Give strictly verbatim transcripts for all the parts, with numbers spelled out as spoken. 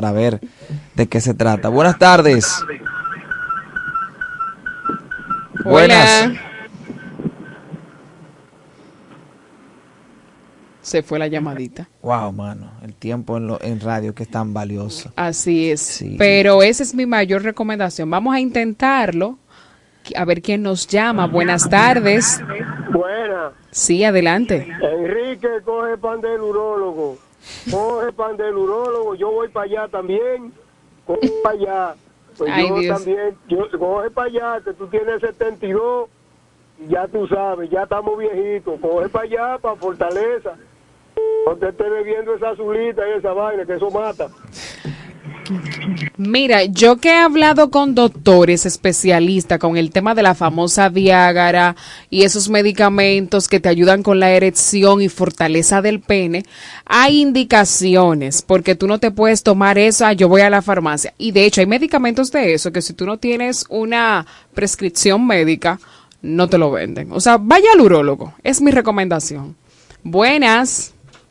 para ver de qué se trata. Buenas tardes. Hola. Buenas. Se fue la llamadita. Wow, mano, el tiempo en, lo, en radio que es tan valioso. Así es. Sí. Pero esa es mi mayor recomendación. Vamos a intentarlo. A ver quién nos llama. Buenas tardes. Buena. Sí, adelante. Enrique coge pan del urólogo. Coge pan del urólogo. Yo voy para allá también. Coge para allá. Pues Ay, yo Dios. también. Yo, coge para allá, que tú tienes setenta y dos. Y ya tú sabes, ya estamos viejitos. Coge para allá, para Fortaleza. No te estés bebiendo esa azulita y esa vaina, que eso mata. Mira, yo que he hablado con doctores especialistas con el tema de la famosa Viagra y esos medicamentos que te ayudan con la erección y fortaleza del pene, hay indicaciones, porque tú no te puedes tomar eso, ah, yo voy a la farmacia. Y de hecho hay medicamentos de eso que si tú no tienes una prescripción médica, no te lo venden. O sea, vaya al urólogo, es mi recomendación. Buenas.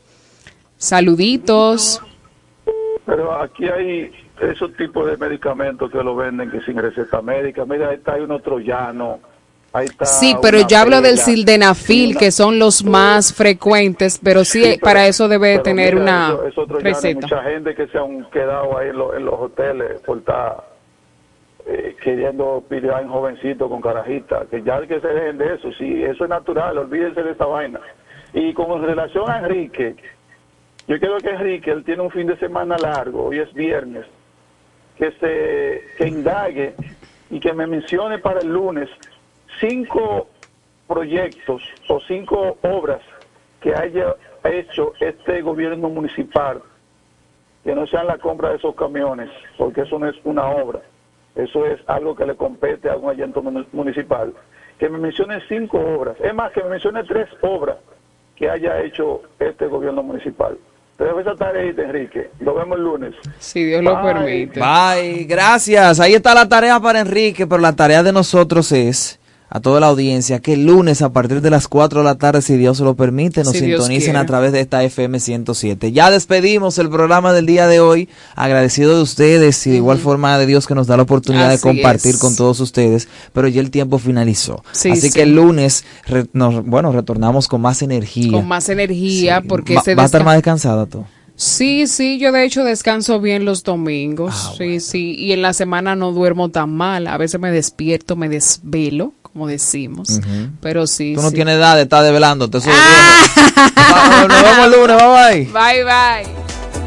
Saluditos. Pero aquí hay esos tipos de medicamentos que lo venden que sin receta médica. Mira, ahí está hay uno troyano. Ahí está Sí, pero una yo hablo del pela, sildenafil, una- que son los más frecuentes, pero sí, Sí, pero- para eso debe pero tener mira, una eso- esos troyanos, hay receta. mucha gente que se han quedado ahí en, lo- en los hoteles por estar eh, queriendo pillar en jovencito con carajita. Que ya que se dejen de eso. Sí, eso es natural. Olvídense de esa vaina. Y con relación a Enrique, yo creo que Enrique, él tiene un fin de semana largo, hoy es viernes, que se que indague y que me mencione para el lunes cinco proyectos o cinco obras que haya hecho este gobierno municipal, que no sean la compra de esos camiones, porque eso no es una obra, eso es algo que le compete a un ayento municipal. Que me mencione cinco obras, es más, que me mencione tres obras que haya hecho este gobierno municipal. Te dejo esa tarea, Enrique. Lo vemos el lunes. Si Dios lo Bye. permite. Bye, gracias. Ahí está la tarea para Enrique, pero la tarea de nosotros es, a toda la audiencia, que el lunes a partir de las cuatro de la tarde, si Dios lo permite, nos Si Dios sintonicen quiere. a través de esta F M ciento siete. Ya despedimos el programa del día de hoy, agradecido de ustedes y de igual forma de Dios que nos da la oportunidad Así de compartir es. con todos ustedes, pero ya el tiempo finalizó. Sí, Así sí. que el lunes, re- nos, bueno, retornamos con más energía. Con más energía, Sí. porque Va, ese va a estar desca- más descansada tú. Sí, sí, yo de hecho descanso bien los domingos, Ah, sí, bueno. sí, y en la semana no duermo tan mal, a veces me despierto, me desvelo, como decimos, Ujú. pero sí, Tú no sí. tienes edad de estar desvelándote. Eso es viejo. Va, nos vemos el lunes, bye bye. Bye, bye.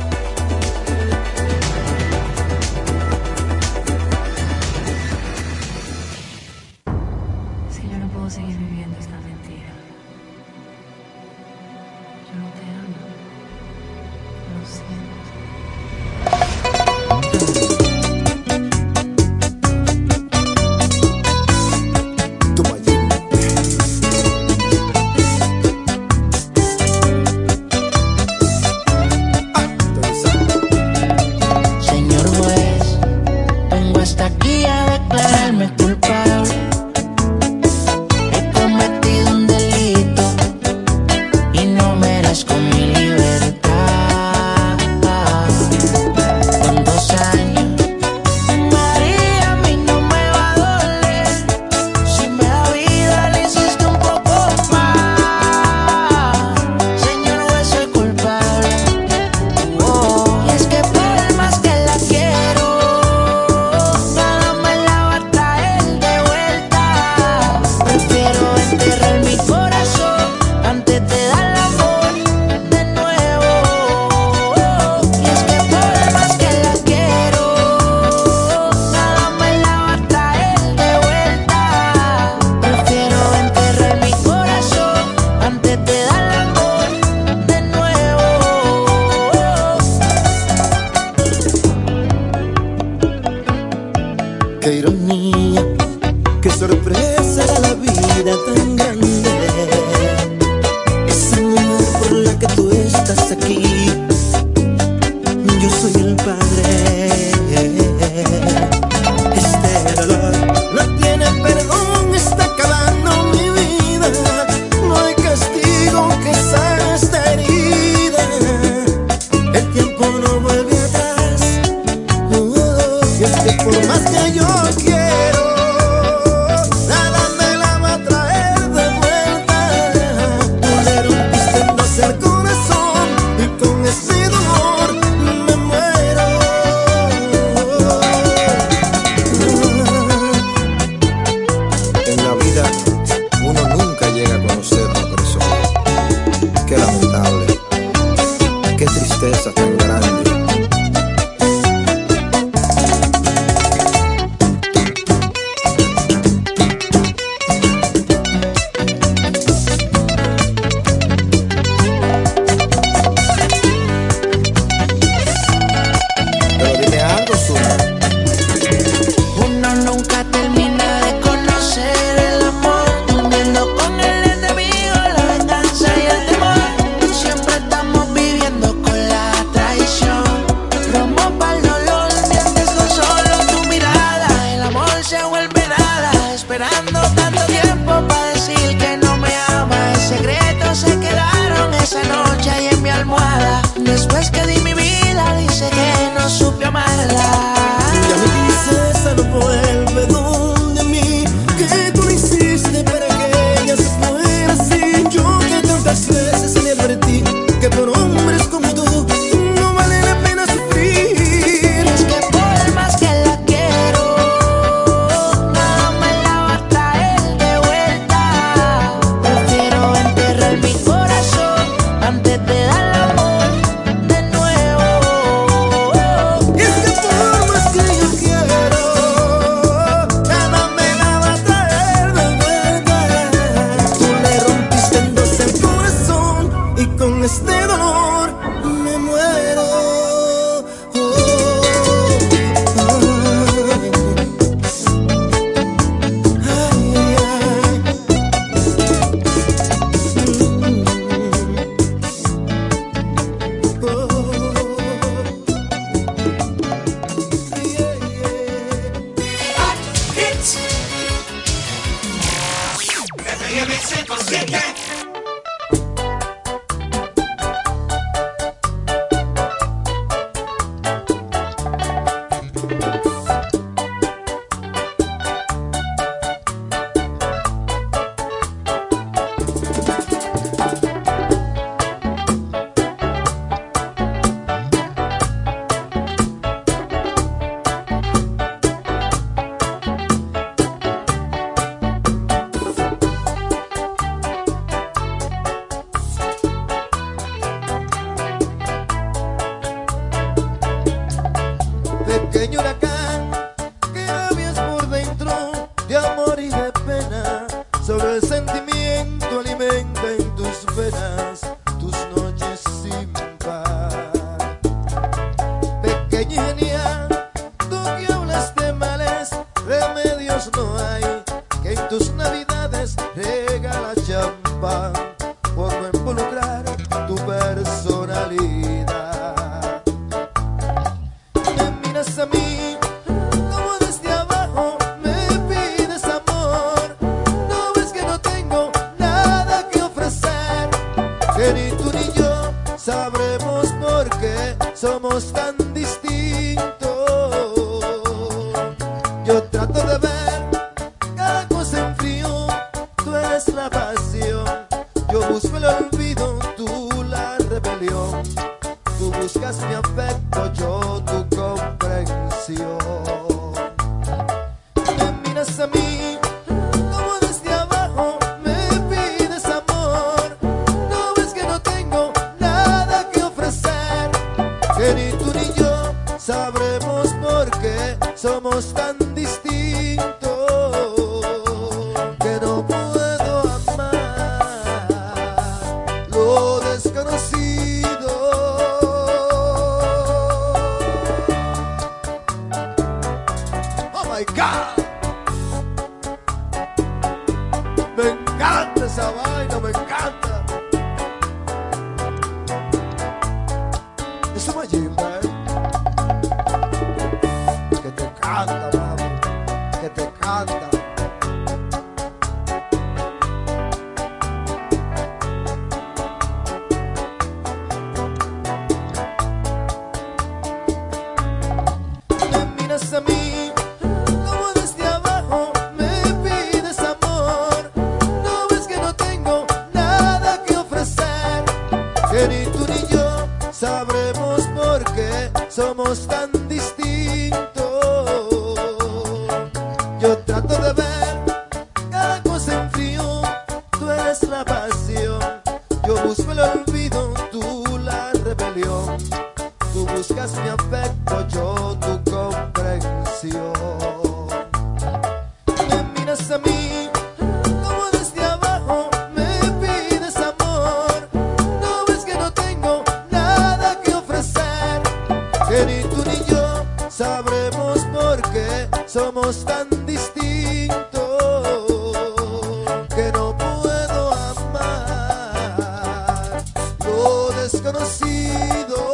Si yo no puedo seguir viviendo esta mentira, yo no te amo, lo siento. Señor juez, vengo hasta aquí a declararme culpable. He cometido un delito y no merezco mi libertad. Con dos años, María, a mí no me va a doler. Si me da vida, le hiciste un poco más. Señor juez, soy culpable. Y es que por más que la quiero, nada me la va a traer de vuelta. Prefiero enterrar mi corazón antes de dar el amor de nuevo. Y es que por más que la quiero, nada me la va a traer de vuelta. Prefiero enterrar mi corazón antes de dar el amor de nuevo. Qué ironía, qué sorpresa era la vida tan grande. Esa mujer por la que tú estás aquí, yo soy el padre. Este dolor no tiene perdón, está acabando mi vida. No hay castigo que sane esta herida. El tiempo no vuelve atrás, que por más que yo quiero, nada me la va a traer de vuelta. Tú le rompiste en dos el corazón y con ese dolor me muero. En la vida uno nunca llega a conocer a una persona. Qué lamentable, qué tristeza tan grande. Pero dime algo, Zuna. Uno nunca termina de conocer el amor, durmiendo con el enemigo, la venganza y el temor. Siempre estamos viviendo con la traición. Romo pa'l dolor, mientes con solo tu mirada. El amor se vuelve nada, esperando tanto tiempo para decir que no me ama. En secreto se quedaron esa noche ahí en mi almohada. Después que di mi vida, dice que no supe amarla. Ya mi princesa no vuelve donde mí, que tú lo hiciste para que ella se fuera así. Yo que tantas veces le advertí que por hombres como tú no vale la pena sufrir. Es que por más que la quiero, nada me la va a traer de vuelta. Prefiero enterrar mi corazón antes de dar el amor de nuevo. Y es que por más que yo quiero, nada me la va a traer de vuelta. Tú le rompiste en dos el corazón y con este dolor me muero. Oh, ay, ay, ay. Pequeño huracán que rabias por dentro de amor y de pena, sobre el sentimiento alimenta en tus venas tus noches sin par. Pequeño y genial, tú que hablas de males, remedios no hay, que en tus navidades regala champán por no involucrar tu personalidad. Me miras a mí como desde abajo me pides amor. No ves que no tengo nada que ofrecer, que ni tú ni yo sabremos por qué somos tan distintos. Yo trato de ver cada cosa en frío, tú eres la pasión. Yo busco el olvido, tú la rebelión. Tú buscas mi afecto, yo tu comprensión. Me miras a mí como desde abajo me pides amor. No ves que no tengo nada que ofrecer, que ni tú ni yo sabremos por qué somos tan distintos. Que no puedo amar lo desconocido. Oh my God, me encanta esa vaina, me encanta. Eso me lleva, que te canta, mami, que te canta. Me miras a mí somos tan distintos. Yo trato de ver cada cosa en frío, tú eres la pasión. Yo busco el olvido, tú la rebelión. Tú buscas mi afecto, yo tu comprensión. Me miras a mí como desde abajo, me pides amor. No ves que no tengo nada que ofrecer, que ni tú ni yo sabremos por qué somos tan distintos, que no puedo amar lo desconocido.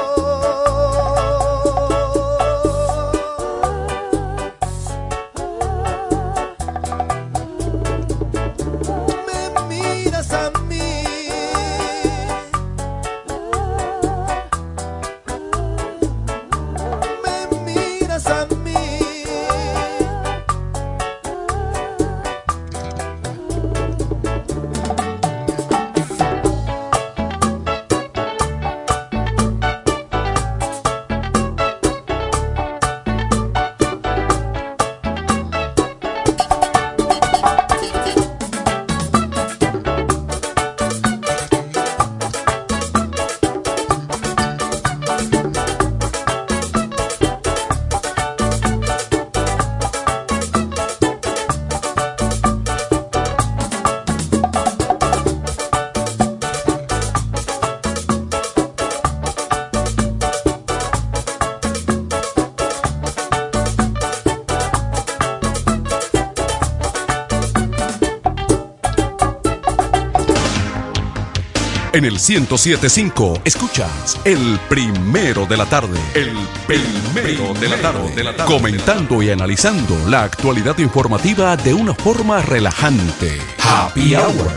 En el ciento siete punto cinco escuchas El Primero de la Tarde. El Primero de la Tarde. De la tarde. Comentando y analizando la actualidad informativa de una forma relajante. Happy Hour.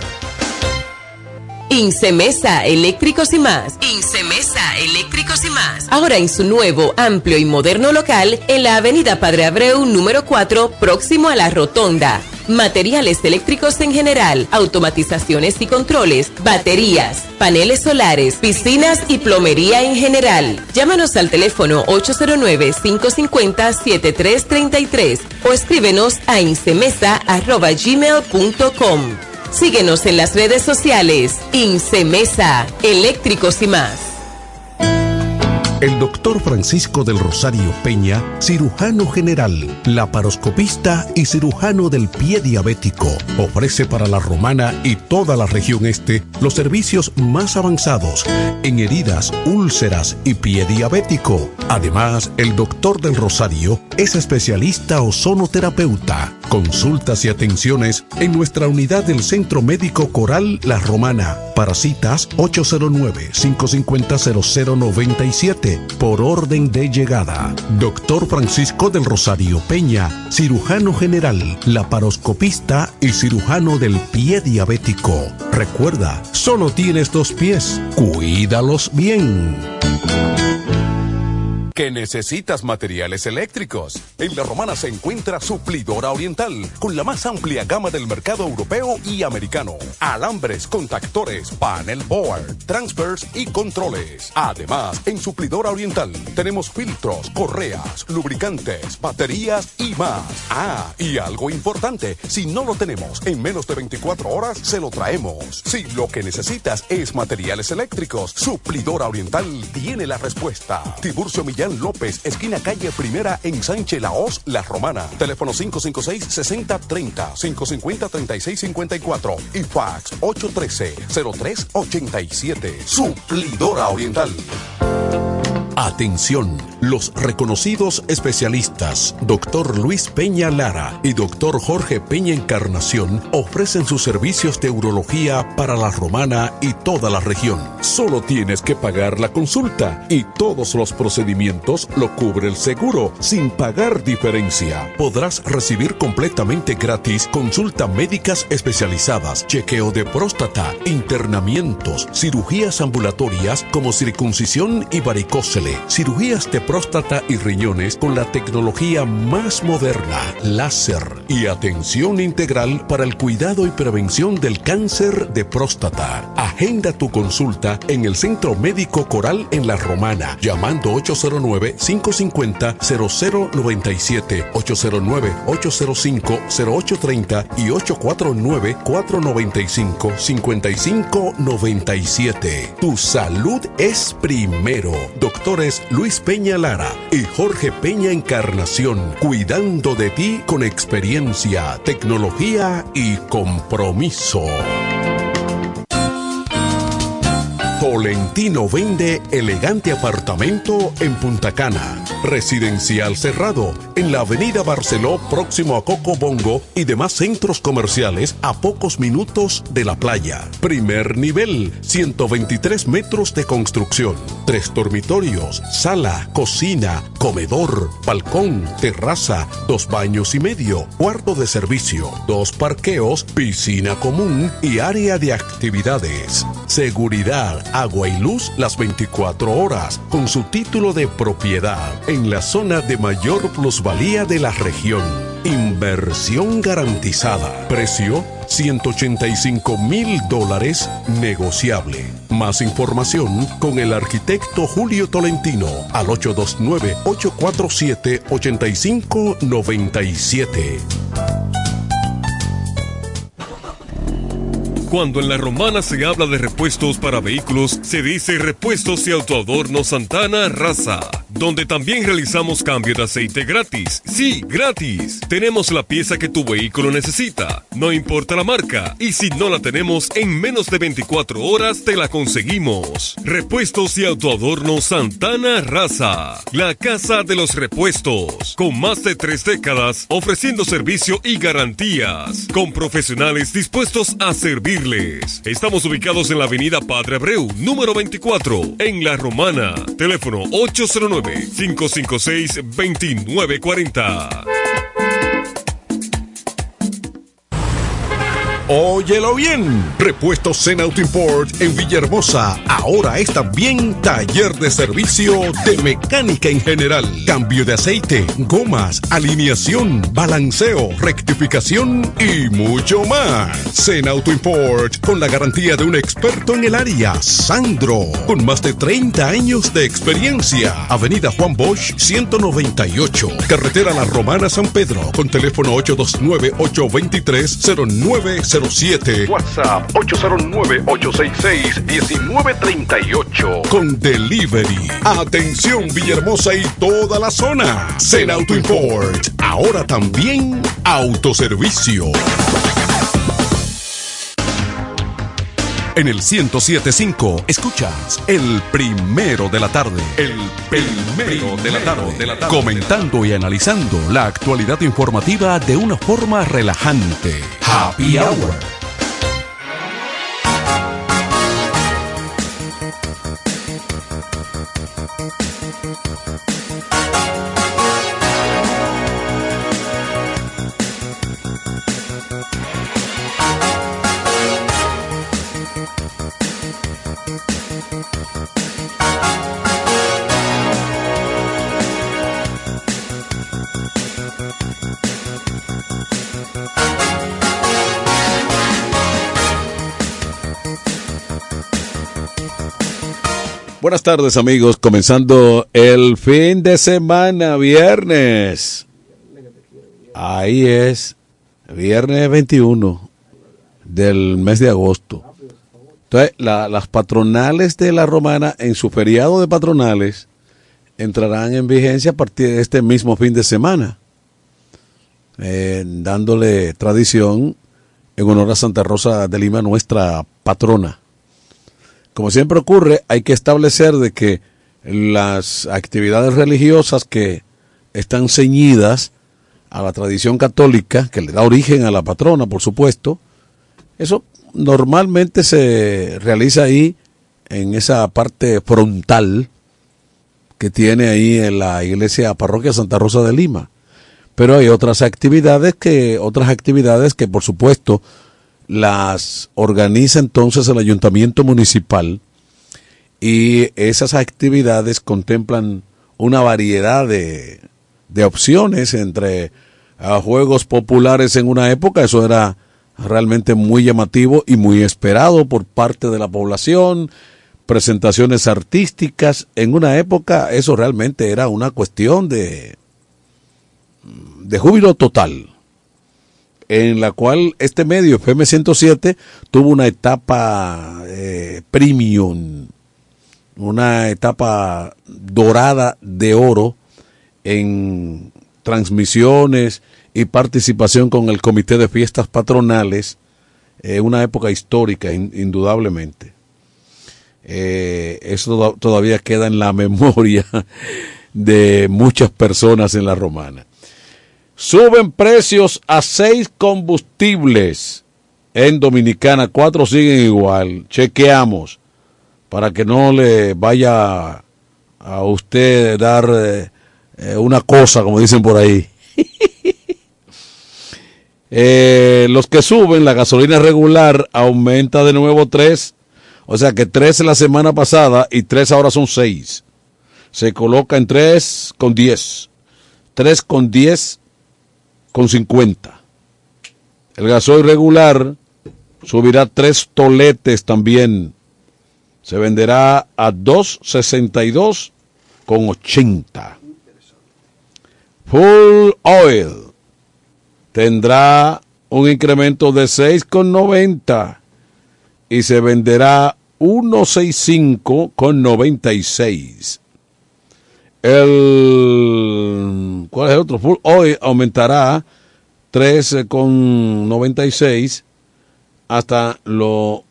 Incemesa Eléctricos y Más. Incemesa Eléctricos y Más. Ahora en su nuevo, amplio y moderno local en la avenida Padre Abreu número cuatro, próximo a la Rotonda. Materiales eléctricos en general, automatizaciones y controles, baterías, paneles solares, piscinas y plomería en general. Llámanos al teléfono ocho cero nueve, cinco cinco cero, siete tres tres tres o escríbenos a incemesa arroba gmail punto com. Síguenos en las redes sociales. Incemesa, Eléctricos y Más. El doctor Francisco del Rosario Peña, cirujano general, laparoscopista y cirujano del pie diabético, ofrece para La Romana y toda la región este los servicios más avanzados en heridas, úlceras y pie diabético. Además, el doctor del Rosario es especialista ozonoterapeuta. Consultas y atenciones en nuestra unidad del Centro Médico Coral La Romana. Para citas ocho cero nueve, cinco cinco cero, cero cero nueve siete por orden de llegada. Doctor Francisco del Rosario Peña, cirujano general, laparoscopista y cirujano del pie diabético. Recuerda, solo tienes dos pies. Cuídalos bien. ¿Que necesitas materiales eléctricos? En La Romana se encuentra Suplidora Oriental, con la más amplia gama del mercado europeo y americano. Alambres, contactores, panel board, transfers y controles. Además, en Suplidora Oriental tenemos filtros, correas, lubricantes, baterías y más. Ah, y algo importante, si no lo tenemos en menos de veinticuatro horas, se lo traemos. Si lo que necesitas es materiales eléctricos, Suplidora Oriental tiene la respuesta. Tiburcio Millán López, esquina calle Primera en Sánchez Laos, La Romana. Teléfono cinco cinco seis, seis cero tres cero, cinco cinco cero, tres seis cinco cuatro y fax ocho uno tres, cero tres ocho siete. Suplidora Oriental. Atención, los reconocidos especialistas doctor Luis Peña Lara y doctor Jorge Peña Encarnación ofrecen sus servicios de urología para La Romana y toda la región. Solo tienes que pagar la consulta y todos los procedimientos lo cubre el seguro sin pagar diferencia. Podrás recibir completamente gratis consultas médicas especializadas, chequeo de próstata, internamientos, cirugías ambulatorias como circuncisión y varicóceles, Simple, cirugías de próstata y riñones con la tecnología más moderna, láser y atención integral para el cuidado y prevención del cáncer de próstata. Agenda tu consulta en el Centro Médico Coral en La Romana, llamando ocho cero nueve, cinco cinco cero, cero cero nueve siete, ocho cero nueve, ocho cero cinco, cero ocho tres cero y ocho cuatro nueve, cuatro nueve cinco, cinco cinco nueve siete. Tu salud es primero. Doctores Luis Peña Lara y Jorge Peña Encarnación, cuidando de ti con experiencia, tecnología y compromiso. Tolentino vende elegante apartamento en Punta Cana. Residencial cerrado en la avenida Barceló, próximo a Coco Bongo y demás centros comerciales a pocos minutos de la playa. Primer nivel, ciento veintitrés metros de construcción. Tres dormitorios, sala, cocina, comedor, balcón, terraza, dos baños y medio, cuarto de servicio, dos parqueos, piscina común y área de actividades. Seguridad, agua y luz las veinticuatro horas, con su título de propiedad en la zona de mayor plusvalía de la región. Inversión garantizada. Precio ciento ochenta y cinco mil dólares negociable. Más información con el arquitecto Julio Tolentino al ocho dos nueve, ocho cuatro siete, ocho cinco nueve siete. Cuando en La Romana se habla de repuestos para vehículos, se dice Repuestos y Autoadornos Santana Raza, donde también realizamos cambio de aceite gratis. Sí, gratis. Tenemos la pieza que tu vehículo necesita, no importa la marca, y si no la tenemos, en menos de veinticuatro horas te la conseguimos. Repuestos y Autoadornos Santana Raza, la casa de los repuestos, con más de tres décadas ofreciendo servicio y garantías, con profesionales dispuestos a servir. Estamos ubicados en la avenida Padre Abreu, número veinticuatro, en La Romana. Teléfono ocho cero nueve, cinco cinco seis, dos nueve cuatro cero. Óyelo bien. Repuestos Zen Auto Import en Villahermosa. Ahora es también taller de servicio de mecánica en general. Cambio de aceite, gomas, alineación, balanceo, rectificación y mucho más. Zen Auto Import, con la garantía de un experto en el área, Sandro, con más de treinta años de experiencia. Avenida Juan Bosch, ciento noventa y ocho. Carretera La Romana, San Pedro, con teléfono ocho dos nueve, ocho dos tres, cero nueve cero siete. WhatsApp ocho cero nueve, ocho seis seis, uno nueve tres ocho. Con delivery. Atención Villahermosa y toda la zona. Zen Auto Import. Ahora también autoservicio. En el ciento siete punto cinco escuchas El Primero de la Tarde. El Primero de la Tarde. de la tarde. Comentando y analizando la actualidad informativa de una forma relajante. Happy Hour. Buenas tardes amigos, comenzando el fin de semana, viernes. Ahí es, viernes veintiuno del mes de agosto. Entonces, la, las patronales de La Romana, en su feriado de patronales, entrarán en vigencia a partir de este mismo fin de semana, eh, dándole tradición en honor a Santa Rosa de Lima, nuestra patrona. Como siempre ocurre, hay que establecer de que las actividades religiosas que están ceñidas a la tradición católica, que le da origen a la patrona, por supuesto, eso normalmente se realiza ahí en esa parte frontal que tiene ahí en la iglesia parroquia Santa Rosa de Lima. Pero hay otras actividades que, otras actividades que por supuesto las organiza entonces el ayuntamiento municipal y esas actividades contemplan una variedad de, de opciones entre uh, juegos populares en una época. Eso era realmente muy llamativo y muy esperado por parte de la población. Presentaciones artísticas en una época, eso realmente era una cuestión de, de júbilo total, en la cual este medio F M ciento siete tuvo una etapa eh, premium, una etapa dorada de oro en transmisiones y participación con el Comité de Fiestas Patronales, eh, una época histórica in, indudablemente. Eh, eso todavía queda en la memoria de muchas personas en la Romana. Suben precios a seis combustibles en Dominicana, cuatro siguen igual. Chequeamos para que no le vaya a usted dar eh, eh, una cosa, como dicen por ahí. eh, los que suben, la gasolina regular aumenta de nuevo tres, o sea que tres la semana pasada y tres ahora son seis. Se coloca en tres con diez, tres con diez con cincuenta. El gasoil regular subirá tres toletes también. Se venderá a dos sesenta y dos con ochenta. Full oil tendrá un incremento de seis con noventa y se venderá uno sesenta y cinco con noventa y seis. El ¿cuál es el otro? Full oil aumentará trece con noventa y seis hasta lo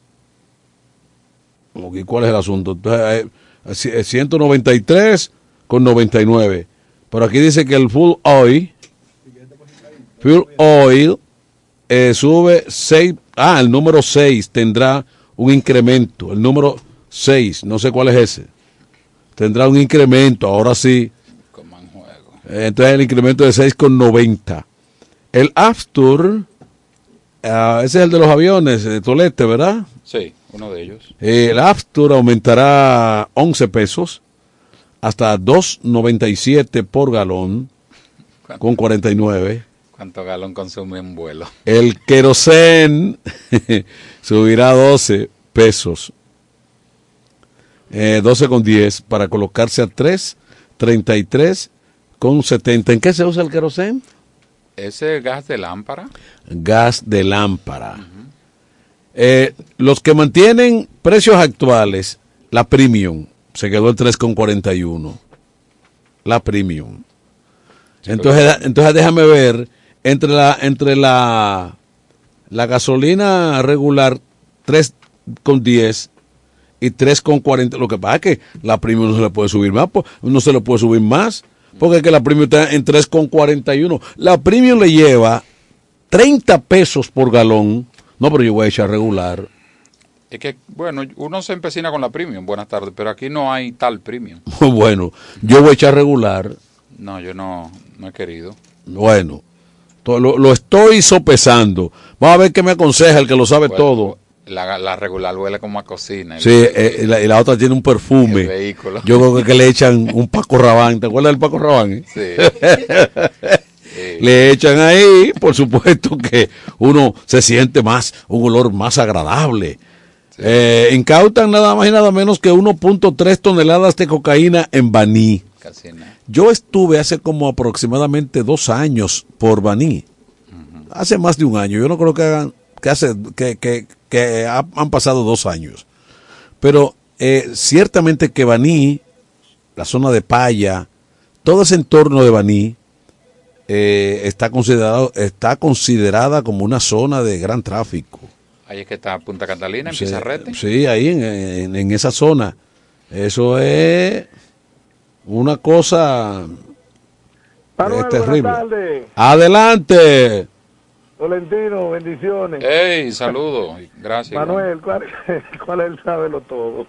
¿cuál es el asunto? Entonces, ciento noventa y tres con noventa y nueve. Pero aquí dice que el full oil full oil eh, sube seis. Ah, el número seis tendrá un incremento. El número seis, no sé cuál es ese. Tendrá un incremento, ahora sí. Eh, entonces el incremento de seis con noventa. El Aftur, uh, ese es el de los aviones, de Tolete, ¿verdad? Sí, uno de ellos. Eh, el Aftur aumentará once pesos hasta dos noventa y siete por galón con cuarenta y nueve. ¿Cuánto galón consume un vuelo? El querosén subirá doce pesos. Eh, doce con diez para colocarse a tres treinta y tres con setenta. ¿En qué se usa el querosén? Ese gas de lámpara. Gas de lámpara. Uh-huh. eh, los que mantienen precios actuales, la premium se quedó el tres con cuarenta y uno. La premium. Entonces, entonces déjame ver entre la entre la la gasolina regular tres con diez y tres con cuarenta. Lo que pasa es que la premium no se le puede subir más, no se le puede subir más, porque es que la premium está en tres con cuarenta y uno. La premium le lleva treinta pesos por galón. No, pero yo voy a echar regular. Es que, bueno, uno se empecina con la premium, buenas tardes, pero aquí no hay tal premium. Bueno, yo voy a echar regular. No, yo no, no he querido. Bueno, to, lo, lo estoy sopesando. Vamos a ver qué me aconseja el que lo sabe bueno, todo. La, la regular huele como a cocina. Sí, eh, y, la, y la otra tiene un perfume. El vehículo. Yo creo que, que le echan un Paco Rabanne. ¿Te acuerdas del Paco Rabanne? Sí. Sí. Le echan ahí, por supuesto que uno se siente más, un olor más agradable. Sí. Eh, incautan nada más y nada menos que uno punto tres toneladas de cocaína en Baní. Casi nada. Yo estuve hace como aproximadamente dos años por Baní. Uh-huh. Hace más de un año. Yo no creo que hagan, que hace, que, que, que ha, han pasado dos años. Pero eh, ciertamente que Baní, la zona de Paya, todo ese entorno de Baní, eh, está considerado, está considerada como una zona de gran tráfico. Ahí es que está Punta Catalina, en sí, Pizarrete. Sí, ahí en, en, en esa zona. Eso es una cosa Manuel, es terrible. Buenas tardes. Adelante. Tolentino, bendiciones. Hey, saludos. Gracias. Manuel, ¿cuál, ¿cuál es el sábelo todo?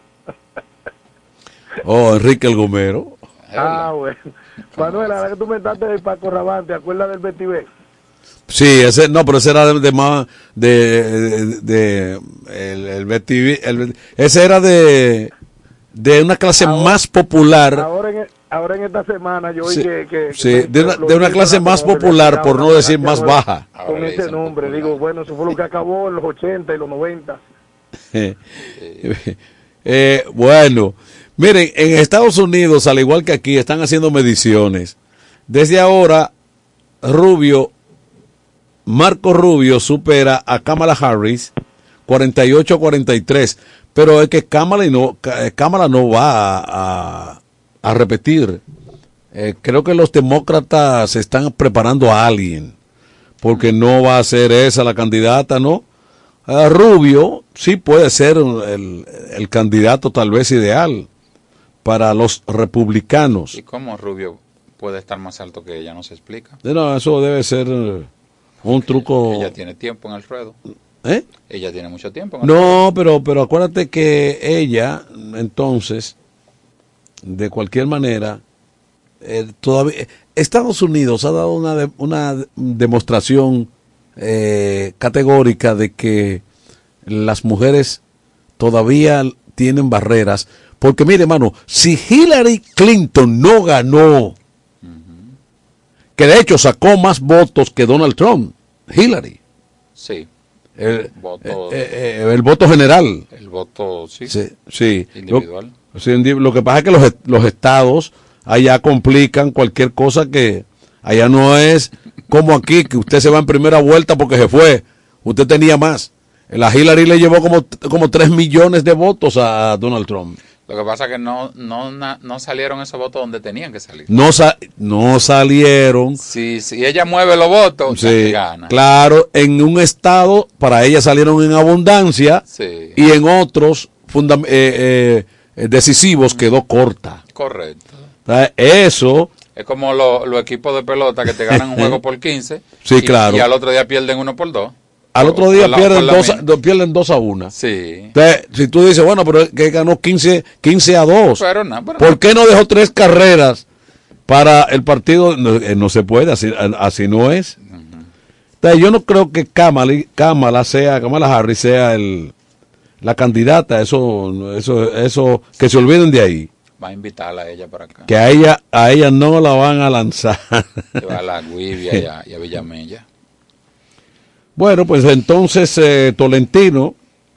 Oh, Enrique el Gomero. Ah, bueno. Manuel, ahora que tú me estás de Paco Rabanne, ¿te acuerdas del Betty B? Sí, ese, no, pero ese era de, de más, de, de, de, el, el Betty B, el, ese era de, de una clase Ahora- más popular. Ahora en, ahora en esta semana yo oí Sí, que, que, sí, que de una- los de una niños clase eran más como que popular, habían por no creado decir una más nueva- baja. Ahora Con le ese dicen nombre, popular. digo, bueno, eso fue lo que acabó en los ochenta y los noventa. Eh, bueno, miren, en Estados Unidos, al igual que aquí, están haciendo mediciones. Desde ahora, Rubio, Marco Rubio supera a Kamala Harris cuarenta y ocho a cuarenta y tres, pero es que Kamala no, Ka- Kamala no va a, a- a repetir. Eh, creo que los demócratas se están preparando a alguien, porque no va a ser esa la candidata, ¿no? Ah, Rubio sí puede ser el, el candidato tal vez ideal para los republicanos. ¿Y cómo Rubio puede estar más alto que ella? No se explica. No, eso debe ser eh, un truco. Ella tiene tiempo en el ruedo. ¿Eh? Ella tiene mucho tiempo en el ruedo. No, pero, pero acuérdate que ella, entonces, de cualquier manera, eh, todavía Estados Unidos ha dado una, de- una demostración eh, categórica de que las mujeres todavía tienen barreras. Porque mire, hermano, si Hillary Clinton no ganó, que de hecho sacó más votos que Donald Trump, Hillary, Sí. el, Voto- eh, eh, el voto general. El voto, sí. Sí, sí. Individual. Lo, sí, indi- lo que pasa es que los, est- los estados allá complican cualquier cosa que allá no es como aquí, que usted se va en primera vuelta porque se fue. Usted tenía más. La Hillary le llevó como, como tres millones de votos a Donald Trump. Lo que pasa es que no, no, na- no salieron esos votos donde tenían que salir. No, sa- no salieron. Si, si ella mueve los votos, Sí, gana. claro, en un estado para ella salieron en abundancia Sí. y en otros fundam- eh, eh, decisivos quedó corta. Correcto. O sea, eso, Es como lo- los equipos de pelota que te ganan un juego por quince. Sí, y, claro. Y al otro día pierden uno por dos. al otro día Por la- pierden, por la dos, a- min- do- pierden dos a una. Sí. Entonces, si tú dices, bueno, pero que ganó quince, quince a dos, Pero no, pero ¿por no. qué no dejó tres carreras para el partido? No, eh, no se puede, así, así no es. Entonces, yo no creo que Kamala, Kamala sea, Kamala Harris sea el, la candidata, eso, eso, eso, que se olviden de ahí. Va a invitarla a ella para acá. Que a ella, a ella no la van a lanzar. Llevar a la Guivia y a, y a Villamella. Bueno, pues entonces eh, Tolentino,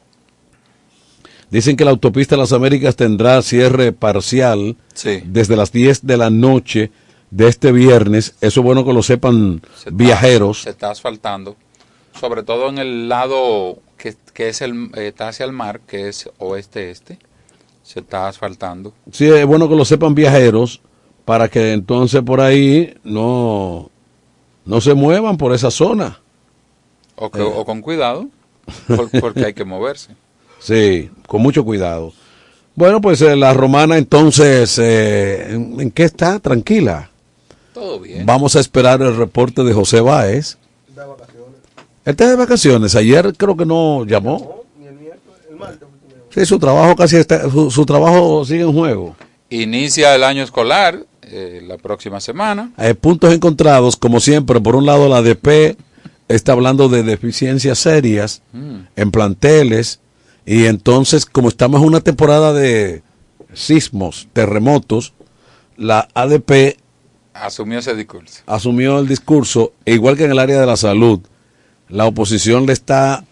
dicen que la autopista de las Américas tendrá cierre parcial Sí. desde las diez de la noche de este viernes. Eso es bueno que lo sepan Se está- viajeros. Se está asfaltando. Sobre todo en el lado que, que es el, eh, está hacia el mar, que es oeste-este. Se está asfaltando. Sí, es bueno que lo sepan viajeros para que entonces por ahí no, no se muevan por esa zona. O, que- Eh. o con cuidado, por- porque hay que moverse. Sí, con mucho cuidado. Bueno, pues eh, la romana entonces, eh, ¿en, en qué está? Tranquila. Todo bien. Vamos a esperar el reporte de José Báez. Él está de vacaciones. Ayer creo que no llamó. Sí, su trabajo casi está, su, su trabajo sigue en juego. Inicia el año escolar eh, la próxima semana. Hay puntos encontrados, como siempre. Por un lado, la A D P está hablando de deficiencias serias Mm. en planteles. Y entonces, como estamos en una temporada de sismos, terremotos, la A D P Asumió ese discurso. asumió el discurso, e igual que en el área de la salud, la oposición le está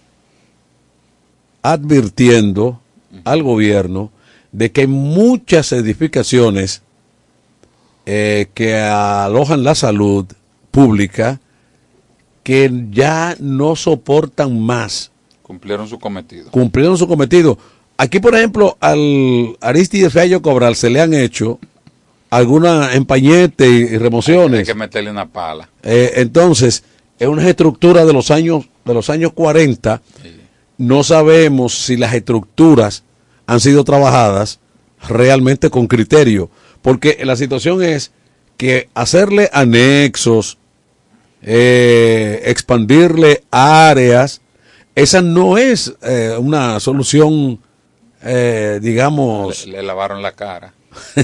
advirtiendo al gobierno de que hay muchas edificaciones eh, que alojan la salud pública que ya no soportan más, Cumplieron su cometido. cumplieron su cometido. Aquí, por ejemplo, al Aristides Fello Cobral se le han hecho algunas empañetes y, y remociones. Hay que meterle una pala. Eh, entonces, es una estructura de los años de los años cuarenta. No sabemos si las estructuras han sido trabajadas realmente con criterio, porque la situación es que hacerle anexos, eh, expandirle áreas, esa no es eh, una solución, eh, digamos, Le, le lavaron la cara.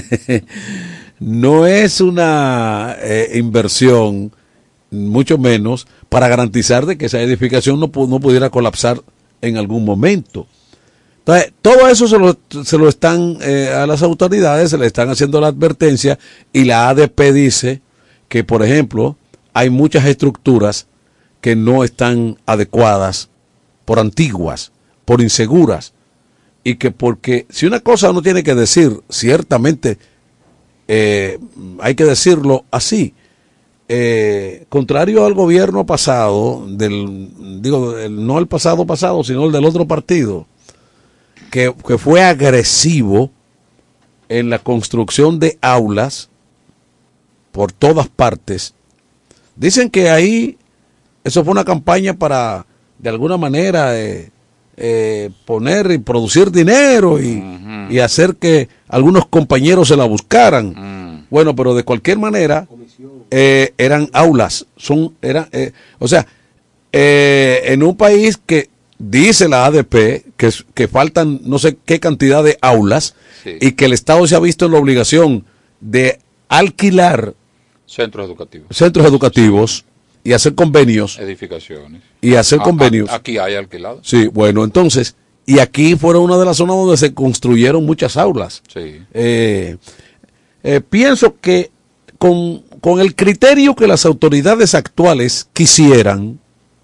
no es una eh, inversión, mucho menos, para garantizar de que esa edificación no, pu- no pudiera colapsar en algún momento. Entonces, todo eso se lo, se lo están eh, a las autoridades, se le están haciendo la advertencia y la A D P dice que, por ejemplo, hay muchas estructuras que no están adecuadas por antiguas, por inseguras, y que porque si una cosa uno tiene que decir, ciertamente eh, hay que decirlo así, eh, contrario al gobierno pasado, del digo del, no el pasado pasado, sino el del otro partido, que, que fue agresivo en la construcción de aulas por todas partes. Dicen que ahí eso fue una campaña para, de alguna manera, eh, eh, poner y producir dinero y, uh-huh. y hacer que algunos compañeros se la buscaran. Uh-huh. Bueno, pero de cualquier manera, eh, eran aulas. son eran, eh, O sea, eh, en un país que dice la A D P que, que faltan no sé qué cantidad de aulas, sí. y que el Estado se ha visto en la obligación de alquilar centros educativos, centros educativos y hacer convenios, edificaciones y hacer convenios. A, a, aquí hay alquilado. Sí, bueno, entonces, y aquí fueron una de las zonas donde se construyeron muchas aulas. Sí. Eh, eh, pienso que con, con el criterio que las autoridades actuales quisieran,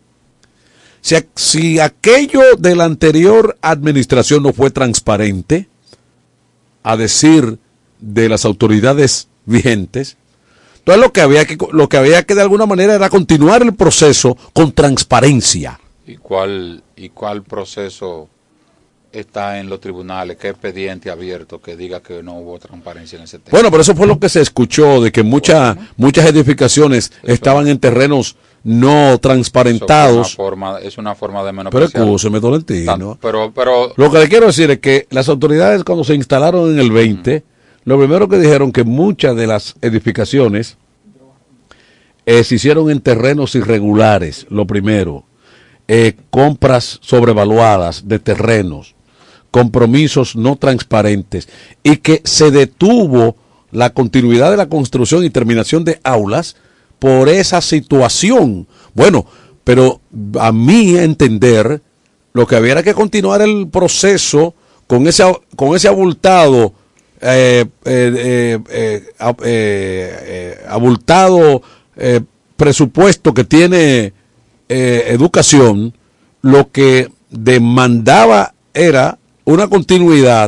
si, si aquello de la anterior administración no fue transparente, a decir de las autoridades vigentes, entonces lo que había que lo que había que de alguna manera era continuar el proceso con transparencia. ¿Y cuál y cuál proceso está en los tribunales? ¿Qué expediente abierto que diga que no hubo transparencia en ese tema? Bueno, pero eso fue lo que se escuchó, de que muchas bueno, muchas edificaciones eso, estaban en terrenos no transparentados. Es una forma, es una forma de menospreciar. Pero escúcheme, Tolentino. Pero, pero lo que le quiero decir es que las autoridades, cuando se instalaron en el veinte, uh-huh. lo primero que dijeron que muchas de las edificaciones eh, se hicieron en terrenos irregulares, lo primero, eh, compras sobrevaluadas de terrenos, compromisos no transparentes, y que se detuvo la continuidad de la construcción y terminación de aulas por esa situación. Bueno, pero a mi entender, lo que había era que continuar el proceso con ese, con ese abultado Eh, eh, eh, eh, eh, eh, abultado eh, presupuesto que tiene eh, educación, lo que demandaba era una continuidad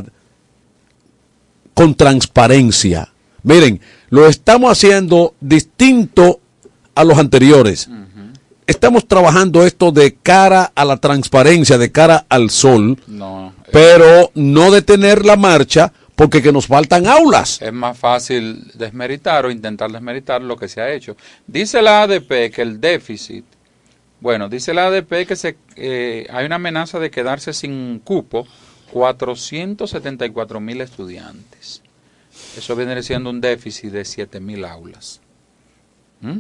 con transparencia. Miren, lo estamos haciendo distinto a los anteriores. Uh-huh. Estamos trabajando esto de cara a la transparencia, de cara al sol, no, eh. pero no detener la marcha porque que nos faltan aulas. Es más fácil desmeritar o intentar desmeritar lo que se ha hecho. Dice la A D P que el déficit, bueno, dice la A D P que se, eh, hay una amenaza de quedarse sin cupo cuatrocientos setenta y cuatro mil estudiantes. Eso viene siendo un déficit de siete mil aulas. ¿Mm?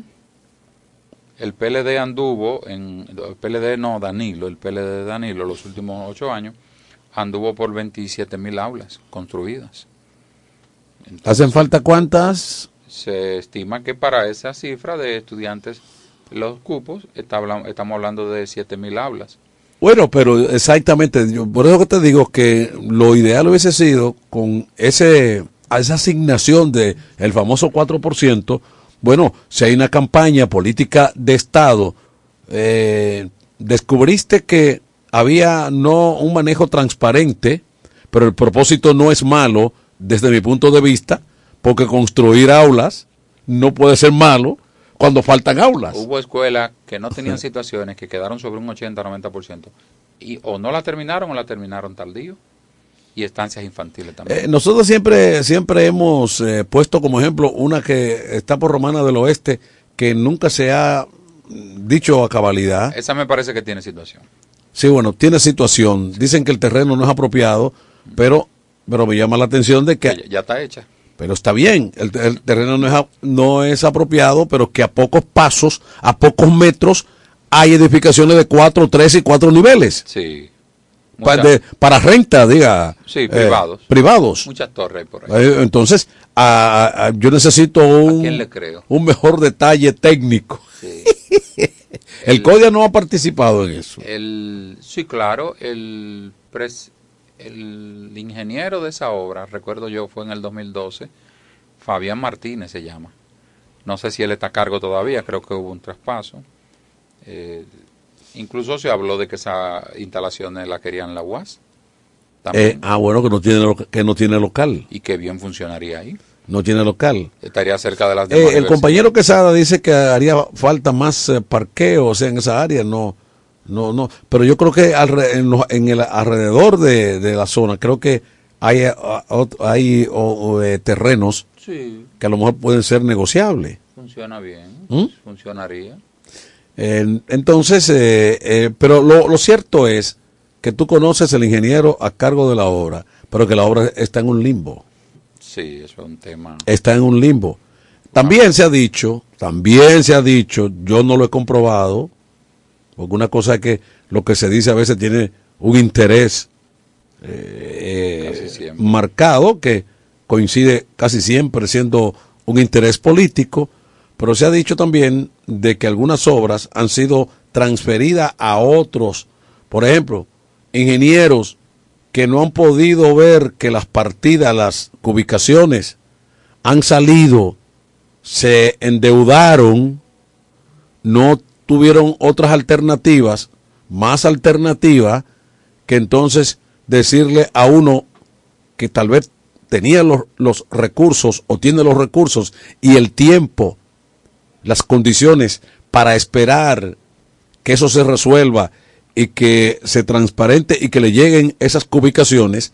El P L D anduvo, en, el P L D no, Danilo, el P L D de Danilo los últimos ocho años, anduvo por veintisiete mil aulas construidas. Entonces, ¿hacen falta cuántas? Se estima que para esa cifra de estudiantes, los cupos, está, estamos hablando de siete mil aulas. Bueno, pero exactamente, yo, por eso que te digo que lo ideal hubiese sido con ese a esa asignación de el famoso cuatro por ciento, bueno, si hay una campaña política de Estado, eh, descubriste que había no un manejo transparente, pero el propósito no es malo desde mi punto de vista, porque construir aulas no puede ser malo cuando faltan aulas. Hubo escuelas que no tenían situaciones, que quedaron sobre un ochenta a noventa por ciento, y o no la terminaron o la terminaron tardío, y estancias infantiles también. Eh, nosotros siempre siempre hemos eh, puesto como ejemplo una que está por Romana del Oeste, que nunca se ha dicho a cabalidad. Esa me parece que tiene situación. Sí, bueno, tiene situación. Dicen que el terreno no es apropiado, pero pero me llama la atención de que... Ya, ya está hecha. Pero está bien, el, el terreno no es, no es apropiado, pero que a pocos pasos, a pocos metros, hay edificaciones de cuatro, tres y cuatro niveles. Sí. Pa, de, para renta, diga. Sí, privados. Eh, privados. Muchas torres hay por ahí. Eh, entonces, a, a, yo necesito un, ¿A quién le creo? un mejor detalle técnico. Sí. El, el CODIA no ha participado en eso. El, sí, claro, el, pres, el ingeniero de esa obra, recuerdo yo, fue en el dos mil doce, Fabián Martínez se llama. No sé si él está a cargo todavía, creo que hubo un traspaso. Eh, incluso se habló de que esas instalaciones la querían la U A S. Eh, ah, bueno, que no tiene lo- que no tiene local. Y que bien funcionaría ahí. No tiene local. Estaría cerca de las Eh, demás el compañero universidades. Quesada dice que haría falta más eh, parqueo, o sea, en esa área, no, no, no. Pero yo creo que alre- en, los- en el alrededor de, de la zona, creo que hay, eh, ot- hay o- o, eh, terrenos Sí, que a lo mejor pueden ser negociables. funciona bien. ¿Mm? Funcionaría. En- entonces, eh, eh, pero lo, lo cierto es que tú conoces el ingeniero a cargo de la obra, pero que la obra está en un limbo. Sí, eso es un tema. Está en un limbo. También se ha dicho, también se ha dicho, yo no lo he comprobado, porque una cosa es que lo que se dice a veces tiene un interés eh, Casi siempre. marcado, que coincide casi siempre siendo un interés político, pero se ha dicho también de que algunas obras han sido transferidas a otros, por ejemplo, ingenieros que no han podido ver que las partidas, las ubicaciones han salido, se endeudaron, no tuvieron otras alternativas, más alternativas, que entonces decirle a uno que tal vez tenía los, los recursos o tiene los recursos y el tiempo, las condiciones para esperar que eso se resuelva y que se transparente y que le lleguen esas ubicaciones,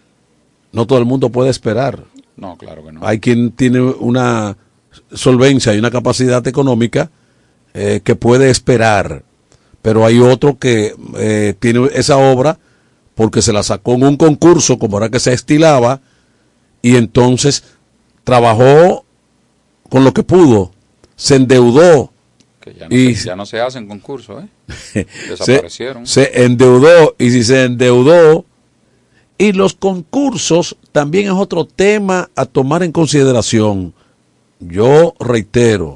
no todo el mundo puede esperar. No, claro que no. Hay quien tiene una solvencia y una capacidad económica eh, que puede esperar, pero hay otro que eh, tiene esa obra porque se la sacó en un concurso, como era que se estilaba, y entonces trabajó con lo que pudo, se endeudó, Que ya no, y se, ya no se hacen concursos, ¿eh? se, Desaparecieron. se endeudó, y si se endeudó, y los concursos también es otro tema a tomar en consideración. Yo reitero,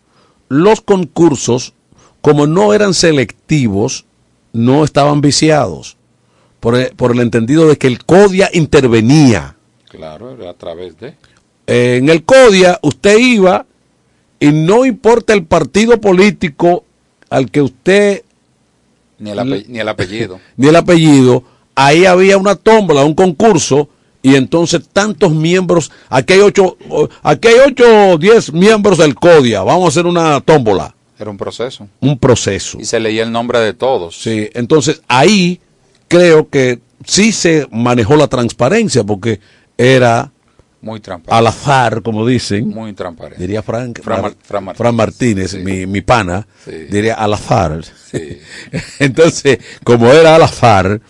los concursos, como no eran selectivos, no estaban viciados, por el, por el entendido de que el CODIA intervenía. Claro, era a través de... En el CODIA usted iba y no importa el partido político al que usted, Ni el, ape- ni el apellido. ni el apellido, ahí había una tómbola, un concurso, y entonces tantos miembros, aquí hay ocho, aquí hay ocho o diez miembros del CODIA, vamos a hacer una tómbola. Era un proceso. Un proceso. Y se leía el nombre de todos. Sí, entonces ahí creo que sí se manejó la transparencia, porque era Muy transparente. al azar, como dicen. Muy transparente. Diría Frank, Fran Mar- Mar- Fran Martínez. Fran Martínez, Sí. mi, mi pana, Sí. diría al azar. Sí. Entonces, como era al azar,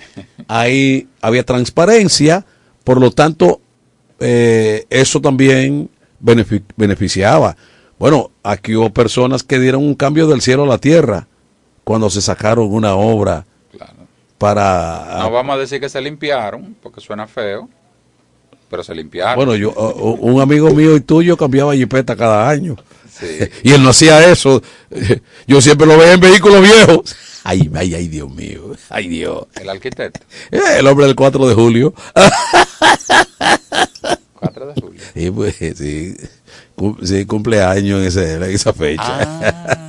ahí había transparencia, por lo tanto, eh, eso también benefi- beneficiaba. Bueno, aquí hubo personas que dieron un cambio del cielo a la tierra cuando se sacaron una obra Claro. para... No vamos a decir que se limpiaron, porque suena feo, pero se limpiaron. Bueno, yo, o- o- un amigo mío y tuyo cambiaba jipeta cada año. Sí. Y él no hacía eso. Yo siempre lo veía en vehículos viejos. Ay, ay, ay, Dios mío. Ay, Dios. El arquitecto. Eh, El hombre del cuatro de julio. cuatro de julio. Sí, pues, sí. Cum- sí, cumpleaños en, ese- en esa fecha. Ah.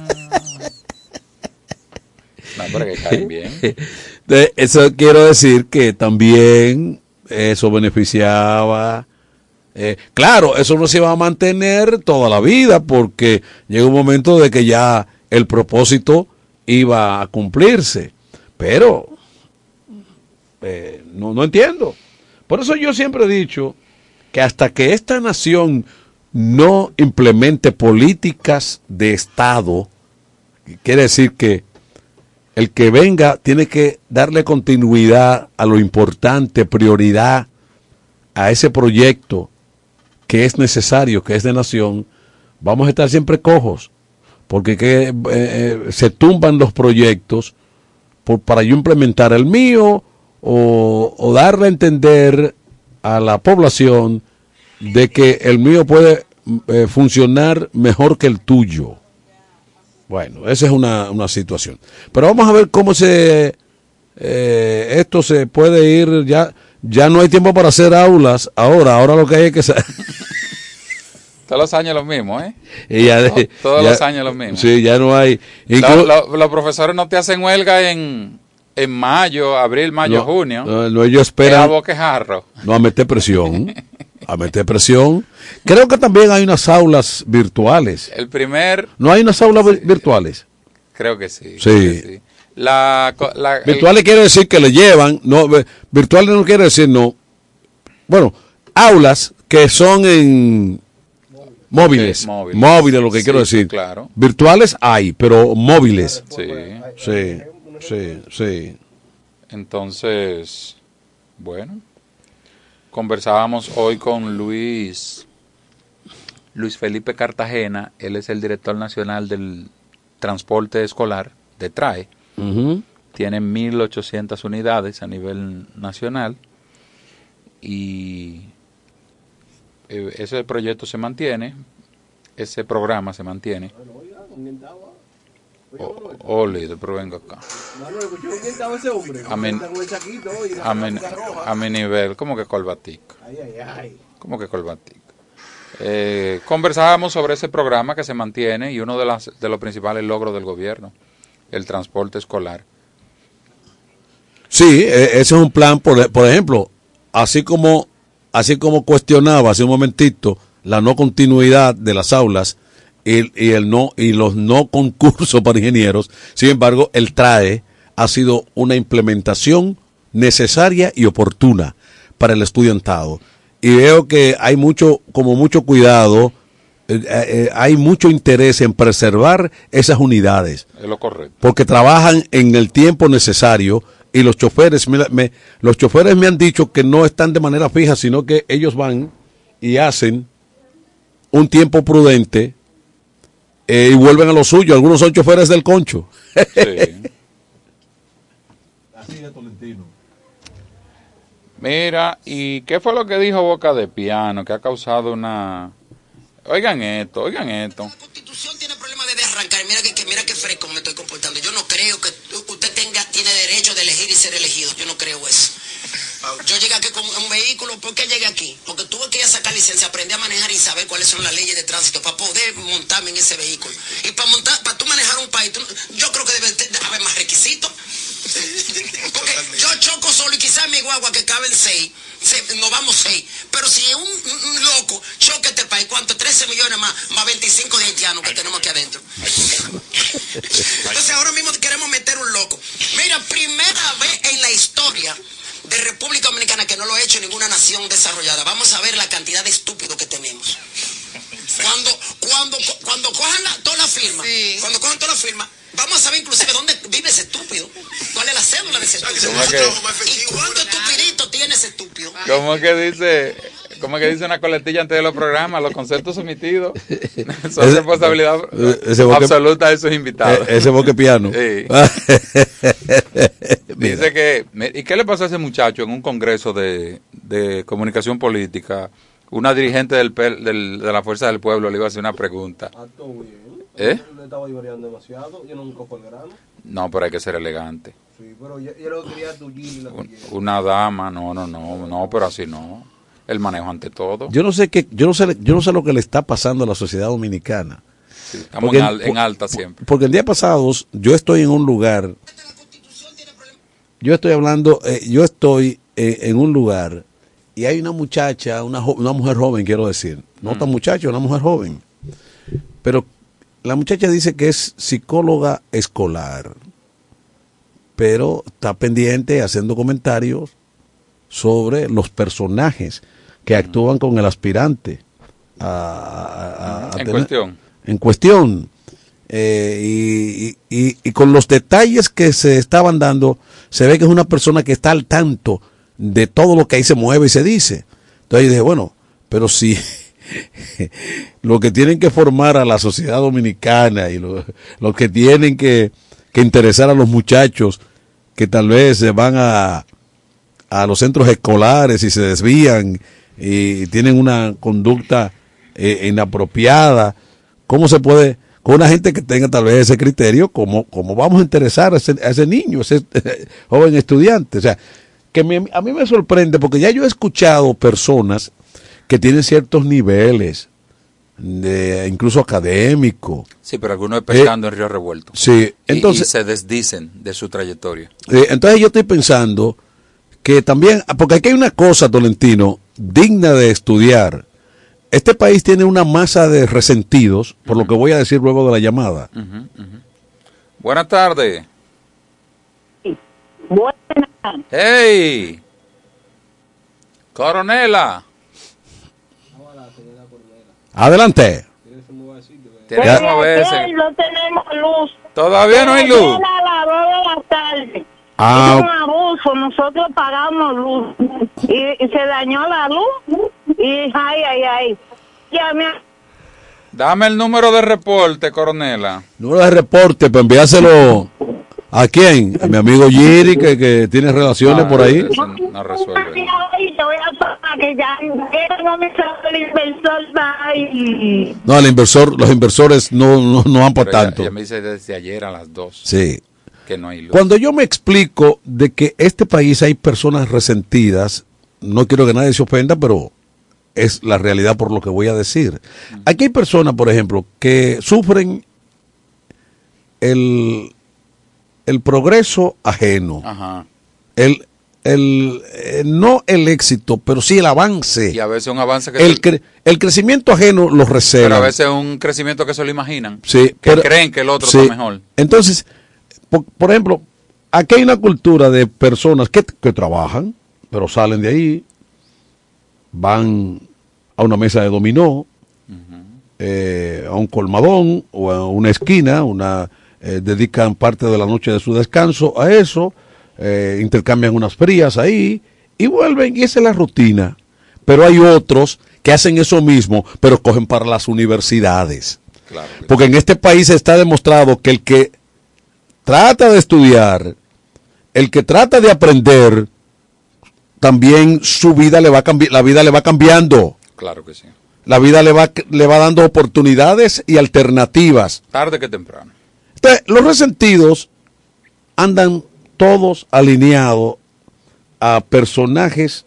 No, pero que caen bien. De eso quiero decir que también eso beneficiaba. Eh, claro, eso no se va a mantener toda la vida, porque llega un momento de que ya el propósito iba a cumplirse. Pero eh, no, no entiendo. Por eso yo siempre he dicho que hasta que esta nación no implemente políticas de Estado, quiere decir que el que venga tiene que darle continuidad a lo importante, prioridad a ese proyecto que es necesario, que es de nación. Vamos a estar siempre cojos, porque que, eh, se tumban los proyectos por, para yo implementar el mío o, o darle a entender a la población de que el mío puede eh, funcionar mejor que el tuyo. Bueno, esa es una, una situación. Pero vamos a ver cómo se eh, esto se puede ir, ya ya no hay tiempo para hacer aulas ahora, ahora lo que hay es que... Todos los años lo mismo, ¿eh? Y ya de, Todos, todos ya, los años lo mismo. Sí, ya no hay... Inclu- lo, lo, los profesores no te hacen huelga en, en mayo, abril, mayo, no, junio. No, no, ellos esperan... A boquejarro. No, a meter presión. A meter presión. Creo que también hay unas aulas virtuales. El primer... ¿No hay unas aulas sí, virtuales? Creo que sí. Sí. Creo que sí. La, la, virtuales el, quiere decir que le llevan, no, virtuales no quiere decir no. Bueno, aulas que son en móviles, okay, móviles. móviles, lo que sí, quiero decir. Claro. Virtuales hay, pero móviles. Sí. Sí, sí, sí. Entonces, bueno, conversábamos hoy con Luis, Luis Felipe Cartagena, él es el director nacional del transporte escolar de TRAE. Uh-huh. Tiene mil ochocientas unidades a nivel nacional y eh, ese proyecto se mantiene, ese programa se mantiene. O, ole, pero venga acá. A mi, a, mi, a mi nivel, ¿cómo que colbatica? ¿Cómo que colbatica? Eh, conversábamos sobre ese programa que se mantiene y uno de, las, de los principales logros del gobierno, el transporte escolar. Sí, ese es un plan, por, por ejemplo, así como, así como cuestionaba hace un momentito la no continuidad de las aulas y, y, el no, y los no concursos para ingenieros, sin embargo, el TRAE ha sido una implementación necesaria y oportuna para el estudiantado. Y veo que hay mucho, como mucho cuidado, eh, eh, hay mucho interés en preservar esas unidades. Es lo correcto. Porque trabajan en el tiempo necesario y los choferes, me, me, los choferes me han dicho que no están de manera fija, sino que ellos van y hacen un tiempo prudente eh, y vuelven a lo suyo. Algunos son choferes del concho. Sí. Así de Tolentino. Mira, ¿y qué fue lo que dijo Boca de Piano que ha causado una... Oigan esto, oigan esto. La Constitución tiene problemas de arrancar. Mira que, que mira qué fresco me estoy comportando. Yo no creo que usted tenga tiene derecho de elegir y ser elegido. Yo no creo eso. Yo llegué aquí con un vehículo. ¿Por qué llegué aquí? Porque tuve que ir a sacar licencia, aprender a manejar y saber cuáles son las leyes de tránsito para poder montarme en ese vehículo. Y para montar, para tú manejar un país, tú, yo creo que debe de haber más requisitos. Porque yo choco solo y quizás mi guagua que caben seis, se, nos vamos seis. Pero si un, un loco choque este país, ¿cuánto? trece millones más, más veinticinco de haitianos que tenemos aquí adentro. Entonces ahora mismo queremos meter un loco. Mira, primera vez en la historia de República Dominicana que no lo ha hecho ninguna nación desarrollada. Vamos a ver la cantidad de estúpidos que tenemos. Cuando, cuando, cuando cojan la, toda la firma, sí. cuando cojan toda la firma, vamos a saber inclusive dónde vive ese estúpido, cuál es la cédula de ese estúpido. ¿Y cuánto estupidito tiene ese estúpido? ¿Cómo que dice, cómo que dice una coletilla antes de los programas? Los conceptos sometidos son responsabilidad ese boque, absoluta de sus invitados. Ese boque piano. Sí. Dice que, ¿y qué le pasó a ese muchacho en un congreso de, de comunicación política? Una dirigente del, del, de la Fuerza del Pueblo le iba a hacer una pregunta. ¿Eh? Le estaba divariando demasiado, yo nunca fue el grano. No, pero hay que ser elegante. Sí, pero yo, yo lo quería tullir la Un, Una dama, no, no, no, no, pero así no. El manejo ante todo. Yo no sé qué, yo no sé, yo no sé lo que le está pasando a la sociedad dominicana. Sí, estamos porque, en, al, en alta siempre. Porque el día pasado yo estoy en un lugar, yo estoy hablando, eh, yo estoy eh, en un lugar y hay una muchacha, una, una mujer joven, quiero decir, no mm. tan muchacha, una mujer joven, pero la muchacha dice que es psicóloga escolar, pero está pendiente haciendo comentarios sobre los personajes que mm. actúan con el aspirante a, a, a en tener, cuestión. En cuestión. Eh, y, y, y con los detalles que se estaban dando, se ve que es una persona que está al tanto de todo lo que ahí se mueve y se dice. Entonces yo dije, bueno, pero si lo que tienen que formar a la sociedad dominicana y lo, lo que tienen que, que interesar a los muchachos que tal vez se van a, a los centros escolares y se desvían y tienen una conducta eh, inapropiada, ¿cómo se puede, con una gente que tenga tal vez ese criterio, como, como vamos a interesar a ese, a ese niño, ese joven estudiante. O sea, que me, a mí me sorprende porque ya yo he escuchado personas que tienen ciertos niveles, de, incluso académico. Sí, pero algunos pescando eh, en Río Revuelto. Sí, entonces. Y, y se desdicen de su trayectoria. Eh, entonces yo estoy pensando que también, porque aquí hay una cosa, Tolentino, digna de estudiar. Este país tiene una masa de resentidos, por uh-huh. lo que voy a decir luego de la llamada. Uh-huh, uh-huh. Buenas tardes. Buenas. ¡Hey! Coronela. Adelante. Tenemos a veces. No tenemos luz. Todavía no hay luz. A las dos de la tarde. Ah. Es un abuso. Nosotros pagamos luz y, y se dañó la luz y ay, ay, ay. Ya me... Dame el número de reporte, Coronela. Número de reporte para enviárselo. ¿A quién? A mi amigo Giri, que, que tiene relaciones no, por ahí. No, no resuelve. No, el inversor, los inversores no, no, no van por Pero tanto. Ya, ya me dice desde ayer a las dos. Sí. Que no hay luz. Cuando yo me explico de que este país hay personas resentidas, no quiero que nadie se ofenda, pero es la realidad por lo que voy a decir. Aquí hay personas, por ejemplo, que sufren el, el progreso ajeno. Ajá. El, el, eh, no el éxito, pero sí el avance. Y a veces un avance que... El, se... cre el crecimiento ajeno lo recela. Pero a veces un crecimiento que se lo imaginan. Sí. Que pero, creen que el otro sí. está mejor. Entonces, por, por ejemplo, aquí hay una cultura de personas que, que trabajan, pero salen de ahí, van a una mesa de dominó, uh-huh. eh, a un colmadón o a una esquina, una eh, dedican parte de la noche de su descanso a eso, eh, intercambian unas frías ahí y vuelven, y esa es la rutina. Pero hay otros que hacen eso mismo, pero cogen para las universidades. Claro, porque en este país está demostrado que el que trata de estudiar, el que trata de aprender, también su vida le va cambi- la vida le va cambiando. Claro que sí. La vida le va le va dando oportunidades y alternativas. Tarde que temprano. Entonces, los resentidos andan todos alineados a personajes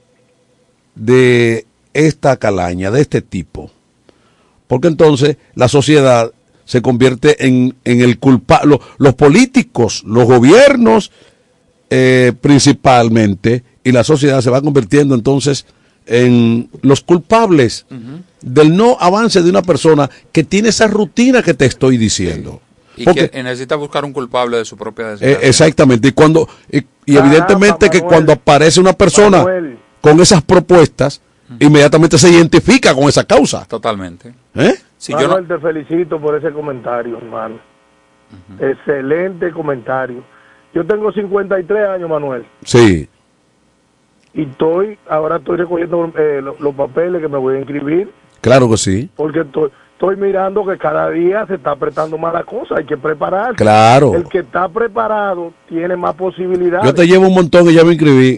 de esta calaña, de este tipo. Porque entonces la sociedad se convierte en, en el culpable. Los, los políticos, los gobiernos eh, principalmente, y la sociedad se va convirtiendo entonces en los culpables uh-huh. del no avance de una persona que tiene esa rutina que te estoy diciendo. Sí. Y Porque, que necesita buscar un culpable de su propia eh, exactamente. Y cuando y, y evidentemente Manuel, que cuando aparece una persona Manuel. con esas propuestas, uh-huh. inmediatamente se identifica con esa causa. Totalmente. ¿Eh? Si Manuel, yo no... te felicito por ese comentario, hermano. Uh-huh. Excelente comentario. Yo tengo cincuenta y tres años, Manuel. Sí. Y estoy, ahora estoy recogiendo eh, los, los papeles que me voy a inscribir. Claro que sí. Porque estoy, estoy mirando que cada día se está apretando más la cosa, hay que prepararse. Claro. El que está preparado tiene más posibilidades. Yo te llevo un montón y ya me inscribí.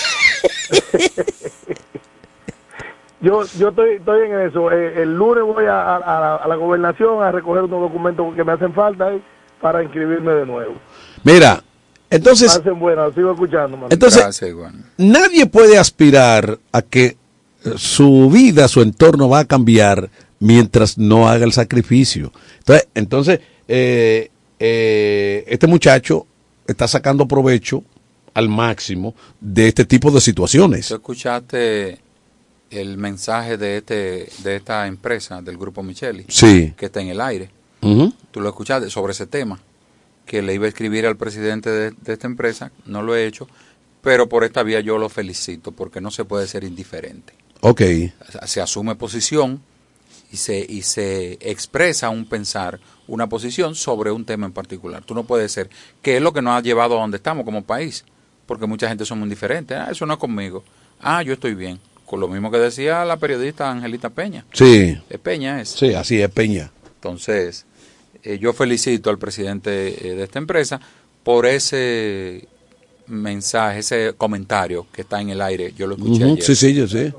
yo yo estoy, estoy en eso. Eh, el lunes voy a, a, a, la, a la gobernación a recoger unos documentos que me hacen falta ahí para inscribirme de nuevo. Mira, entonces, Hacen buena, sigo escuchando, man. entonces Gracias, nadie puede aspirar a que su vida, su entorno va a cambiar mientras no haga el sacrificio. Entonces, entonces eh, eh, este muchacho está sacando provecho al máximo de este tipo de situaciones. ¿Tú escuchaste el mensaje de este de esta empresa, del Grupo Micheli? Sí. Que está en el aire. Uh-huh. ¿Tú lo escuchaste sobre ese tema? Que le iba a escribir al presidente de, de esta empresa, no lo he hecho, pero por esta vía yo lo felicito, porque no se puede ser indiferente. Ok. Se asume posición y se, y se expresa un pensar, una posición sobre un tema en particular. Tú no puedes ser, que es lo que nos ha llevado a donde estamos como país, porque mucha gente somos indiferentes. Ah, eso no es conmigo. Ah, yo estoy bien. Con lo mismo que decía la periodista Angelita Peña. Sí. Es Peña es. Sí, así es, Peña. Entonces, eh, yo felicito al presidente eh, de esta empresa por ese mensaje, ese comentario que está en el aire. Yo lo escuché uh-huh. ayer. Sí, sí, yo sí.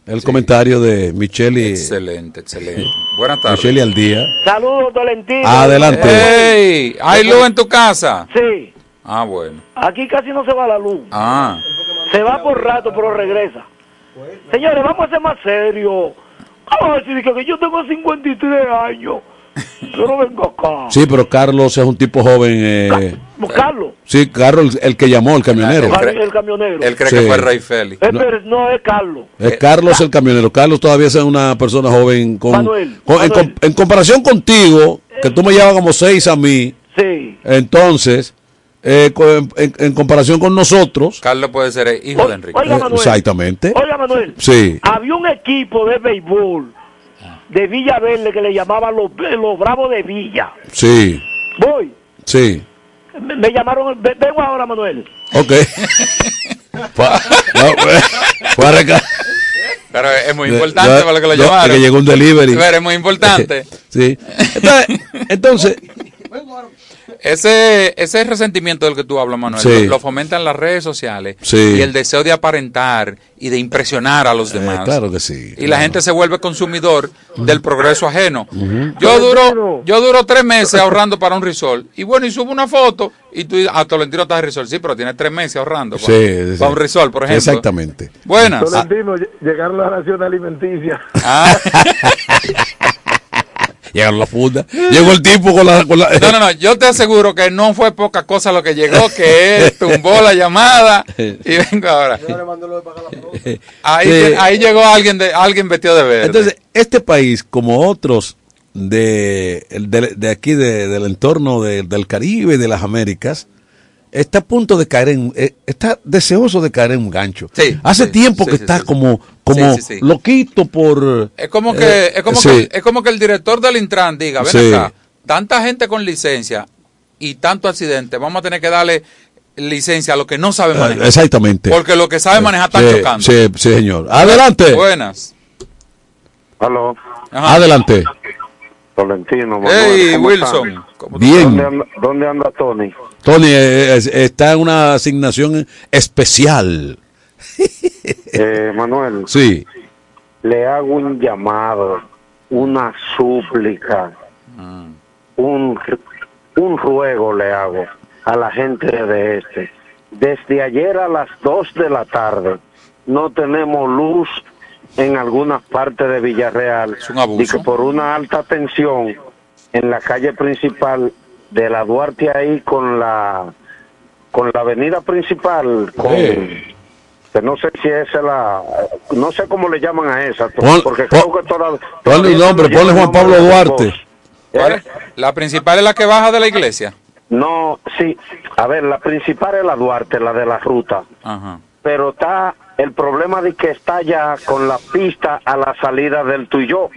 el sí. comentario de Micheli. Excelente, excelente. Buenas tardes. Micheli al día. Saludos, Tolentino. Adelante. Hey, ¿hay luz en tu casa? Sí. Ah, bueno. Aquí casi no se va la luz. Ah. Se va por rato, pero regresa. Señores, vamos a ser más serios. Vamos a decir que yo tengo cincuenta y tres años. Yo no vengo acá. Sí, pero Carlos es un tipo joven. Eh, ¿Carlos? Sí, Carlos, el, el que llamó, el camionero. El, el, el camionero. Él cree sí. que fue Rey Félix. Eh, no. no, es Carlos. Es Carlos el camionero. Carlos todavía es una persona joven. Con, Manuel, con, Manuel. En, en comparación contigo, que tú me llevas como seis a mí. Sí. Entonces, eh, con, en, en comparación con nosotros. Carlos puede ser el hijo o, de Enrique. Oiga, Manuel. Exactamente. Oiga, Manuel. Sí. Había un equipo de béisbol de Villa Verde que le llamaban los, los Bravos de Villa. Sí. Voy. Sí. Me, me llamaron, vengo ahora, Manuel. Ok. pa, no, pa, reca- Pero es muy importante no, para lo que lo no, llamaron. Que llegó un delivery. Pero es muy importante. Sí. Entonces, entonces Ese, ese resentimiento del que tú hablas, Manuel, sí. lo, lo fomentan las redes sociales sí. y el deseo de aparentar y de impresionar a los demás. Eh, claro que sí. Y claro. la gente se vuelve consumidor uh-huh. del progreso ajeno. Uh-huh. Yo duro yo duro tres meses ahorrando para un resort. Y bueno, y subo una foto y tú dices, ah, Tolentino está en resort. Sí, pero tiene tres meses ahorrando para, sí, sí. para un resort, por ejemplo. Exactamente. Buenas. Tolentino, ah. llegaron a la nación alimenticia. Ah. Llegaron la funda. Llegó el tipo con la, con la... No, no, no. Yo te aseguro que no fue poca cosa lo que llegó, que él tumbó la llamada y vengo ahora. Ahí, sí. ahí llegó alguien de alguien vestido de verde. Entonces, este país, como otros de, de, de aquí, de, del entorno de, del Caribe y de las Américas, está a punto de caer en, eh, está deseoso de caer en un gancho. Sí, Hace sí, tiempo sí, que sí, está sí, como, como sí, sí, sí. loquito por... Es como que, eh, es como sí. que, es como que el director del Intran diga, ven sí. acá, tanta gente con licencia y tanto accidente, vamos a tener que darle licencia a los que no saben manejar. Uh, exactamente. Porque los que saben manejar están sí, chocando. Sí, sí, señor. Adelante. Buenas. Aló. Ajá. Adelante. Tolentino. Hey, Wilson. Bien. ¿Dónde anda, ¿Dónde anda Tony? Tony eh, está en una asignación especial. eh, Manuel. Sí. Le hago un llamado, una súplica, mm. un, un ruego le hago a la gente de este. Desde ayer a las dos de la tarde no tenemos luz en algunas partes de Villarreal. Es un abuso. Y que por una alta tensión en la calle principal de la Duarte ahí con la con la avenida principal con hey. que no sé si esa es la no sé cómo le llaman a esa pon, porque pon, creo que toda, ponle un nombre, ponle Juan Pablo Duarte. ¿Eh? La principal es la que baja de la iglesia. No, sí, a ver, la principal es la Duarte, la de la ruta. Ajá. Pero está el problema de que está ya con la pista a la salida del Tuyó.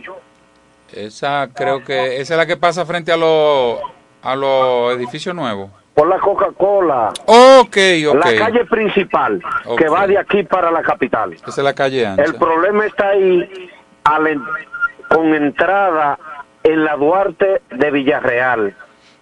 Esa creo que esa es la que pasa frente a los a los edificios nuevos. Por la Coca-Cola. Ok, ok. La calle principal, okay. que va de aquí para la capital. Esa es la calle ancha. El problema está ahí al en, con entrada en la Duarte de Villarreal.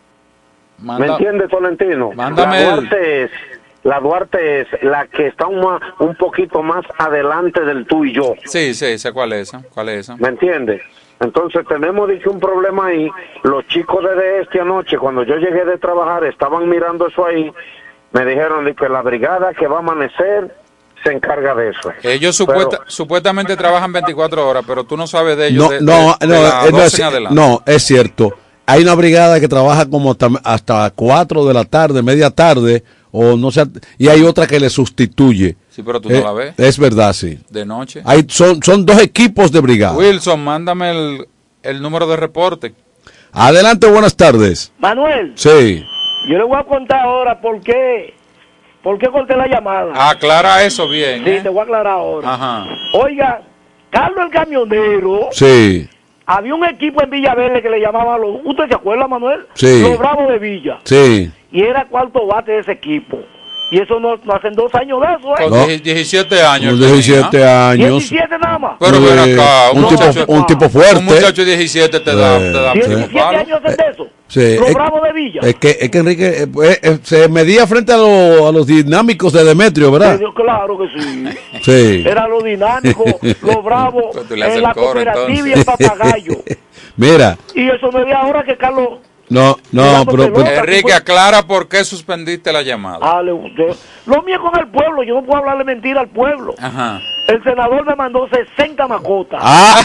Manda, ¿me entiendes, Tolentino? Mándame la Duarte es la Duarte es la que está un, un poquito más adelante del tú y yo. Sí, sí, sé cuál es esa. ¿Cuál es esa? ¿Me entiendes? Entonces tenemos dicho un problema ahí. Los chicos de este anoche, cuando yo llegué de trabajar, estaban mirando eso ahí. Me dijeron de que la brigada que va a amanecer se encarga de eso. Ellos supuesta, pero, supuestamente trabajan veinticuatro horas, pero tú no sabes de ellos. No, de, no, de, no, de la no, es, no, es cierto. Hay una brigada que trabaja como hasta, hasta cuatro de la tarde, media tarde, o no sé, y hay otra que le sustituye. Sí, pero tú eh, no la ves. Es verdad, sí. De noche. Hay, son, son dos equipos de brigada. Wilson, mándame el, el número de reporte. Adelante, buenas tardes. Manuel. Sí. Yo le voy a contar ahora por qué, por qué corté la llamada. Aclara eso bien. Sí, ¿eh? te voy a aclarar ahora. Ajá. Oiga, Carlos el camionero. Sí. Había un equipo en Villaverde que le llamaban los... ¿Usted se acuerda, Manuel? Sí. Los Bravos de Villa. Sí. Y era cuarto bate de ese equipo. Y eso no, no hacen dos años de eso, ¿eh? Con no. diecisiete años. diecisiete años. diecisiete nada más. Pero ven acá. Un, Un, tipo, muchacho, un tipo fuerte. Un muchacho de diecisiete te da... Eh, te da diecisiete años hacen de eso. Sí, Los es, Bravos de Villa. es que, es que Enrique eh, eh, eh, se medía frente a, lo- a los dinámicos de Demetrio, ¿verdad? Eh, Claro que sí. Sí. Era lo dinámico, los Bravos, Pues tú le haces en la el coro, cooperativa y entonces. el papagayo. Mira, Y eso no es de ahora que Carlos... no, no, pero, pero- Enrique, aclara por qué suspendiste la llamada. Dale usted. Lo mío con el pueblo, yo no puedo hablarle mentira al pueblo. Ajá. El senador me mandó sesenta macotas. Ah,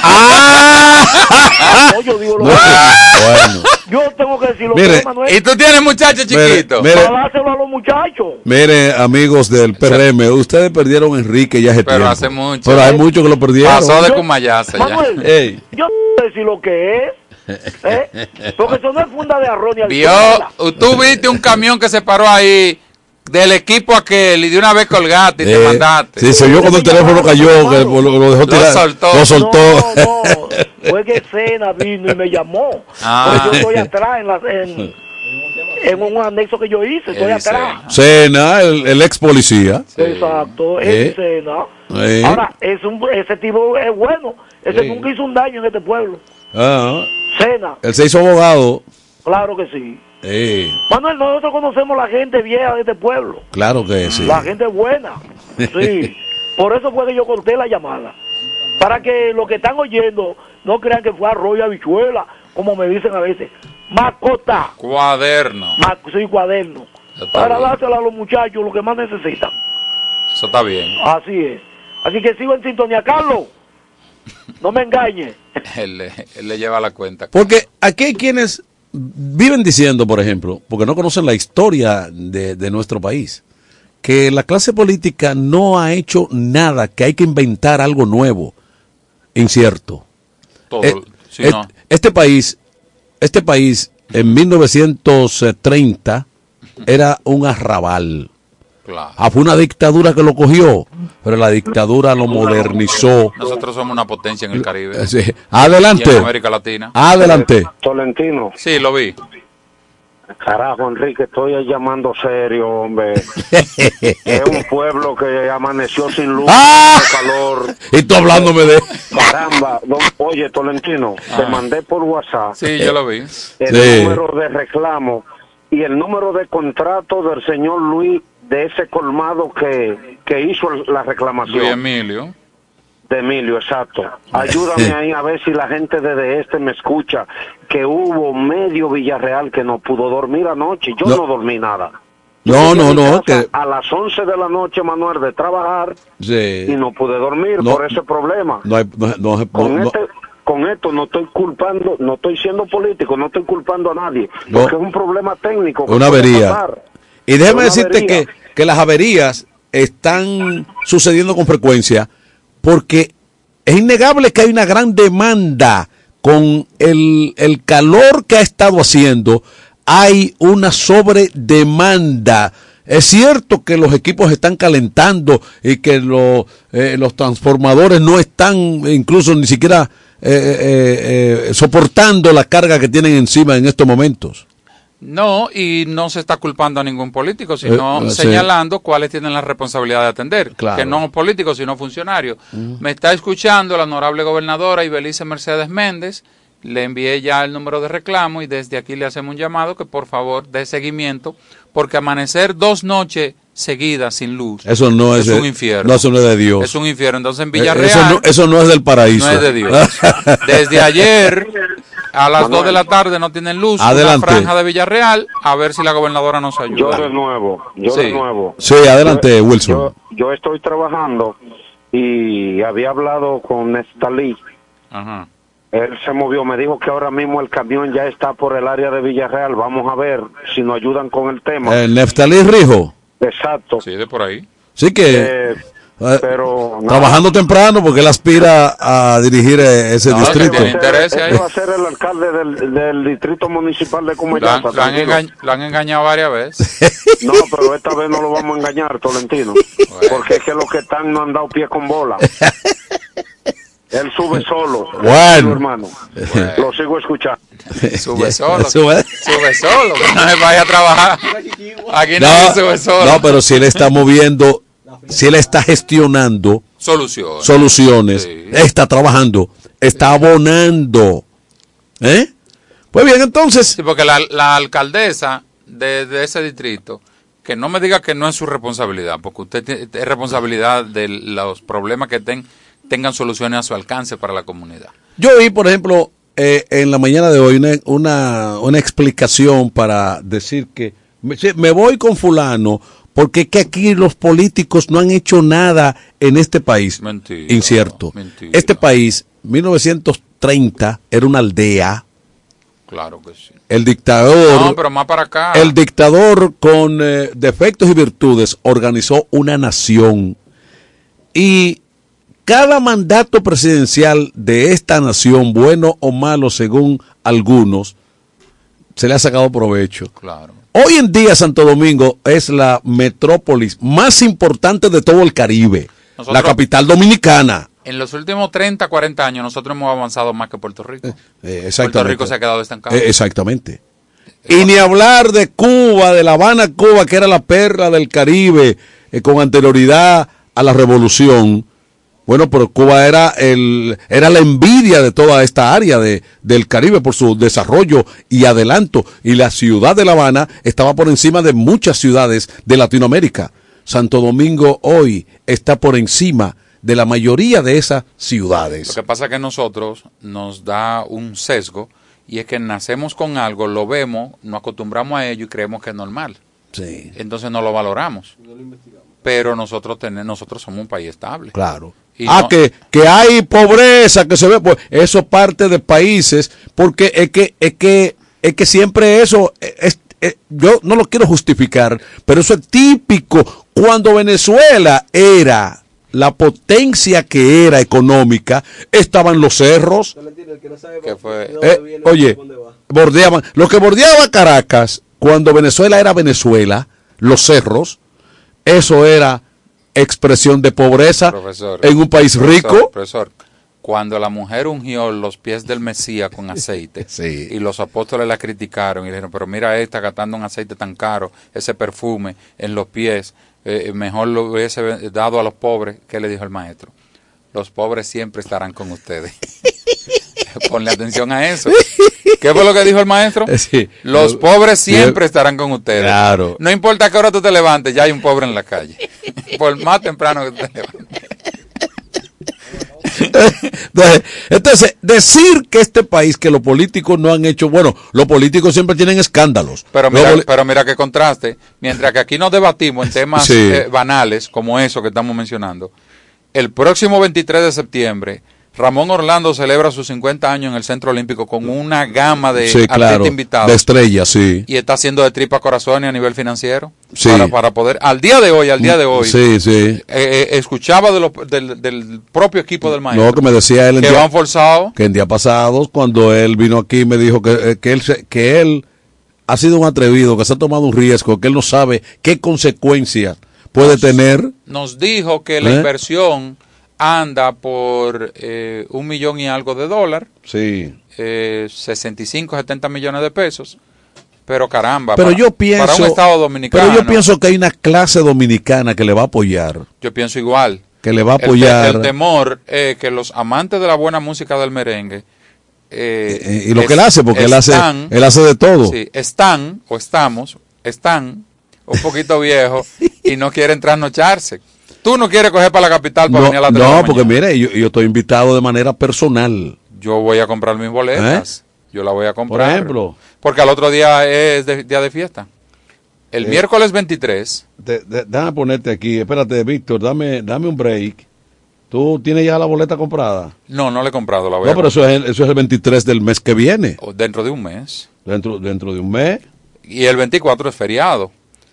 ah. No, yo digo lo No, que- bueno. Yo tengo que decir lo Mire, que es, Manuel. ¿Y tú tienes muchachos Mire, chiquitos? mire. Para dárselo a los muchachos. Mire, amigos del P R M, ustedes perdieron a Enrique ya hace Pero tiempo. hace mucho. Pero hay muchos que lo perdieron. Pasó de Yo- Cumayasa ya. Manuel, Ey. yo no sé decir lo que es. ¿eh? Porque eso no es funda de arroz ni Vio, habichuela. tú viste un camión que se paró ahí del equipo aquel y de una vez colgaste y te Eh, mandaste. Sí, se oyó cuando el teléfono cayó, que lo, lo dejó Lo tirar. soltó. Lo soltó. No, no. Fue que Cena vino y me llamó. Ah. Pues yo estoy atrás en, la, en, en un anexo que yo hice. Estoy Él dice, atrás. Cena, el, el ex policía. Exacto, Eh. es Cena. Eh. Ahora, es un, ese tipo es bueno. Ese Sí. nunca hizo un daño en este pueblo. Ah, Cena, él se hizo abogado. claro que sí. Eh, Manuel, nosotros conocemos la gente vieja de este pueblo. claro que sí. La gente buena. Sí. Por eso fue que yo corté la llamada. Para que los que están oyendo no crean que fue arroz y habichuela, como me dicen a veces. Macota. Cuaderno. Ma- sí, cuaderno. Eso está Para bien. dársela a los muchachos lo que más necesitan. Eso está bien. Así es. Así que sigo en sintonía. Carlos, no me engañes. Él, le- él le lleva la cuenta. Porque aquí hay quienes viven diciendo, por ejemplo, porque no conocen la historia de, de nuestro país, que la clase política no ha hecho nada, que hay que inventar algo nuevo. Incierto. Todo. Eh, Sí, et- no. Este país, este país en mil novecientos treinta era un arrabal. Claro. Ah, fue una dictadura que lo cogió, pero la dictadura lo modernizó. Nosotros somos una potencia en el Caribe. Sí. Y en Adelante. América Latina. Adelante. Tolentino. Sí, lo vi. Carajo, Enrique, estoy llamando serio, hombre. Es un pueblo que amaneció sin luz, ¡Ah! sin calor. Y tú hablándome de... Caramba, don- oye, Tolentino, te Ah. mandé por WhatsApp Sí, yo lo vi. el Sí. número de reclamo y el número de contrato del señor Luis de ese colmado que, que hizo la reclamación. Luis Emilio. De Emilio, exacto. Ayúdame ahí a ver si la gente desde este me escucha, que hubo medio Villarreal que no pudo dormir anoche. Yo no, No. dormí nada. No, Llegué no, a mi no, casa que... a las once de la noche, Manuel, de trabajar Sí. y no pude dormir No. por ese problema. No hay, no, no- no- Con, no- este, con esto no estoy culpando, no estoy siendo político, no estoy culpando a nadie, No. porque es un problema técnico. que una puede avería. pasar. Y déjame Una decirte avería. que, que las averías están sucediendo con frecuencia porque es innegable que hay una gran demanda con el, el calor que ha estado haciendo. Hay una sobredemanda. Es cierto que los equipos están calentando y que lo- eh, los transformadores no están incluso ni siquiera eh, eh, eh, soportando la carga que tienen encima en estos momentos. No, y no se está culpando a ningún político, sino Eh, eh, sí. señalando cuáles tienen la responsabilidad de atender. Claro. Que no políticos, sino funcionarios. Me está escuchando la honorable gobernadora Ibelice Mercedes Méndez. Le envié ya el número de reclamo y desde aquí le hacemos un llamado que por favor dé seguimiento, porque amanecer dos noches seguidas sin luz Eso no es, es un de- infierno. No, eso no es de Dios. Es un infierno. Entonces en Eh, Villarreal Eso no, eso no es del paraíso. no es de Dios. Desde ayer a las Manuel. dos de la tarde no tienen luz. Adelante. Una franja de Villarreal, a ver si la gobernadora nos Yo ayuda. de nuevo, yo Sí. de nuevo. Sí, adelante, Wilson. Yo, yo estoy trabajando y había hablado con Nestalí. Ajá. Él se movió, me dijo que ahora mismo el camión ya está por el área de Villarreal. Vamos a ver si nos ayudan con el tema. Eh, Neftalí Rijo. Exacto. Sí, de por ahí. Sí que Eh, eh, pero nada. trabajando temprano porque él aspira a dirigir eh, ese No, distrito. que tiene interés Él ahí. va a ser el alcalde del, del distrito municipal de Lo han, Cumayasa. lo han tranquilo. engañ- lo han engañado varias veces. No, pero esta vez no lo vamos a engañar, Tolentino. Porque es que los que están no han dado pie con bola. Él sube solo. Bueno. Tranquilo, hermano. Lo sigo escuchando. Sube solo. Sube. Sube solo. Que no se vaya a trabajar. Aquí no, No, sube solo. no, pero si él está moviendo, si él está gestionando Solución. soluciones, Sí. está trabajando, está abonando. ¿Eh? Pues bien, entonces... Sí, porque la, la alcaldesa de, de ese distrito, que no me diga que no es su responsabilidad, porque usted tiene, es responsabilidad de los problemas que ten, tengan soluciones a su alcance para la comunidad. Yo vi, por ejemplo, eh, en la mañana de hoy una, una, una explicación para decir que me, me voy con fulano porque es que aquí los políticos no han hecho nada en este país. Mentira. Incierto. Mentira. Este país, mil novecientos treinta, era una aldea. Claro que sí. El dictador, No, pero más para acá. el dictador con eh, defectos y virtudes organizó una nación y cada mandato presidencial de esta nación, bueno o malo según algunos, se le ha sacado provecho. Claro. Hoy en día Santo Domingo es la metrópolis más importante de todo el Caribe, Nosotros- la capital dominicana. En los últimos treinta, cuarenta años nosotros hemos avanzado más que Puerto Rico. Eh, Puerto Rico se ha quedado estancado. Eh, exactamente. Y ni hablar de Cuba, de La Habana, Cuba, que era la perla del Caribe, eh, con anterioridad a la revolución. Bueno, pero Cuba era el era la envidia de toda esta área de, del Caribe por su desarrollo y adelanto. Y la ciudad de La Habana estaba por encima de muchas ciudades de Latinoamérica. Santo Domingo hoy está por encima de la mayoría de esas ciudades. Lo que pasa es que nosotros nos da un sesgo y es que nacemos con algo, lo vemos, nos acostumbramos a ello y creemos que es normal. Sí. Entonces no lo valoramos. Pero nosotros tenemos, nosotros somos un país estable. Claro. Y ah, no- que, que hay pobreza, que se ve, pues eso parte de países, porque es que, es que, es que siempre eso, es, es- yo no lo quiero justificar, pero eso es típico. Cuando Venezuela era la potencia que era económica, estaban los cerros, que fue eh, oye, bordeaban, lo que bordeaba Caracas, cuando Venezuela era Venezuela, los cerros, eso era expresión de pobreza Profesor, en un país profesor, rico. Profesor, cuando la mujer ungió los pies del Mesías con aceite Sí. y los apóstoles la criticaron y le dijeron, pero mira esta gastando un aceite tan caro, ese perfume en los pies, eh, mejor lo hubiese dado a los pobres. ¿Qué le dijo el maestro? Los pobres siempre estarán con ustedes. Ponle atención a eso. ¿Qué fue lo que dijo el maestro? Sí. Los pobres siempre estarán con ustedes. Claro. No importa a qué hora tú te levantes, ya hay un pobre en la calle. Por más temprano que tú te levantes. Entonces, entonces, decir que este país, que los políticos no han hecho, bueno, los políticos siempre tienen escándalos. Pero Los mira, poli- pero mira qué contraste. Mientras que aquí nos debatimos en temas Sí. eh, banales como eso que estamos mencionando, el próximo veintitrés de septiembre, Ramón Orlando celebra sus cincuenta años en el Centro Olímpico con una gama de sí, artistas claro, invitados. de estrellas, sí. Y está haciendo de tripa corazones a nivel financiero. Sí. Para, para poder, al día de hoy, al día de hoy, Sí, sí. eh, eh, escuchaba de los- del, del propio equipo del maestro. No, que me decía él en que día- van forzados. que en días pasados, cuando él vino aquí, me dijo que, eh, que, él, se- que él ha sido un atrevido, que se ha tomado un riesgo, que él no sabe qué consecuencias puede tener. Nos dijo que la ¿Eh? inversión anda por eh, un millón y algo de dólares, Sí. eh, sesenta y cinco, setenta millones de pesos. Pero caramba, Pero para, yo pienso, para un Estado dominicano, pero yo pienso que hay una clase dominicana que le va a apoyar, yo pienso igual. que le va a El te- apoyar. El, temor es que los amantes de la buena música del merengue eh, Eh, y lo es- que él hace, porque él hace, están- él hace de todo. sí, están o estamos, están un poquito viejos y no quieren trasnocharse. Tú no quieres coger para la capital para No, venir a las tres de la no, porque mañana. mire, yo, yo estoy invitado de manera personal. Yo voy a comprar mis boletas. Yo la voy a comprar. ¿Eh? Por ejemplo. Porque al otro día es de- día de fiesta. El Eh. miércoles veintitrés. De- de- déjame ponerte aquí, espérate, Víctor, dame, dame un break. ¿Tú tienes ya la boleta comprada? No, no le he comprado. La voy No, a pero eso es, el, eso es el veintitrés del mes que viene. comprar dentro de un mes. Dentro, dentro de un mes. Y el veinticuatro es feriado.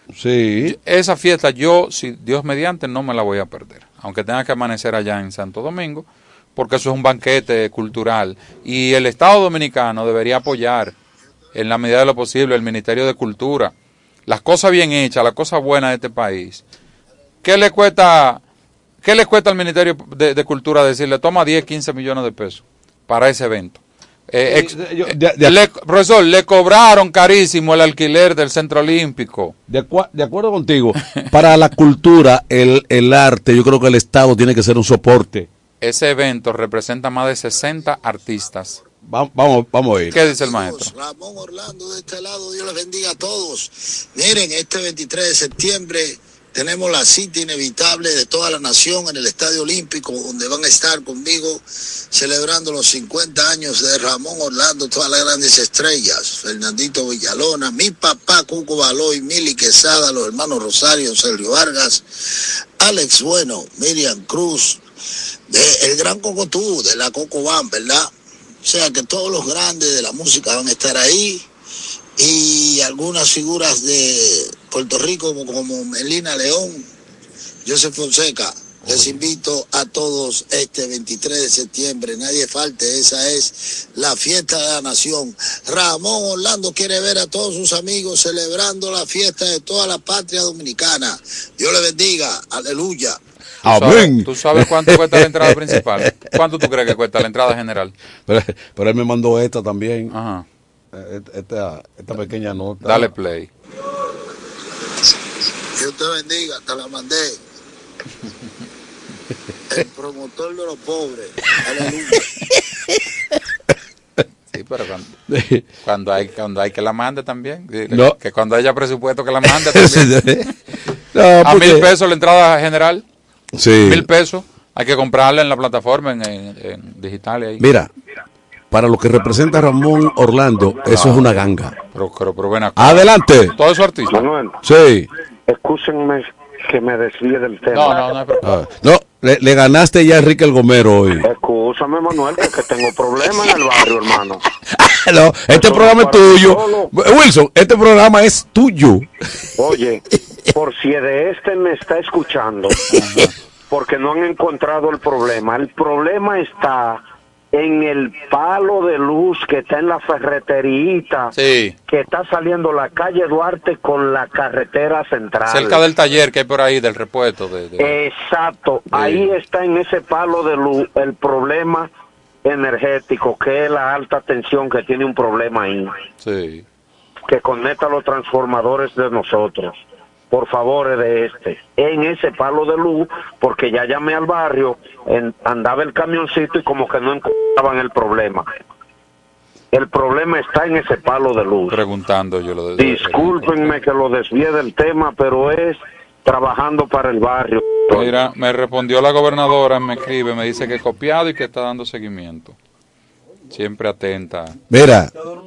Sí. Esa fiesta yo, si Dios mediante, no me la voy a perder. Aunque tenga que amanecer allá en Santo Domingo, porque eso es un banquete cultural. Y el Estado Dominicano debería apoyar, en la medida de lo posible, el Ministerio de Cultura. Las cosas bien hechas, las cosas buenas de este país. ¿Qué le cuesta, qué le cuesta al Ministerio de, de Cultura decirle, toma diez, quince millones de pesos para ese evento? Eh, ex- de- de- le- profesor, le cobraron carísimo el alquiler del Centro Olímpico. De, acua- de acuerdo contigo, para la cultura, el, el arte, yo creo que el Estado tiene que ser un soporte. Ese evento representa más de sesenta artistas vamos, vamos, vamos a ir. ¿Qué dice el maestro? Ramón Orlando de este lado, Dios les bendiga a todos. Miren, este veintitrés de septiembre tenemos la cita inevitable de toda la nación en el Estadio Olímpico, donde van a estar conmigo celebrando los cincuenta años de Ramón Orlando, todas las grandes estrellas, Fernandito Villalona, mi papá Cuco Baloy, Mili Quesada, los hermanos Rosario, Sergio Vargas, Alex Bueno, Miriam Cruz, de el Gran Cocotú, de la Coco Band, ¿verdad? O sea que todos los grandes de la música van a estar ahí, y algunas figuras de Puerto Rico como, como Melina León, Joseph Fonseca. Les invito a todos este veintitrés de septiembre, nadie falte, esa es la fiesta de la nación. Ramón Orlando quiere ver a todos sus amigos celebrando la fiesta de toda la patria dominicana. Dios le bendiga, aleluya. Amén. ¿Tú sabes cuánto cuesta la entrada principal? ¿Cuánto tú crees que cuesta la entrada general? Pero, pero él me mandó esta también. Ajá. Esta, esta pequeña nota. Dale play. Dios te bendiga, te la mandé. El promotor de los pobres. Aleluya. Sí, pero cuando, cuando hay cuando hay que la mande también. No. Que cuando haya presupuesto que la mande también. No, a porque... mil pesos la entrada general. Sí. Mil pesos. Hay que comprarla en la plataforma, en, en, en digital. Ahí. Mira, para lo que representa Ramón Orlando, no, eso es una ganga. Pero, pero, pero ven acá. Adelante. Todo eso artista. Manuel. Sí. Excúsenme que me desvíe del tema. No, no, no. Ah, no, le, le ganaste ya a Enrique el Gomero hoy. Excúsame, Manuel, porque tengo problemas en el barrio, hermano. No, este Eso programa no es tuyo. solo. Wilson, este programa es tuyo. Oye, por si de este me está escuchando, porque no han encontrado el problema. El problema está en el palo de luz que está en la ferreterita, sí, que está saliendo la calle Duarte con la carretera central. Cerca del taller que hay por ahí, del repuesto. De, de... Exacto, sí. Ahí está en ese palo de luz el problema energético, que es la alta tensión que tiene un problema ahí. Sí. Que conecta los transformadores de nosotros. Por favor, de este, en ese palo de luz, porque ya llamé al barrio, en, andaba el camioncito y como que no encontraban el problema. El problema está en ese palo de luz. Preguntando yo lo de... Discúlpenme que lo desvíe del tema, pero es trabajando para el barrio. Mira, me respondió la gobernadora, me escribe, me dice que copiado y que está dando seguimiento. Siempre atenta. Mira,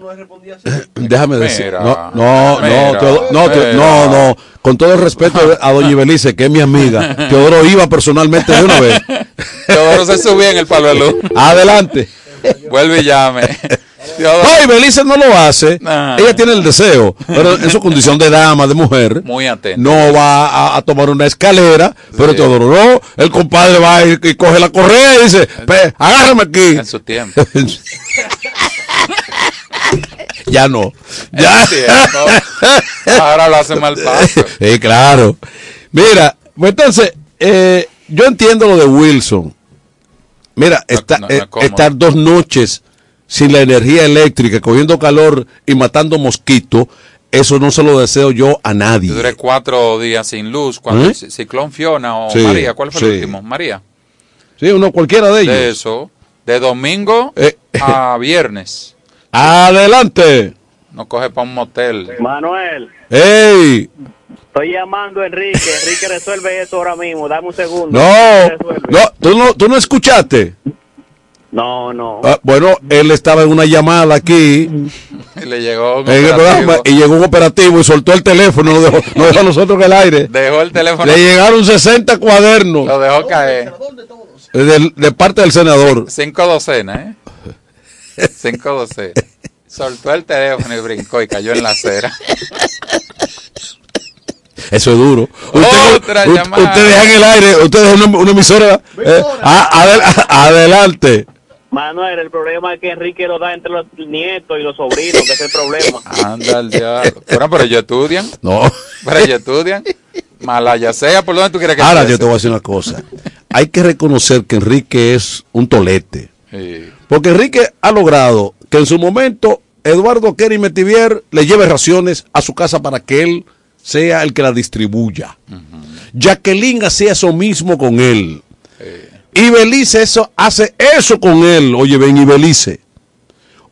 déjame decir, Mira, no, no, mira, no, Teodoro, no, mira. no, no, con todo el respeto a doña Ibelice, que es mi amiga, Teodoro iba personalmente de una vez. Teodoro se subía en el palo de luz. Adelante. Vuelve y llame. Teodoro. No, Ibelice no lo hace, Ajá. Ella tiene el deseo, pero en su condición de dama, de mujer, muy atenta. No va a, a tomar una escalera, sí. Pero Teodoro no, el compadre va y, y coge la correa y dice, agárrame aquí. En su tiempo. Ya no. Ya. Ahora lo hace mal paso. Sí, claro. Mira, pues entonces, eh, yo entiendo lo de Wilson. Mira, no, está, no, no eh, es estar dos noches sin la energía eléctrica, cogiendo calor y matando mosquitos, eso no se lo deseo yo a nadie. Yo duré cuatro días sin luz, cuando ¿Eh? el ciclón Fiona o sí, María, ¿cuál fue sí. el último? María. Sí, uno cualquiera de ellos. De eso, de domingo eh, a viernes. Adelante. No coge para un motel. Manuel. ¡Ey! Estoy llamando a Enrique. Enrique, resuelve esto ahora mismo. Dame un segundo. No, no, ¿tú no, tú no escuchaste. No, no. Ah, bueno, él estaba en una llamada aquí. Y le llegó un en el programa, y llegó un operativo y soltó el teléfono, nos dejó, nos dejó a nosotros en el aire. Dejó el teléfono. Le llegaron sesenta cuadernos. Lo dejó caer. De, de parte del senador. Cinco docenas, ¿eh? Cinco docenas. Soltó el teléfono y brincó y cayó en la acera. Eso es duro. Usted, Otra usted, llamada. Usted deja en el aire, usted deja una, una emisora. Eh, adel, adelante. Manuel, el problema es que Enrique lo da entre los nietos y los sobrinos, que es el problema. Anda el diablo. Bueno, pero ellos estudian. No. Pero ellos estudian. Malaya sea, ¿por dónde tú quieres que Ahora empiece? yo te voy a decir una cosa. Hay que reconocer que Enrique es un tolete. Sí. Porque Enrique ha logrado que en su momento Eduardo Kerry Metivier le lleve raciones a su casa para que él sea el que la distribuya. Uh-huh. Jacqueline hacía eso mismo con él. Sí. Y Belice eso, hace eso con él. Oye, ven y Belice.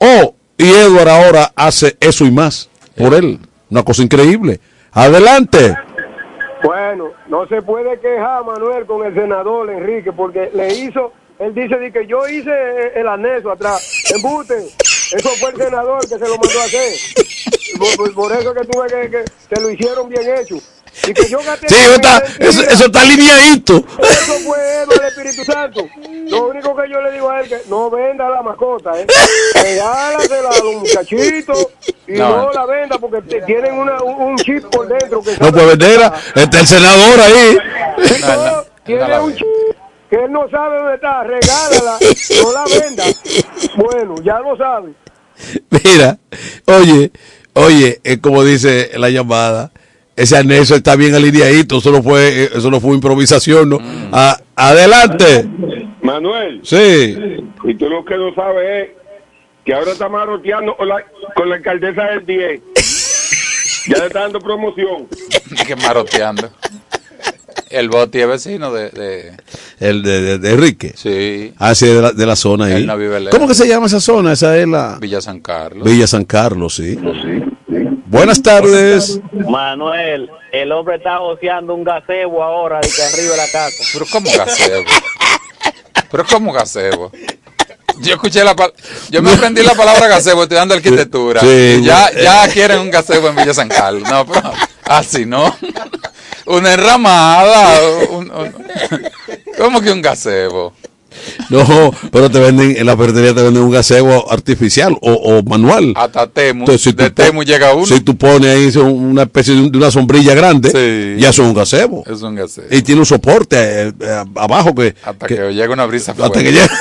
Oh, y Edward ahora hace eso y más por él. Una cosa increíble. Adelante. Bueno, no se puede quejar, Manuel, con el senador Enrique, porque le hizo, él dice de que yo hice el anexo atrás. Embute, eso fue el senador que se lo mandó a hacer. Por, por, por eso que tuve que, que, que lo hicieron bien hecho. Y que yo gasté sí, está, eso, eso está alineadito. Eso fue Edward, el Espíritu Santo. Lo único que yo le digo a él que no venda la mascota, ¿eh? Regálasela a los muchachitos y no, no la venda porque te, tienen una, un, un chip por dentro. Que no puede vender, está el senador ahí. No, no, no, tiene no un chip que él no sabe dónde está. Regálala, no la venda. Bueno, ya lo sabe. Mira, oye, oye, es como dice la llamada. Ese anexo está bien alineadito, eso no fue, eso no fue improvisación, ¿no? Mm. A, adelante. Manuel. Sí. Y tú lo que no sabes es que ahora está maroteando con la, con la alcaldesa del diez. Ya le está dando promoción. Que maroteando. El Boti es vecino de... de... El de, de, de Enrique. Sí. Ah, sí, de la, de la zona ahí. No vive ¿Cómo que se llama esa zona? Esa es la... Villa San Carlos. Villa San Carlos, sí. sí. Buenas tardes. Manuel, el hombre está joseando un gazebo ahora de que arriba de la casa. ¿Pero cómo gazebo? ¿Pero cómo gazebo? Yo escuché la palabra, yo me aprendí la palabra gazebo estudiando arquitectura. Sí, y ya, ya quieren un gazebo en Villa San Carlos. No, pero así no. Una enramada. Un, un, ¿Cómo que un gazebo? No, pero te venden, en la ferretería te venden un gazebo artificial o, o manual. Hasta Temu. Entonces, si de tú, Temu llega uno. Si tú pones ahí una especie de una sombrilla grande, sí, ya eso es un gazebo. Es un gazebo. Y tiene un soporte eh, eh, abajo que... Hasta que, que llega una brisa fuerte. Hasta que llegue.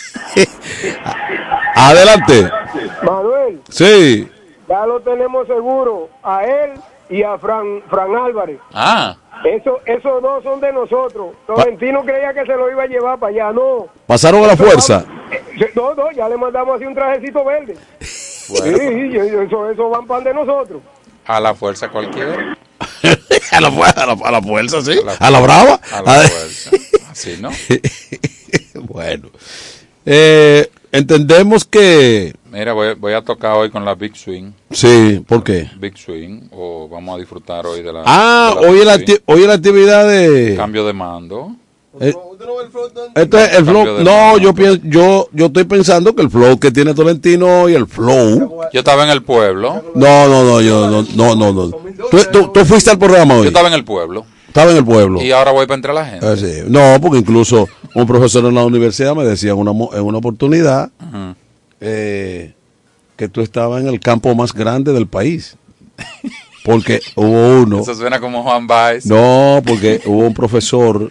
Adelante. Manuel. Sí. Ya lo tenemos seguro. A él y a Fran, Fran Álvarez. Ah. Eso, esos dos son de nosotros. Tolentino creía que se lo iba a llevar para allá, no. ¿Pasaron a la fuerza? No, no, ya le mandamos así un trajecito verde. Bueno. Sí, eso, eso van pan de nosotros. A la fuerza cualquiera. a, la, a, la, a la fuerza, sí. A la, a la brava. A la fuerza. Así, ¿no? Bueno. Eh, entendemos que... Mira, voy, voy a tocar hoy con la Big Swing. Sí, ¿por qué? Big Swing, o vamos a disfrutar hoy de la... Ah, de la hoy, es la, hoy es la actividad de... Cambio de mando. Eh, este es el flow. No, yo, pienso, yo yo estoy pensando que el flow que tiene Tolentino y el flow... Yo estaba en el pueblo. No, no, no, yo no, no, no. no. ¿Tú, tú, tú fuiste al programa hoy? Yo estaba en el pueblo. Estaba en el pueblo. Y ahora voy para entre la gente. Eh, sí. No, porque incluso un profesor en la universidad me decía en una, en una oportunidad... Uh-huh. eh, que tú estabas en el campo más grande del país. Porque hubo uno... Eso suena como Juan Baez. No, porque hubo un profesor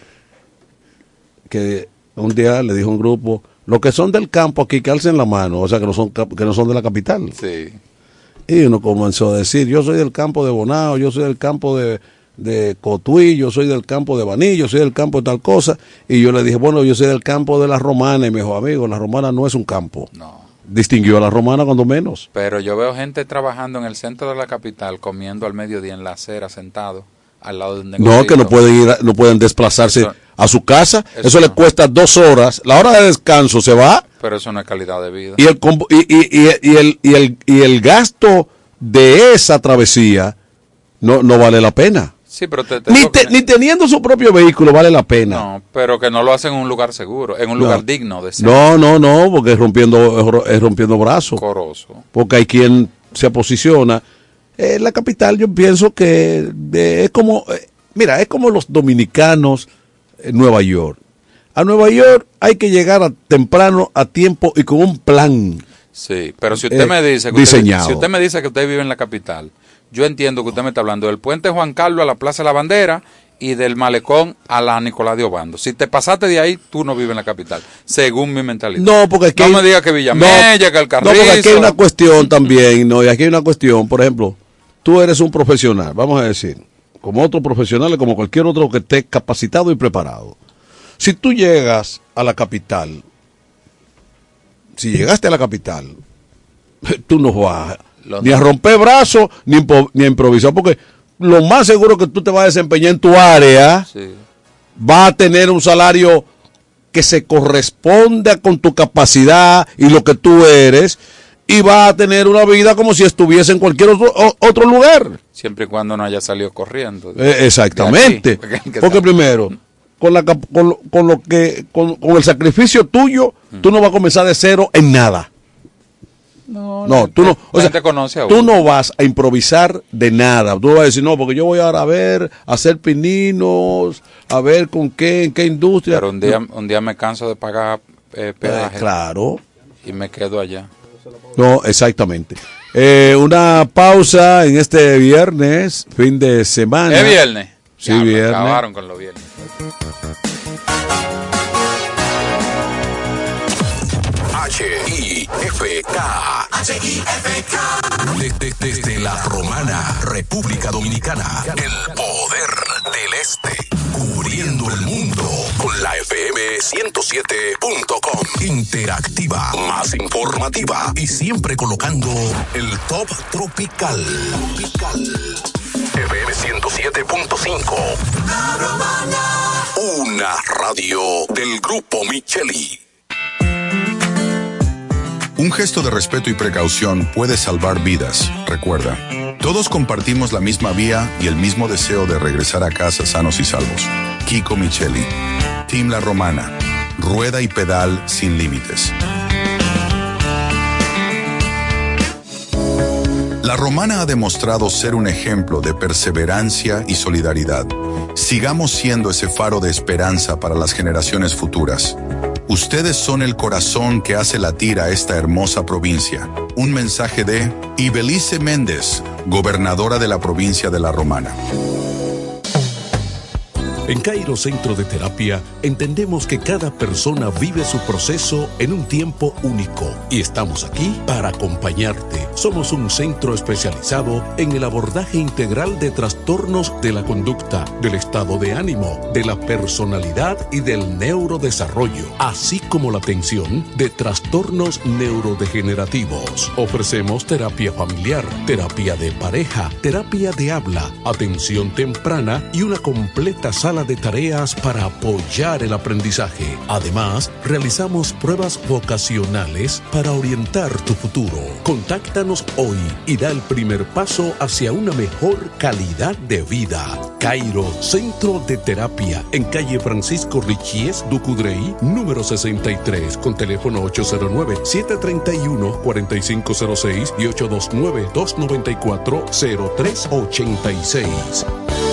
que un día le dijo a un grupo, los que son del campo aquí, que alcen la mano, o sea, que no son que no son de la capital. Sí. Y uno comenzó a decir, yo soy del campo de Bonao, yo soy del campo de, de Cotuí, yo soy del campo de Baní, yo soy del campo de tal cosa. Y yo le dije, bueno, yo soy del campo de la Romana. Y me dijo, amigo, la Romana no es un campo. No. Distinguió a la Romana cuando menos. Pero yo veo gente trabajando en el centro de la capital, comiendo al mediodía en la acera, sentado al lado de un negocio. No, que no pueden ir, a, no pueden desplazarse eso, a su casa. Eso, eso no. Le cuesta dos horas. La hora de descanso se va. Pero eso no es calidad de vida. Y el y, y, y, y el y el y el gasto de esa travesía no no vale la pena. Sí, pero te, te ni, te, ni teniendo su propio vehículo vale la pena. No, pero que no lo hacen en un lugar seguro, en un lugar no. digno de ser. No, no, no, porque es rompiendo, es rompiendo brazos. Coroso. Porque hay quien se posiciona. En la capital yo pienso que eh, es como, eh, mira, es como los dominicanos en Nueva York. A Nueva York hay que llegar a, temprano, a tiempo y con un plan. Sí, pero si usted eh, me dice que diseñado. Usted, si usted me dice que usted vive en la capital, yo entiendo que usted me está hablando del puente Juan Carlos a la Plaza de la Bandera y del malecón a la Nicolás de Obando. Si te pasaste de ahí, tú no vives en la capital, según mi mentalidad. No, porque aquí no hay, me digas que Villamella, no, que el Carrizo. No, porque aquí hay una cuestión también, no, y aquí hay una cuestión, por ejemplo, tú eres un profesional, vamos a decir, como otro profesional, como cualquier otro que esté capacitado y preparado. Si tú llegas a la capital, si llegaste a la capital, tú no vas Lo ni no. a romper brazos, ni, ni a improvisar, porque lo más seguro que tú te vas a desempeñar en tu área, sí. va a tener un salario que se corresponda con tu capacidad y lo que tú eres, y va a tener una vida como si estuviese en cualquier otro, otro lugar. Siempre y cuando no haya salido corriendo. Eh, exactamente. De aquí, porque primero, con, la, con, con lo que con, con el sacrificio tuyo, mm. tú no vas a comenzar de cero en nada. No, no, tú no, o sea, te conoce a tú uno. no vas a improvisar de nada. Tú vas a decir, no, porque yo voy ahora a ver, a hacer pininos, a ver con qué, en qué industria. Pero un día, un día me canso de pagar eh, peaje. Eh, claro. Y me quedo allá. No, exactamente. Eh, una pausa en este viernes, fin de semana. ¿Es viernes? Sí, ya, viernes. Me acabaron con los viernes. H I F K. H I F K. Desde, desde la Romana, República Dominicana. El poder del este. Cubriendo el mundo con la F M ciento siete punto com. Interactiva, más informativa y siempre colocando el top tropical. Tropical. F M ciento siete punto cinco. La Romana. Una radio del Grupo Micheli. Un gesto de respeto y precaución puede salvar vidas. Recuerda, todos compartimos la misma vía y el mismo deseo de regresar a casa sanos y salvos. Kiko Micheli, Team La Romana, rueda y pedal sin límites. La Romana ha demostrado ser un ejemplo de perseverancia y solidaridad. Sigamos siendo ese faro de esperanza para las generaciones futuras. Ustedes son el corazón que hace latir a esta hermosa provincia. Un mensaje de Ibelice Méndez, gobernadora de la provincia de La Romana. En Cairo Centro de Terapia entendemos que cada persona vive su proceso en un tiempo único y estamos aquí para acompañarte. Somos un centro especializado en el abordaje integral de trastornos de la conducta, del estado de ánimo, de la personalidad y del neurodesarrollo, así como la atención de trastornos neurodegenerativos. Ofrecemos terapia familiar, terapia de pareja, terapia de habla, atención temprana y una completa sala de tareas para apoyar el aprendizaje. Además, realizamos pruebas vocacionales para orientar tu futuro. Contáctanos hoy y da el primer paso hacia una mejor calidad de vida. Cairo Centro de Terapia, en calle Francisco Richies, Ducudrey, número sesenta y tres, con teléfono ocho cero nueve, siete tres uno, cuatro cinco cero seis y ocho dos nueve, dos nueve cuatro, cero tres ocho seis.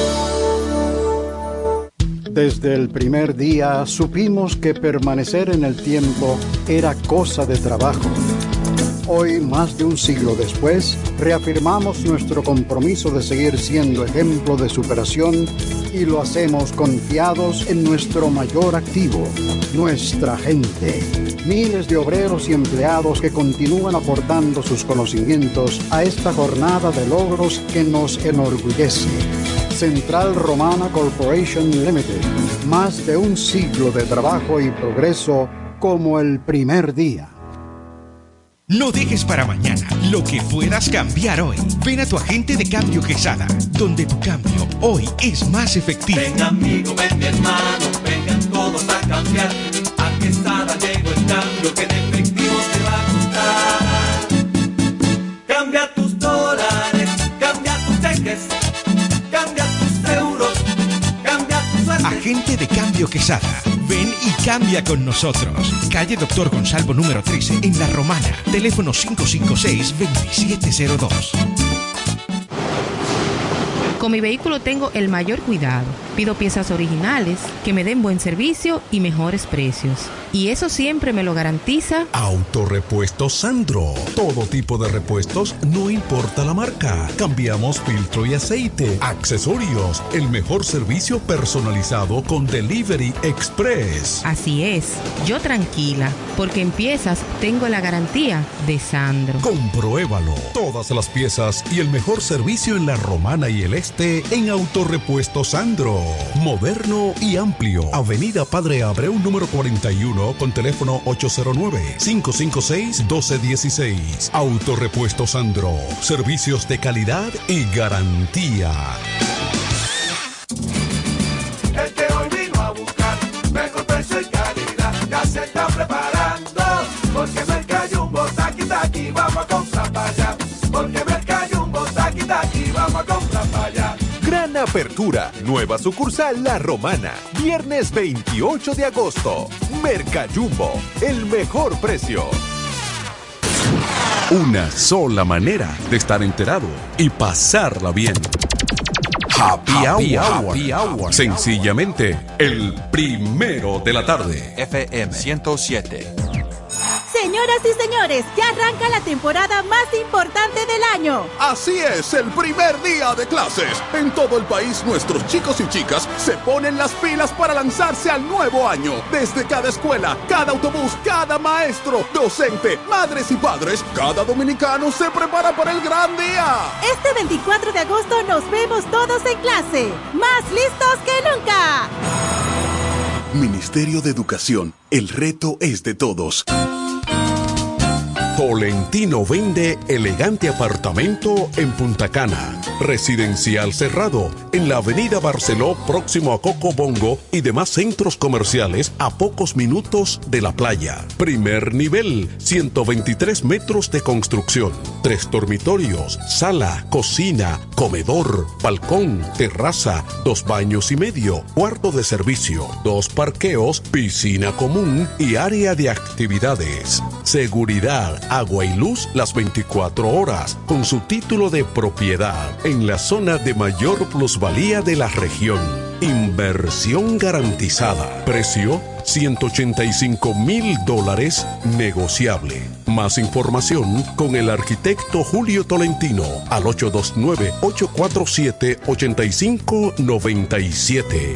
Desde el primer día supimos que permanecer en el tiempo era cosa de trabajo. Hoy, más de un siglo después, reafirmamos nuestro compromiso de seguir siendo ejemplo de superación y lo hacemos confiados en nuestro mayor activo, nuestra gente. Miles de obreros y empleados que continúan aportando sus conocimientos a esta jornada de logros que nos enorgullece. Central Romana Corporation Limited. Más de un siglo de trabajo y progreso como el primer día. No dejes para mañana lo que puedas cambiar hoy. Ven a tu agente de cambio Quesada, donde tu cambio hoy es más efectivo. Ven amigo, ven mi hermano, vengan todos a cambiar. A Quesada llegó el cambio que en efectivo te va a gustar. Cambia tus dólares, cambia tus cheques. Agente de cambio Quesada. Ven y cambia con nosotros. Calle Doctor Gonzalvo número trece en La Romana. Teléfono cinco cinco seis, dos siete cero dos. Con mi vehículo tengo el mayor cuidado. Pido piezas originales, que me den buen servicio y mejores precios. Y eso siempre me lo garantiza Autorepuestos Sandro. Todo tipo de repuestos, no importa la marca. Cambiamos filtro y aceite, accesorios, el mejor servicio personalizado con Delivery Express. Así es, yo tranquila, porque en piezas tengo la garantía de Sandro. Compruébalo. Todas las piezas y el mejor servicio en La Romana y el Este en Autorepuestos Sandro. Moderno y amplio. Avenida Padre Abreu número cuarenta y uno con teléfono ocho cero nueve, cinco cinco seis, uno dos uno seis. Autorepuestos Sandro. Servicios de calidad y garantía. El que hoy vino a buscar mejor precio y calidad ya se está preparando, porque Merca Jumbo, taqui taqui, vamos a apertura. Nueva sucursal La Romana. Viernes veintiocho de agosto. Mercajumbo. El mejor precio. Una sola manera de estar enterado y pasarla bien. Happy, Happy Hour. Happy Hour. Sencillamente, el primero de la tarde. F M ciento siete. Señoras y señores, ya arranca la temporada más importante del año. Así es, el primer día de clases. En todo el país, nuestros chicos y chicas se ponen las pilas para lanzarse al nuevo año. Desde cada escuela, cada autobús, cada maestro, docente, madres y padres, cada dominicano se prepara para el gran día. Este veinticuatro de agosto nos vemos todos en clase, más listos que nunca. Ministerio de Educación, el reto es de todos. Tolentino vende elegante apartamento en Punta Cana. Residencial cerrado en la avenida Barceló, próximo a Coco Bongo y demás centros comerciales a pocos minutos de la playa. Primer nivel, ciento veintitrés metros de construcción. Tres dormitorios, sala, cocina, comedor, balcón, terraza, dos baños y medio, cuarto de servicio, dos parqueos, piscina común y área de actividades. Seguridad, agua y luz las veinticuatro horas, con su título de propiedad en la zona de mayor plusvalía de la región. Inversión garantizada. Precio ciento ochenta y cinco mil dólares negociable. Más información con el arquitecto Julio Tolentino al ocho dos nueve, ocho cuatro siete, ocho cinco nueve siete.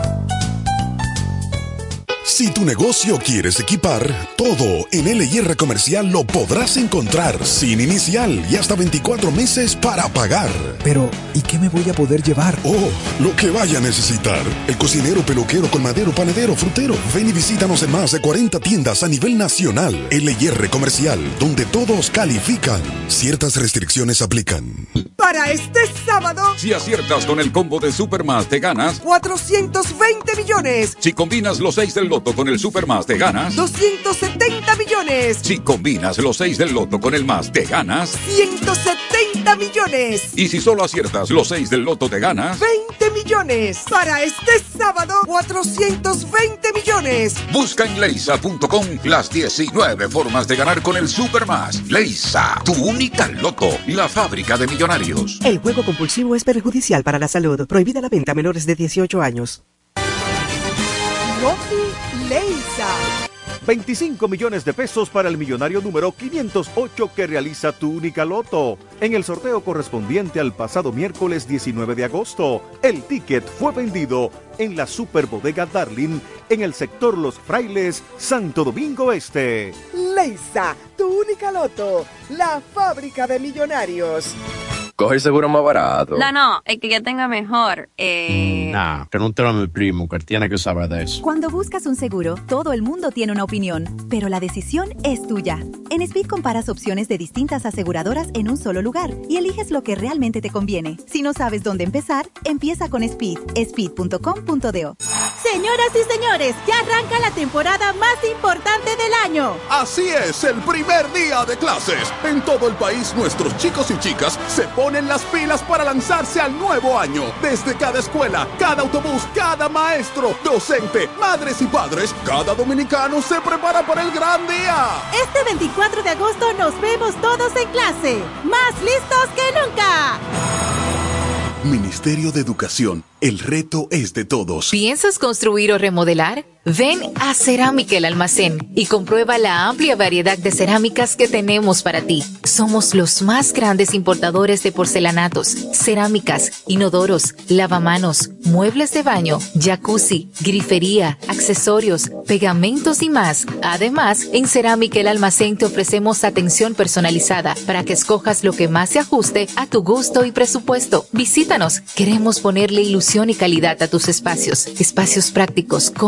Si tu negocio quieres equipar, todo en L y R Comercial lo podrás encontrar sin inicial y hasta veinticuatro meses para pagar. Pero, ¿y qué me voy a poder llevar? Oh, lo que vaya a necesitar. El cocinero, peluquero, colmadero, panadero, frutero. Ven y visítanos en más de cuarenta tiendas a nivel nacional. L y R Comercial, donde todos califican. Ciertas restricciones aplican. Para este sábado, si aciertas con el combo de Supermás, te ganas cuatrocientos veinte millones. Si combinas los seis del loto con el Supermás, te ganas doscientos setenta millones. Si combinas los seis del loto con el más, te ganas ciento setenta millones. Y si solo aciertas los seis del loto, te ganas veinte millones. Para este sábado, cuatrocientos veinte millones. Busca en leisa punto com las diecinueve formas de ganar con el Supermás. Leisa, tu única loto, la fábrica de millonarios. El juego compulsivo es perjudicial para la salud. Prohibida la venta a menores de dieciocho años. Loki Leisa. veinticinco millones de pesos para el millonario número quinientos ocho que realiza tu única loto. En el sorteo correspondiente al pasado miércoles diecinueve de agosto, el ticket fue vendido en la Superbodega Darling en el sector Los Frailes, Santo Domingo Este. Leisa, tu única loto, la fábrica de millonarios. Coge el seguro más barato. No, no, el que yo tenga mejor. Eh... Mm, nah, que no te lo mi primo, que tiene que saber de eso. Cuando buscas un seguro, todo el mundo tiene una opinión, pero la decisión es tuya. En Speed comparas opciones de distintas aseguradoras en un solo lugar y eliges lo que realmente te conviene. Si no sabes dónde empezar, empieza con Speed. speed punto com punto do. Señoras y señores, ya arranca la temporada más importante del año. Así es, el primer día de clases. En todo el país, nuestros chicos y chicas se ponen las pilas para lanzarse al nuevo año. Desde cada escuela, cada autobús, cada maestro, docente, madres y padres, cada dominicano se prepara para el gran día. Este veinticuatro de agosto nos vemos todos en clase, más listos que nunca. Ministerio de Educación, el reto es de todos. ¿Piensas construir o remodelar? Ven a Cerámica El Almacén y comprueba la amplia variedad de cerámicas que tenemos para ti. Somos los más grandes importadores de porcelanatos, cerámicas, inodoros, lavamanos, muebles de baño, jacuzzi, grifería, accesorios, pegamentos y más. Además, en Cerámica El Almacén te ofrecemos atención personalizada para que escojas lo que más se ajuste a tu gusto y presupuesto. Visítanos. Queremos ponerle ilusión y calidad a tus espacios. Espacios prácticos, cómodos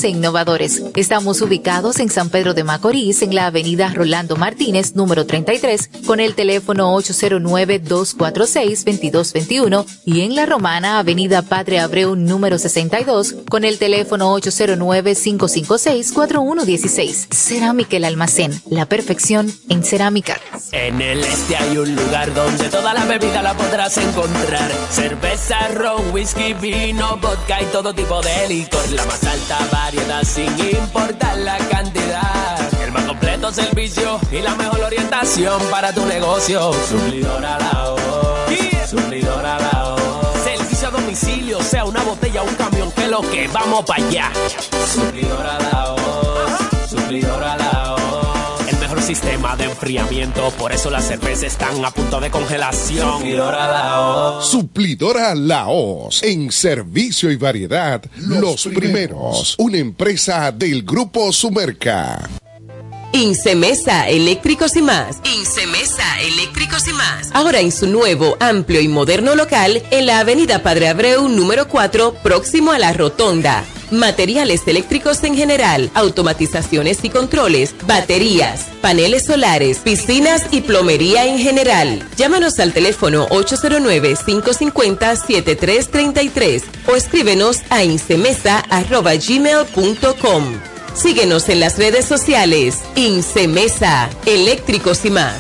e innovadores. Estamos ubicados en San Pedro de Macorís, en la avenida Rolando Martínez, número treinta y tres, con el teléfono ocho cero nueve, dos cuatro seis, dos dos dos uno, y en La Romana, avenida Padre Abreu, número sesenta y dos, con el teléfono ocho cero nueve, cinco cinco seis, cuatro uno uno seis. Cerámica El Almacén, la perfección en cerámica. En el este hay un lugar donde toda la bebida la podrás encontrar. Cerveza, ron, whisky, vino, vodka y todo tipo de licor. La más alta variedad sin importar la cantidad. El más completo servicio y la mejor orientación para tu negocio. Suplidora La Hoz, yeah. Suplidora La Hoz. Servicio a domicilio, sea una botella o un camión, que lo que vamos para allá. Suplidora La Hoz, Suplidora La Hoz. Sistema de enfriamiento, por eso las cervezas están a punto de congelación. Suplidora La Hoz. Suplidora La Hoz. En servicio y variedad, los, los primeros. primeros. Una empresa del Grupo Sumerca. Incemesa Eléctricos y Más. Incemesa Eléctricos y Más. Ahora en su nuevo, amplio y moderno local en la avenida Padre Abreu, número cuatro, próximo a la Rotonda. Materiales eléctricos en general, automatizaciones y controles, baterías, paneles solares, piscinas y plomería en general. Llámanos al teléfono ocho cero nueve, cinco cinco cero, siete tres tres tres o escríbenos a incemesa arroba gmail punto com. Síguenos en las redes sociales. Incemesa, Eléctricos y Más.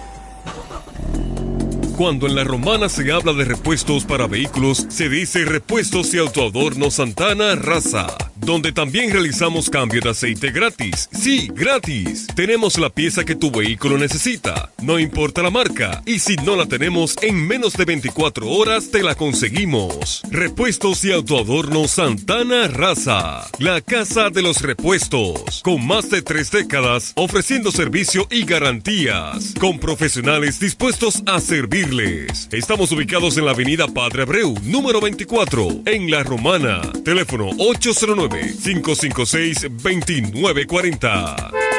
Cuando en La Romana se habla de repuestos para vehículos, se dice Repuestos y Autoadornos Santana Raza, donde también realizamos cambio de aceite gratis. Sí, gratis. Tenemos la pieza que tu vehículo necesita, no importa la marca, y si no la tenemos, en menos de veinticuatro horas te la conseguimos. Repuestos y Autoadornos Santana Raza, la casa de los repuestos, con más de tres décadas ofreciendo servicio y garantías, con profesionales dispuestos a servirles. Estamos ubicados en la avenida Padre Abreu, número veinticuatro, en La Romana. Teléfono ocho cero nueve, cinco cinco seis, dos nueve cuatro cero.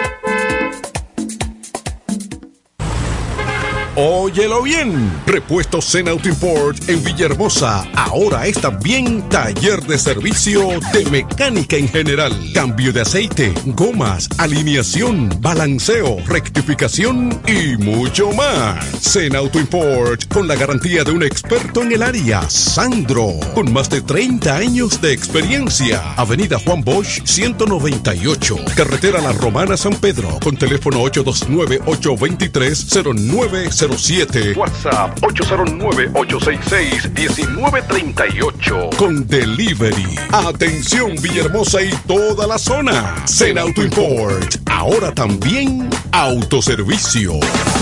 Óyelo bien. Repuestos Zen Auto Import en Villahermosa ahora es también taller de servicio de mecánica en general. Cambio de aceite, gomas, alineación, balanceo, rectificación y mucho más. Zen Auto Import con la garantía de un experto en el área, Sandro, con más de treinta años de experiencia. Avenida Juan Bosch ciento noventa y ocho, carretera La Romana San Pedro, con teléfono ocho dos nueve, ocho dos tres, cero nueve cero siete. WhatsApp ocho cero nueve, ocho seis seis, uno nueve tres ocho. Con delivery. Atención Villahermosa y toda la zona. Zen Auto Import. Ahora también autoservicio.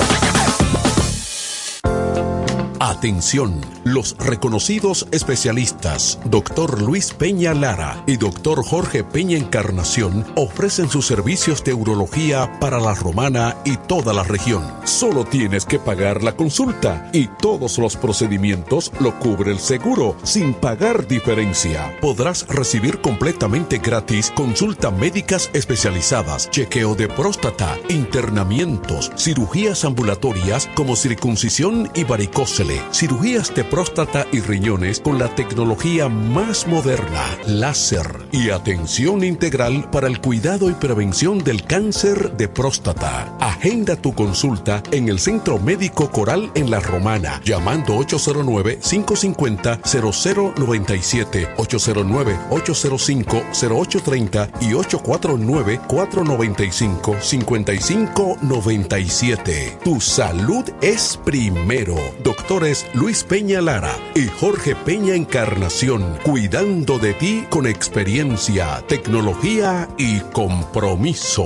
Atención, los reconocidos especialistas doctor Luis Peña Lara y doctor Jorge Peña Encarnación ofrecen sus servicios de urología para La Romana y toda la región. Solo tienes que pagar la consulta y todos los procedimientos lo cubre el seguro sin pagar diferencia. Podrás recibir completamente gratis consultas médicas especializadas, chequeo de próstata, internamientos, cirugías ambulatorias como circuncisión y varicócele, cirugías de próstata y riñones con la tecnología más moderna, láser, y atención integral para el cuidado y prevención del cáncer de próstata. Agenda tu consulta en el Centro Médico Coral en La Romana, llamando ocho cero nueve, cinco cinco cero, cero cero nueve siete, ocho cero nueve, ocho cero cinco, cero ocho tres cero y ocho cuatro nueve, cuatro nueve cinco, cinco cinco nueve siete. Tu salud es primero. Doctor Luis Peña Lara y Jorge Peña Encarnación, cuidando de ti con experiencia, tecnología y compromiso.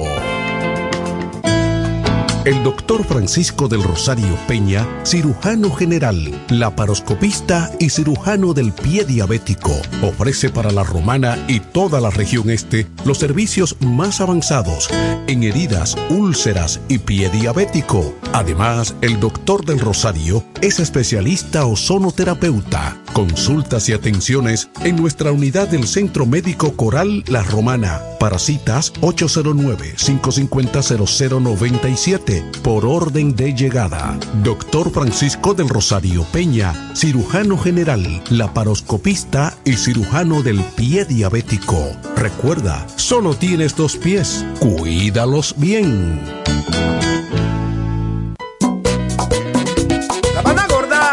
El doctor Francisco del Rosario Peña, cirujano general, laparoscopista y cirujano del pie diabético, ofrece para La Romana y toda la región este los servicios más avanzados en heridas, úlceras y pie diabético. Además, el doctor del Rosario es especialista ozonoterapeuta, Consultas y atenciones en nuestra unidad del Centro Médico Coral La Romana. Para citas ocho cero nueve, cinco cinco cero, cero cero nueve siete por orden de llegada. Doctor Francisco del Rosario Peña, cirujano general, laparoscopista y cirujano del pie diabético. Recuerda, solo tienes dos pies. Cuídalos bien. La banda gorda,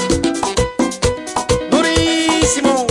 durísimo.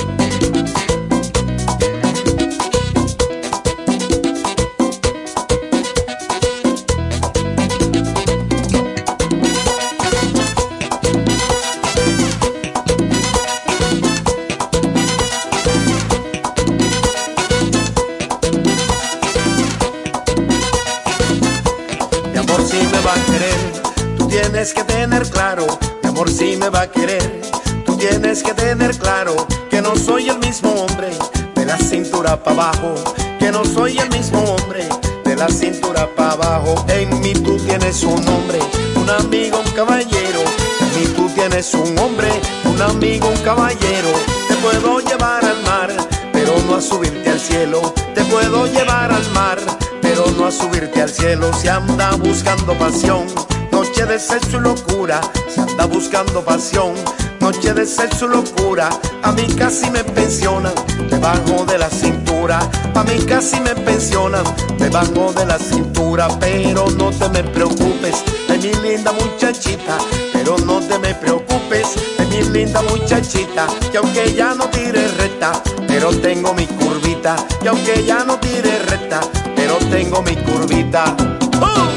Tienes que tener claro, mi amor sí me va a querer. Tú tienes que tener claro que no soy el mismo hombre de la cintura para abajo, que no soy el mismo hombre de la cintura para abajo. En mí tú tienes un hombre, un amigo, un caballero. En mí tú tienes un hombre, un amigo, un caballero. Te puedo llevar al mar, pero no a subirte al cielo. Te puedo llevar al mar, pero no a subirte al cielo. Si anda buscando pasión, noche de sexo y locura, se anda buscando pasión, noche de sexo y locura. A mí casi me pensionan debajo de la cintura, a mí casi me pensionan debajo de la cintura. Pero no te me preocupes de mi linda muchachita, pero no te me preocupes de mi linda muchachita, que aunque ya no tire recta, pero tengo mi curvita, que aunque ya no tire recta, pero tengo mi curvita. ¡Oh!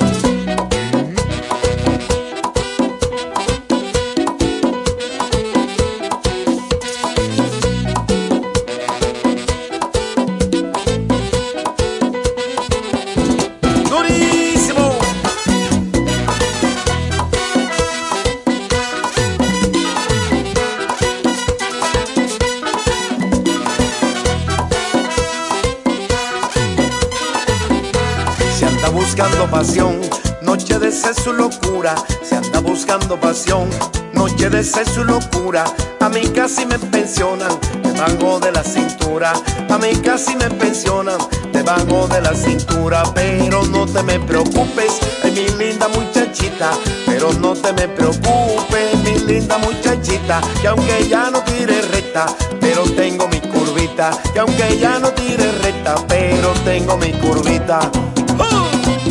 Buscando pasión, noche de sexo y locura, se anda buscando pasión, noche de sexo y locura. A mí casi me pensionan debajo de la cintura, a mí casi me pensionan debajo de la cintura. Pero no te me preocupes, ay, mi linda muchachita, pero no te me preocupes, mi linda muchachita, que aunque ya no tire recta, pero tengo mi curvita, que aunque ya no tire recta, pero tengo mi curvita. ¡Oh!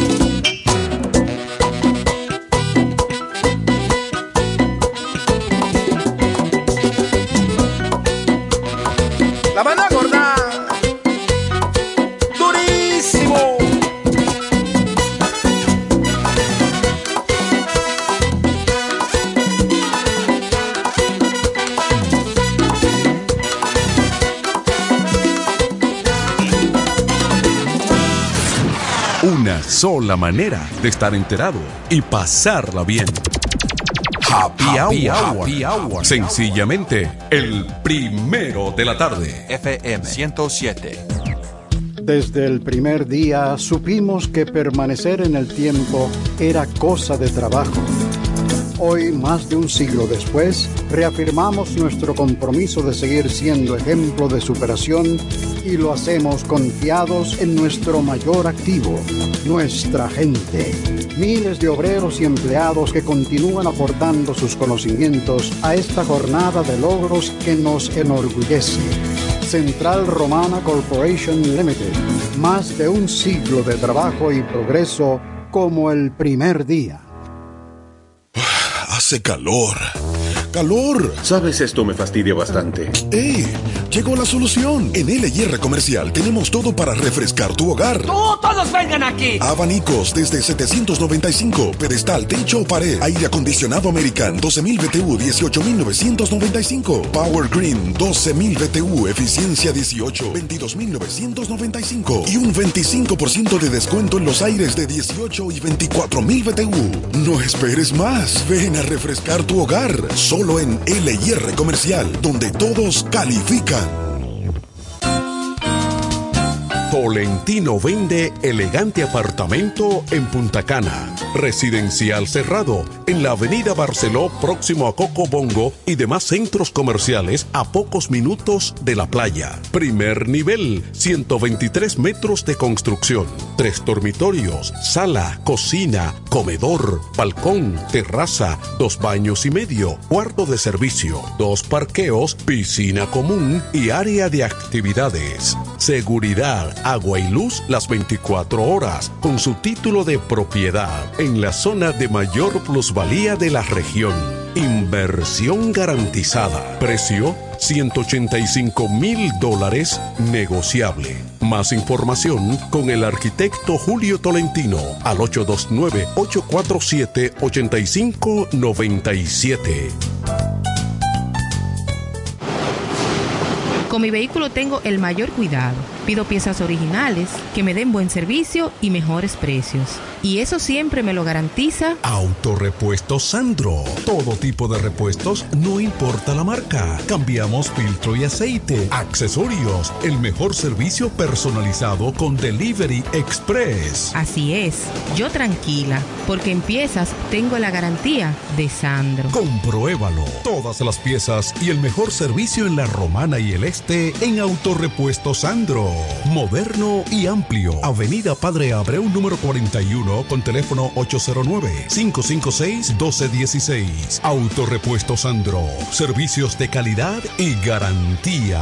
La banda gorda, durísimo. Una sola manera de estar enterado y pasarla bien. Happy, Happy Hour. Happy Hour. Sencillamente, el primero de la tarde. F M ciento siete. Desde el primer día supimos que permanecer en el tiempo era cosa de trabajo. Hoy, más de un siglo después, reafirmamos nuestro compromiso de seguir siendo ejemplo de superación y lo hacemos confiados en nuestro mayor activo, nuestra gente. Miles de obreros y empleados que continúan aportando sus conocimientos a esta jornada de logros que nos enorgullece. Central Romana Corporation Limited. Más de un siglo de trabajo y progreso como el primer día. Hace calor. ¡Calor! Sabes, esto me fastidia bastante. ¡Ey! Llegó la solución. En L y R Comercial tenemos todo para refrescar tu hogar. ¡Oh, todos vengan aquí! Abanicos desde setecientos noventa y cinco, pedestal, techo o pared. Aire acondicionado American doce mil B T U, dieciocho mil novecientos noventa y cinco. Power Green doce mil B T U, eficiencia dieciocho, veintidós mil novecientos noventa y cinco. Y un veinticinco por ciento de descuento en los aires de dieciocho y veinticuatro mil B T U. No esperes más. Ven a refrescar tu hogar. Solo en L y R Comercial, donde todos califican. Tolentino vende elegante apartamento en Punta Cana, residencial cerrado, en la avenida Barceló, próximo a Coco Bongo y demás centros comerciales a pocos minutos de la playa. Primer nivel, ciento veintitrés metros de construcción, tres dormitorios, sala, cocina, comedor, balcón, terraza, dos baños y medio, cuarto de servicio, dos parqueos, piscina común y área de actividades. Seguridad, agua y luz las veinticuatro horas, con su título de propiedad en la zona de mayor plusvalía de la región. Inversión garantizada. Precio ciento ochenta y cinco mil dólares negociable. Más información con el arquitecto Julio Tolentino al ocho dos nueve, ocho cuatro siete, ocho cinco nueve siete. Con mi vehículo tengo el mayor cuidado. Pido piezas originales, que me den buen servicio y mejores precios. Y eso siempre me lo garantiza Autorepuestos Sandro. Todo tipo de repuestos, no importa la marca. Cambiamos filtro y aceite, accesorios, el mejor servicio personalizado con Delivery Express. Así es, yo tranquila, porque en piezas tengo la garantía de Sandro. Compruébalo. Todas las piezas y el mejor servicio en La Romana y el Este en Autorepuestos Sandro. Moderno y amplio. Avenida Padre Abreu número cuarenta y uno con teléfono ocho cero nueve, cinco cinco seis, uno dos uno seis. Autorepuestos Sandro. Servicios de calidad y garantía.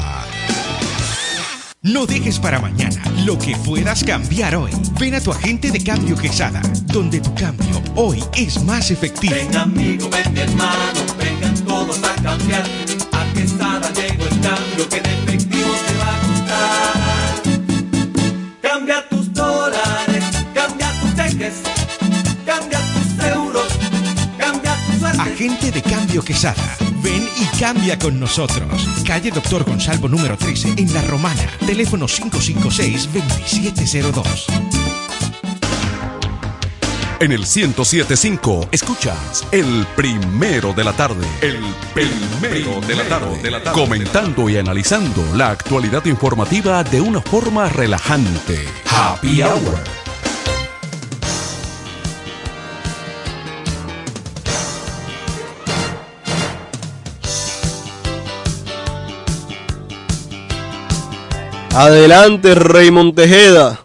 No dejes para mañana lo que puedas cambiar hoy. Ven a tu agente de cambio Quesada, donde tu cambio hoy es más efectivo. Ven amigo, ven mi hermano, vengan todos a cambiar. A Quesada llegó el cambio que en efectivo te va a gustar. Cambia tus dólares, cambia tus cheques, cambia tus euros, cambia tu suerte. Agente de cambio Quesada. Ven y cambia con nosotros. Calle Doctor Gonzalvo número trece en La Romana. Teléfono cinco cinco seis, dos siete cero dos. En el ciento siete punto cinco escuchas El Primero de la Tarde. El Primero de la Tarde. De la tarde. Comentando y analizando la actualidad informativa de una forma relajante. Happy Hour. Adelante, Raymond Tejeda.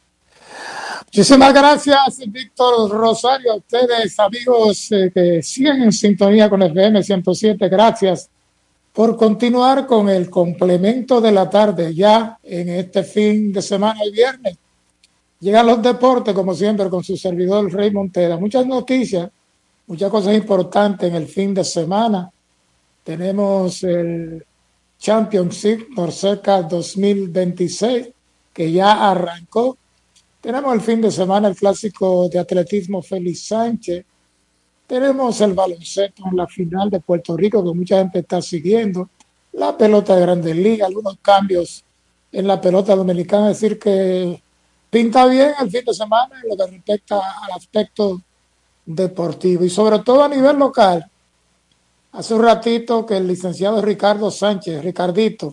Muchísimas gracias, Víctor Rosario. A ustedes, amigos eh, que siguen en sintonía con F M ciento siete, gracias por continuar con el complemento de la tarde. Ya en este fin de semana, el viernes, llegan los deportes, como siempre, con su servidor Raymond Tejeda. Muchas noticias, muchas cosas importantes en el fin de semana. Tenemos el Championship Norseca dos mil veintiséis, que ya arrancó. Tenemos el fin de semana el clásico de atletismo Félix Sánchez. Tenemos el baloncesto en la final de Puerto Rico, que mucha gente está siguiendo. La pelota de Grandes Ligas, algunos cambios en la pelota dominicana. Es decir, que pinta bien el fin de semana en lo que respecta al aspecto deportivo y sobre todo a nivel local. Hace un ratito que el licenciado Ricardo Sánchez, Ricardito,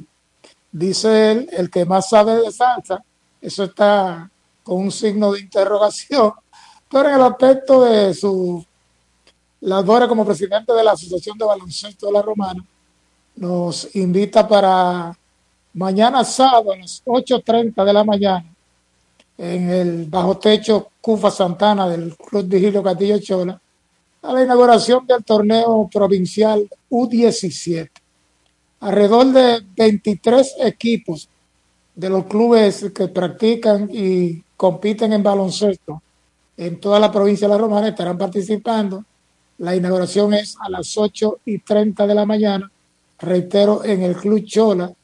dice él, el que más sabe de salsa, eso está con un signo de interrogación, pero en el aspecto de su labor como presidente de la Asociación de Baloncesto de La Romana, nos invita para mañana sábado a las ocho treinta de la mañana en el bajo techo Cufa Santana del Club Vigilio Castillo Chola, a la inauguración del torneo provincial U diecisiete. Alrededor de veintitrés equipos de los clubes que practican y compiten en baloncesto en toda la provincia de La Romana estarán participando. La inauguración es a las ocho y treinta de la mañana, reitero, en el Club Chola,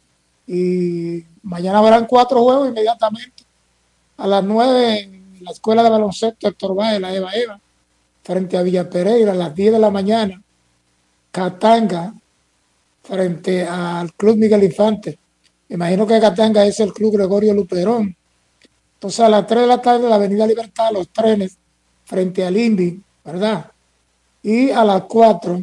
y mañana habrán cuatro juegos inmediatamente. A las nueve en la Escuela de Baloncesto Héctor Báez, la Eva Eva, frente a Villa Pereira. A las diez de la mañana, Catanga, frente al Club Miguel Infante. Me imagino que Catanga es el Club Gregorio Luperón. Entonces, a las tres de la tarde, la Avenida Libertad, Los Trenes, frente al INVI, ¿verdad? Y a las cuatro,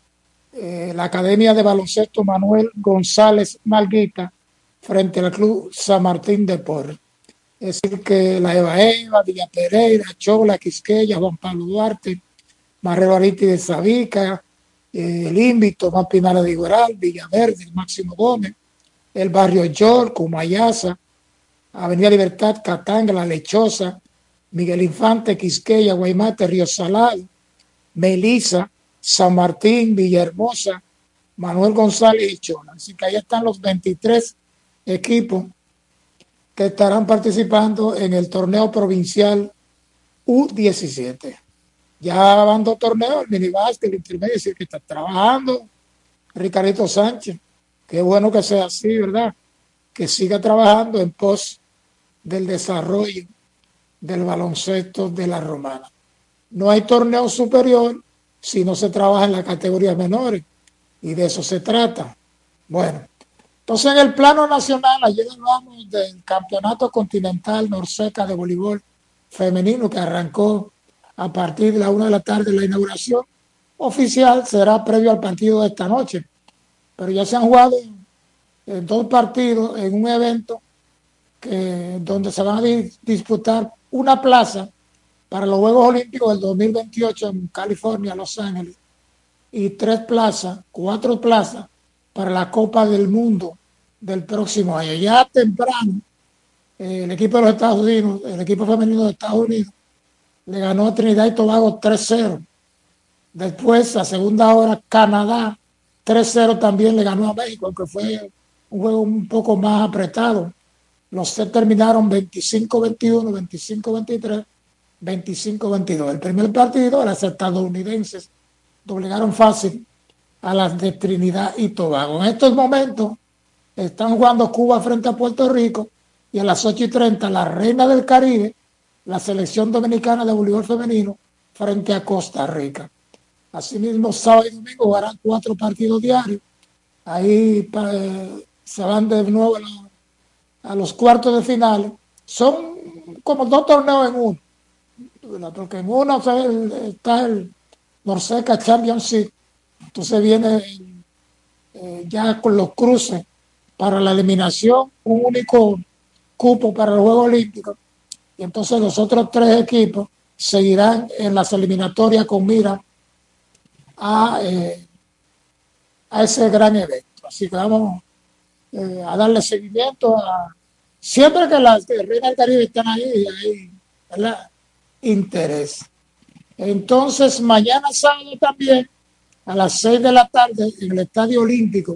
eh, la Academia de Baloncesto Manuel González Malguita, frente al Club San Martín de Porres. Es decir, que la Eva Eva, Villa Pereira, Chola, Quisqueya, Juan Pablo Duarte, Marrero Arítide Sabica, eh, el Invi, Tomás Pinales de Igueral, Villaverde, Máximo Gómez, el barrio York, Cumayasa, Avenida Libertad, Catanga, La Lechosa, Miguel Infante, Quisqueya, Guaymate, Río Salado, Melisa, San Martín, Villahermosa, Manuel González y Chona. Así que ahí están los veintitrés equipos que estarán participando en el torneo provincial U diecisiete. Ya van dos torneos, el minibásquet, el intermedio, es decir, que está trabajando Ricardito Sánchez. Qué bueno que sea así, ¿verdad? Que siga trabajando en pos del desarrollo del baloncesto de la Romana. No hay torneo superior si no se trabaja en las categorías menores, y de eso se trata. Bueno, entonces en el plano nacional, ayer hablamos del Campeonato Continental Norseca de Voleibol Femenino, que arrancó a partir de la una de la tarde. La inauguración oficial será previo al partido de esta noche, pero ya se han jugado eh, dos partidos en un evento que, donde se van a di- disputar una plaza para los Juegos Olímpicos del dos mil veintiocho en California, Los Ángeles, y tres plazas, cuatro plazas para la Copa del Mundo del próximo año. Ya temprano, eh, el equipo de los Estados Unidos, el equipo femenino de Estados Unidos, le ganó a Trinidad y Tobago tres cero. Después, a segunda hora, Canadá tres cero también le ganó a México, aunque fue un juego un poco más apretado. Los sets terminaron veinticinco veintiuno, veinticinco veintitrés, veinticinco veintidós. El primer partido, las estadounidenses doblegaron fácil a las de Trinidad y Tobago. En estos momentos están jugando Cuba frente a Puerto Rico, y a las ocho y treinta la Reina del Caribe, la selección dominicana de voleibol femenino, frente a Costa Rica. Asimismo, sábado y domingo jugarán cuatro partidos diarios. Ahí pa, eh, se van de nuevo a, la, a los cuartos de final. Son como dos torneos en uno, ¿verdad? Porque en uno, o sea, el, está el Norseca Championship, entonces viene eh, ya con los cruces para la eliminación, un único cupo para los Juegos Olímpicos, y entonces los otros tres equipos seguirán en las eliminatorias con mira a, eh, a ese gran evento. Así que vamos eh, a darle seguimiento a siempre que las Reinas del Caribe están ahí, hay, ¿verdad?, interés. Entonces mañana sábado también a las seis de la tarde en el Estadio Olímpico,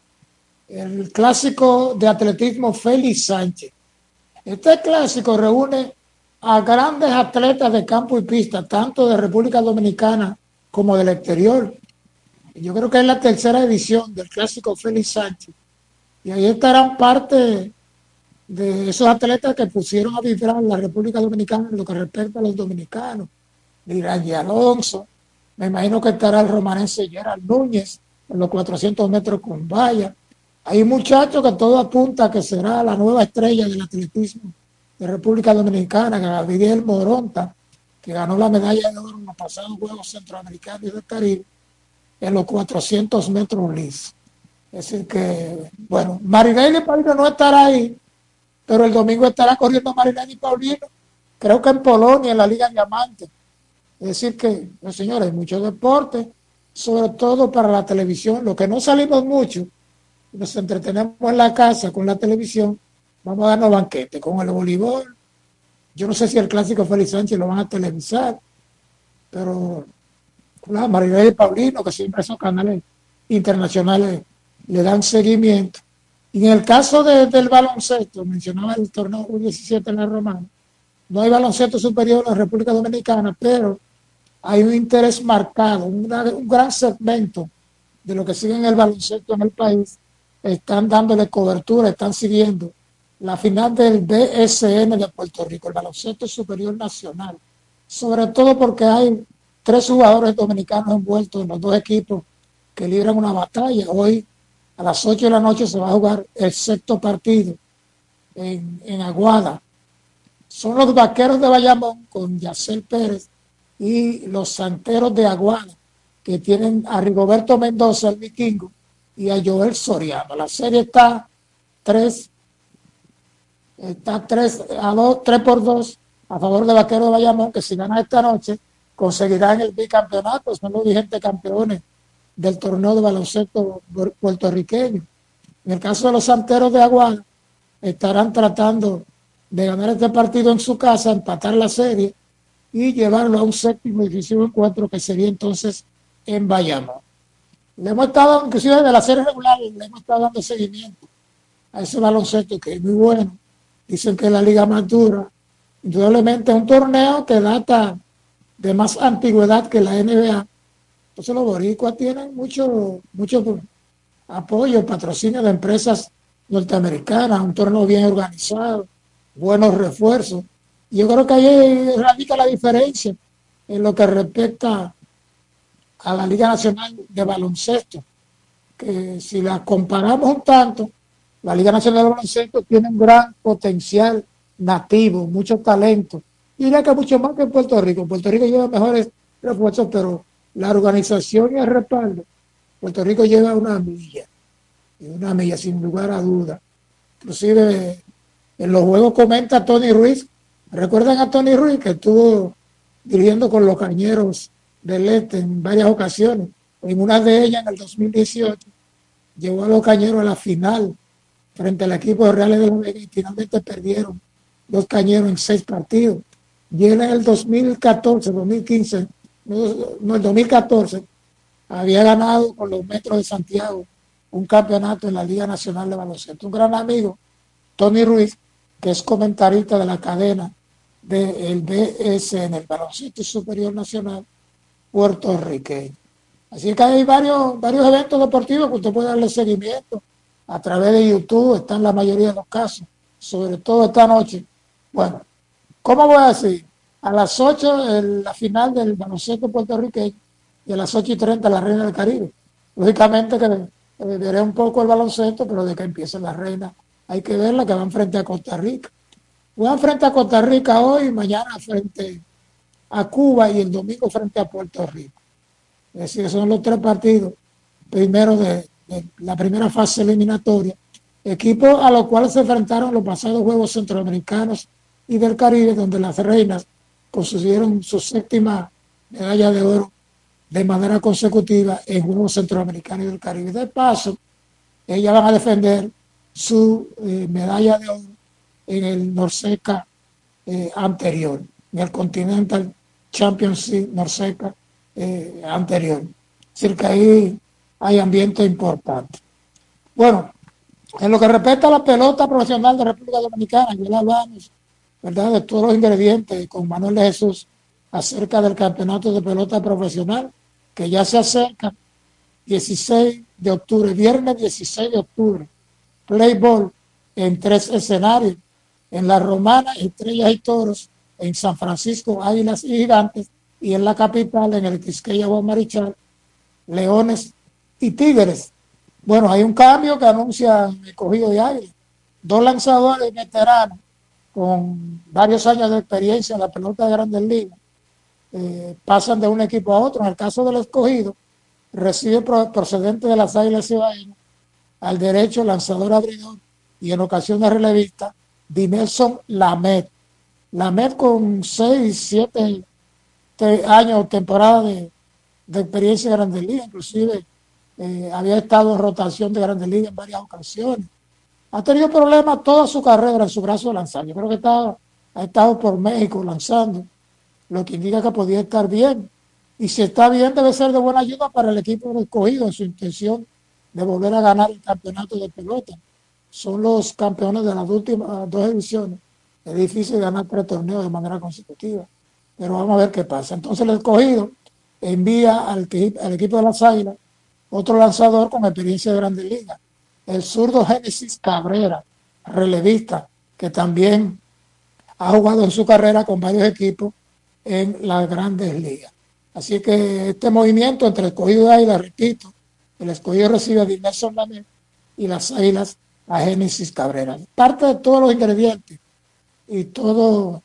el clásico de atletismo Félix Sánchez. Este clásico reúne a grandes atletas de campo y pista, tanto de República Dominicana como del exterior. Yo creo que es la tercera edición del clásico Félix Sánchez, y ahí estarán parte de esos atletas que pusieron a vibrar la República Dominicana en lo que respecta a los dominicanos. Lirangui Alonso, me imagino que estará el romanense Gerald Núñez en los cuatrocientos metros con valla. Hay muchachos que todo apunta a que será la nueva estrella del atletismo de República Dominicana, Gabriel Moronta, que ganó la medalla de oro en los pasados Juegos Centroamericanos y del Caribe en los cuatrocientos metros lisos. Es decir que, bueno, Marinelli Paulino no estará ahí, pero el domingo estará corriendo Marinelli Paulino, creo que en Polonia, en la Liga Diamante. Es decir que, pues, señores, hay mucho deporte, sobre todo para la televisión. Lo que no salimos mucho, nos entretenemos en la casa con la televisión, vamos a darnos banquete con el voleibol. Yo no sé si el clásico Félix Sánchez lo van a televisar, pero la Marinelli Paulino, que siempre esos canales internacionales le dan seguimiento. Y en el caso de, del baloncesto, mencionaba el torneo U diecisiete en la Romana, no hay baloncesto superior en la República Dominicana, pero hay un interés marcado, una, un gran segmento de lo que siguen el baloncesto en el país, están dándole cobertura, están siguiendo la final del B S N de Puerto Rico, el baloncesto superior nacional, sobre todo porque hay tres jugadores dominicanos envueltos en los dos equipos que libran una batalla. Hoy a las ocho de la noche se va a jugar el sexto partido en, en Aguada. Son los Vaqueros de Bayamón con Yacel Pérez y los Santeros de Aguada, que tienen a Rigoberto Mendoza, el vikingo, y a Joel Soriano. La serie está tres, está tres a dos, tres por dos a favor de Vaqueros de Bayamón, que si gana esta noche conseguirán el bicampeonato, son los vigentes campeones del torneo de baloncesto puertorriqueño. En el caso de los Santeros de Aguada, estarán tratando de ganar este partido en su casa, empatar la serie y llevarlo a un séptimo y decisivo encuentro que sería entonces en Bayamón. Le hemos estado, inclusive de la serie regular, le hemos estado dando seguimiento a ese baloncesto que es muy bueno. Dicen que es la liga más dura. Indudablemente es un torneo que data de más antigüedad que la N B A. Entonces los boricuas tienen mucho, mucho apoyo, patrocinio de empresas norteamericanas, un torneo bien organizado, buenos refuerzos. Y yo creo que ahí radica la diferencia en lo que respecta a la Liga Nacional de Baloncesto, que si la comparamos un tanto, la Liga Nacional de Baloncesto tiene un gran potencial nativo, mucho talento. Y diría que mucho más que en Puerto Rico. Puerto Rico lleva mejores refuerzos, pero la organización y el respaldo, Puerto Rico lleva una milla, una milla sin lugar a duda. Inclusive en los juegos comenta Tony Ruiz. ¿Recuerdan a Tony Ruiz que estuvo dirigiendo con los Cañeros del Este en varias ocasiones? En una de ellas, en el dos mil dieciocho, llevó a los Cañeros a la final frente al equipo de Reales de la Vega y finalmente perdieron los Cañeros en seis partidos. Y él en el dos mil catorce, dos mil quince, no, el dos mil catorce, había ganado con los Metros de Santiago un campeonato en la Liga Nacional de Baloncesto. Un gran amigo, Tony Ruiz, que es comentarista de la cadena del B S N, el Baloncesto Superior Nacional puertorriqueño. Así que hay varios, varios eventos deportivos que usted puede darle seguimiento a través de YouTube, están la mayoría de los casos, sobre todo esta noche. Bueno, ¿cómo voy a decir? A las ocho el, la final del baloncesto puertorriqueño y a las ocho y treinta la Reina del Caribe. Lógicamente que eh, veré un poco el baloncesto, pero de que empiece la Reina hay que verla, que van frente a Costa Rica. Van frente a Costa Rica hoy, mañana frente a Cuba y el domingo frente a Puerto Rico. Es decir, son los tres partidos primero de, de la primera fase eliminatoria. Equipos a los cuales se enfrentaron los pasados Juegos Centroamericanos y del Caribe, donde las reinas consiguieron su séptima medalla de oro de manera consecutiva en Juegos Centroamericanos y del Caribe. De paso, ellas van a defender su eh, medalla de oro en el Norseca eh, anterior, en el Continental Championship Norseca eh, anterior. Es decir, que ahí hay ambiente importante. Bueno, en lo que respecta a la pelota profesional de República Dominicana, ya hablamos, ¿verdad?, de todos los ingredientes con Manuel de Jesús acerca del campeonato de pelota profesional, que ya se acerca, dieciséis de octubre, viernes dieciséis de octubre, play ball en tres escenarios, en La Romana, Estrellas y Toros, en San Francisco, Águilas y Gigantes, y en la capital, en el Quisqueya Guamarichal, Leones y Tigres. Bueno, hay un cambio que anuncia el Escogido de Águilas. Dos lanzadores veteranos con varios años de experiencia en la pelota de Grandes Ligas eh, pasan de un equipo a otro. En el caso del Escogido, recibe procedente de las Águilas Cibaeñas al derecho lanzador abridor y en ocasiones relevista Dinelson Lamet. Lamet con seis, siete años, temporada de, de experiencia en Grandes Ligas, inclusive eh, había estado en rotación de Grandes Ligas en varias ocasiones. Ha tenido problemas toda su carrera en su brazo de lanzar. Yo creo que está, ha estado por México lanzando, lo que indica que podía estar bien. Y si está bien, debe ser de buena ayuda para el equipo del Escogido en su intención de volver a ganar el campeonato de pelota. Son los campeones de las últimas dos ediciones. Es difícil ganar tres torneos de manera consecutiva, pero vamos a ver qué pasa. Entonces el Escogido envía al, al equipo de las Águilas otro lanzador con experiencia de Grandes Ligas, el zurdo Génesis Cabrera, relevista, que también ha jugado en su carrera con varios equipos en las Grandes Ligas. Así que este movimiento entre el Escogido y Águilas, repito, el Escogido recibe a Dinelson Lamet y las Águilas a Génesis Cabrera. Parte de todos los ingredientes y todos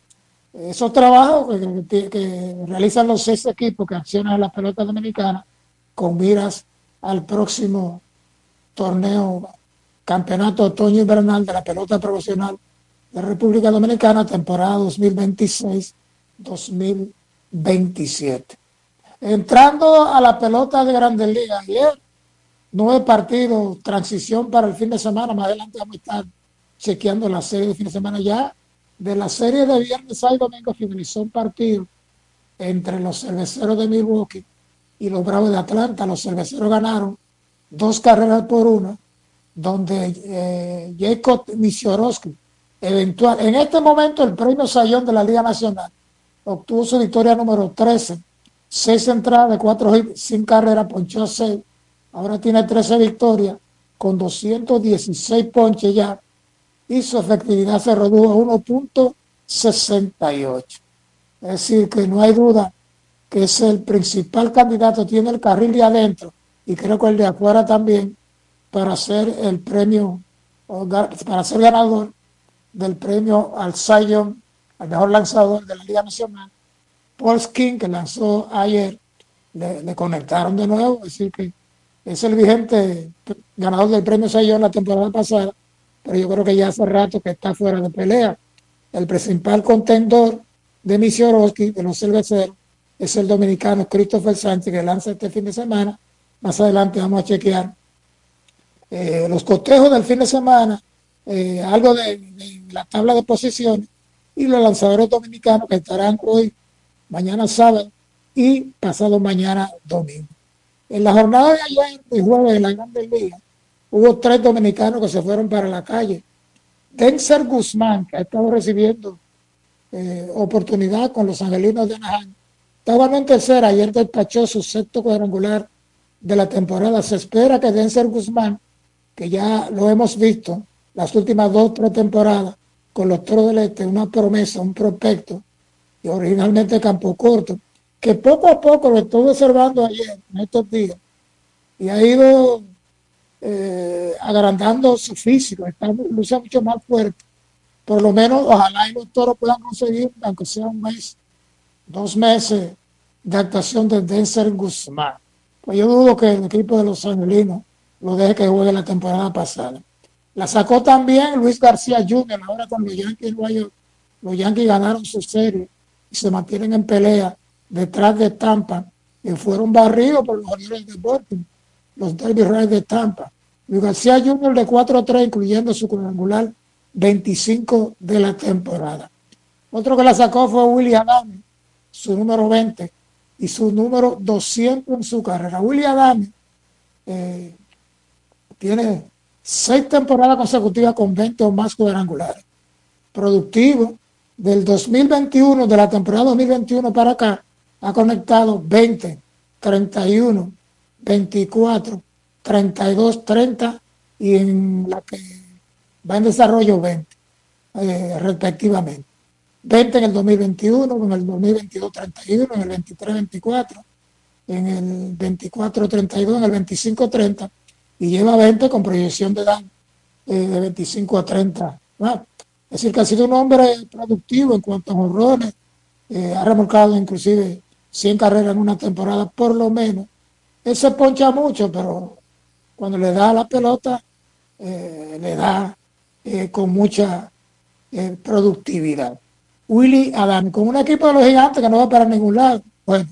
esos trabajos que, que, que realizan los seis equipos que accionan en la pelota dominicana con miras al próximo torneo, campeonato otoño invernal de la pelota profesional de República Dominicana, temporada dos mil veintiséis dos mil veintisiete. Entrando a la pelota de Grandes Ligas, ayer nueve partidos, transición para el fin de semana. Más adelante vamos a estar chequeando la serie de fin de semana. Ya de la serie de viernes, sábado y domingo finalizó un partido entre los Cerveceros de Milwaukee y los Bravos de Atlanta. Los Cerveceros ganaron dos carreras por una, donde eh, Jacob Misiorowski, eventual, en este momento el premio Sayón de la Liga Nacional, obtuvo su victoria número trece, seis entradas de cuatro hits sin carrera, ponchó a seis, ahora tiene trece victorias con doscientos dieciséis ponches ya, y su efectividad se redujo a uno punto sesenta y ocho. Es decir, que no hay duda que es el principal candidato, tiene el carril de adentro y creo que el de afuera también, para ser el premio, para ser ganador del premio al Cy Young, al mejor lanzador de la Liga Nacional. Paul Skeens, que lanzó ayer, le, le conectaron de nuevo, es decir que es el vigente ganador del premio Cy Young la temporada pasada, pero yo creo que ya hace rato que está fuera de pelea. El principal contendor de Misiorowski, de los Cerveceros, es el dominicano Christopher Sánchez, que lanza este fin de semana. Más adelante vamos a chequear eh, los cotejos del fin de semana, eh, algo de, de la tabla de posiciones y los lanzadores dominicanos que estarán hoy, mañana sábado y pasado mañana domingo. En la jornada de ayer, de jueves de la Grandes Ligas, hubo tres dominicanos que se fueron para la calle. Denzer Guzmán, que ha estado recibiendo eh, oportunidad con los Angelinos de Anaheim, estaba en tercera, ayer despachó su sexto cuadrangular de la temporada. Se espera que Denzer Guzmán, que ya lo hemos visto las últimas dos, tres temporadas con los Toros del Este, una promesa, un prospecto, y originalmente campo corto, que poco a poco lo estuve observando ayer, en estos días, y ha ido eh, agrandando su físico, está luce mucho más fuerte. Por lo menos, ojalá y los Toros puedan conseguir, aunque sea un mes, dos meses de actuación de Denzer Guzmán. Pues yo dudo que el equipo de los Angelinos lo deje que juegue la temporada pasada. La sacó también Luis García junior, ahora con los Yankees de Nueva York. Los Yankees ganaron su serie y se mantienen en pelea detrás de Tampa, y fueron barridos por los Orioles de Baltimore, los Devil Rays de Tampa. Luis García junior de cuatro a tres, incluyendo su cuadrangular veinticinco de la temporada. Otro que la sacó fue Willy Adames, su número veinte y su número doscientos en su carrera. Willy Adames eh, tiene seis temporadas consecutivas con veinte o más cuadrangulares. Productivo, del dos mil veintiuno, de la temporada dos mil veintiuno para acá, ha conectado veinte, treinta y uno, veinticuatro, treinta y dos, treinta y en la que va en desarrollo veinte, eh, respectivamente. veinte en el dos mil veintiuno, en el dos mil veintidós treinta y uno, en el veintitrés veinticuatro, en el veinticuatro treinta y dos, en el veinticinco treinta, y lleva veinte con proyección de edad eh, de veinticinco a treinta. ¿no? Es decir, que ha sido un hombre productivo en cuanto a jonrones, eh, ha remolcado inclusive cien carreras en una temporada por lo menos. Él se poncha mucho, pero cuando le da la pelota, eh, le da eh, con mucha eh, productividad. Willy Adames, con un equipo de los Gigantes que no va para ningún lado. Bueno,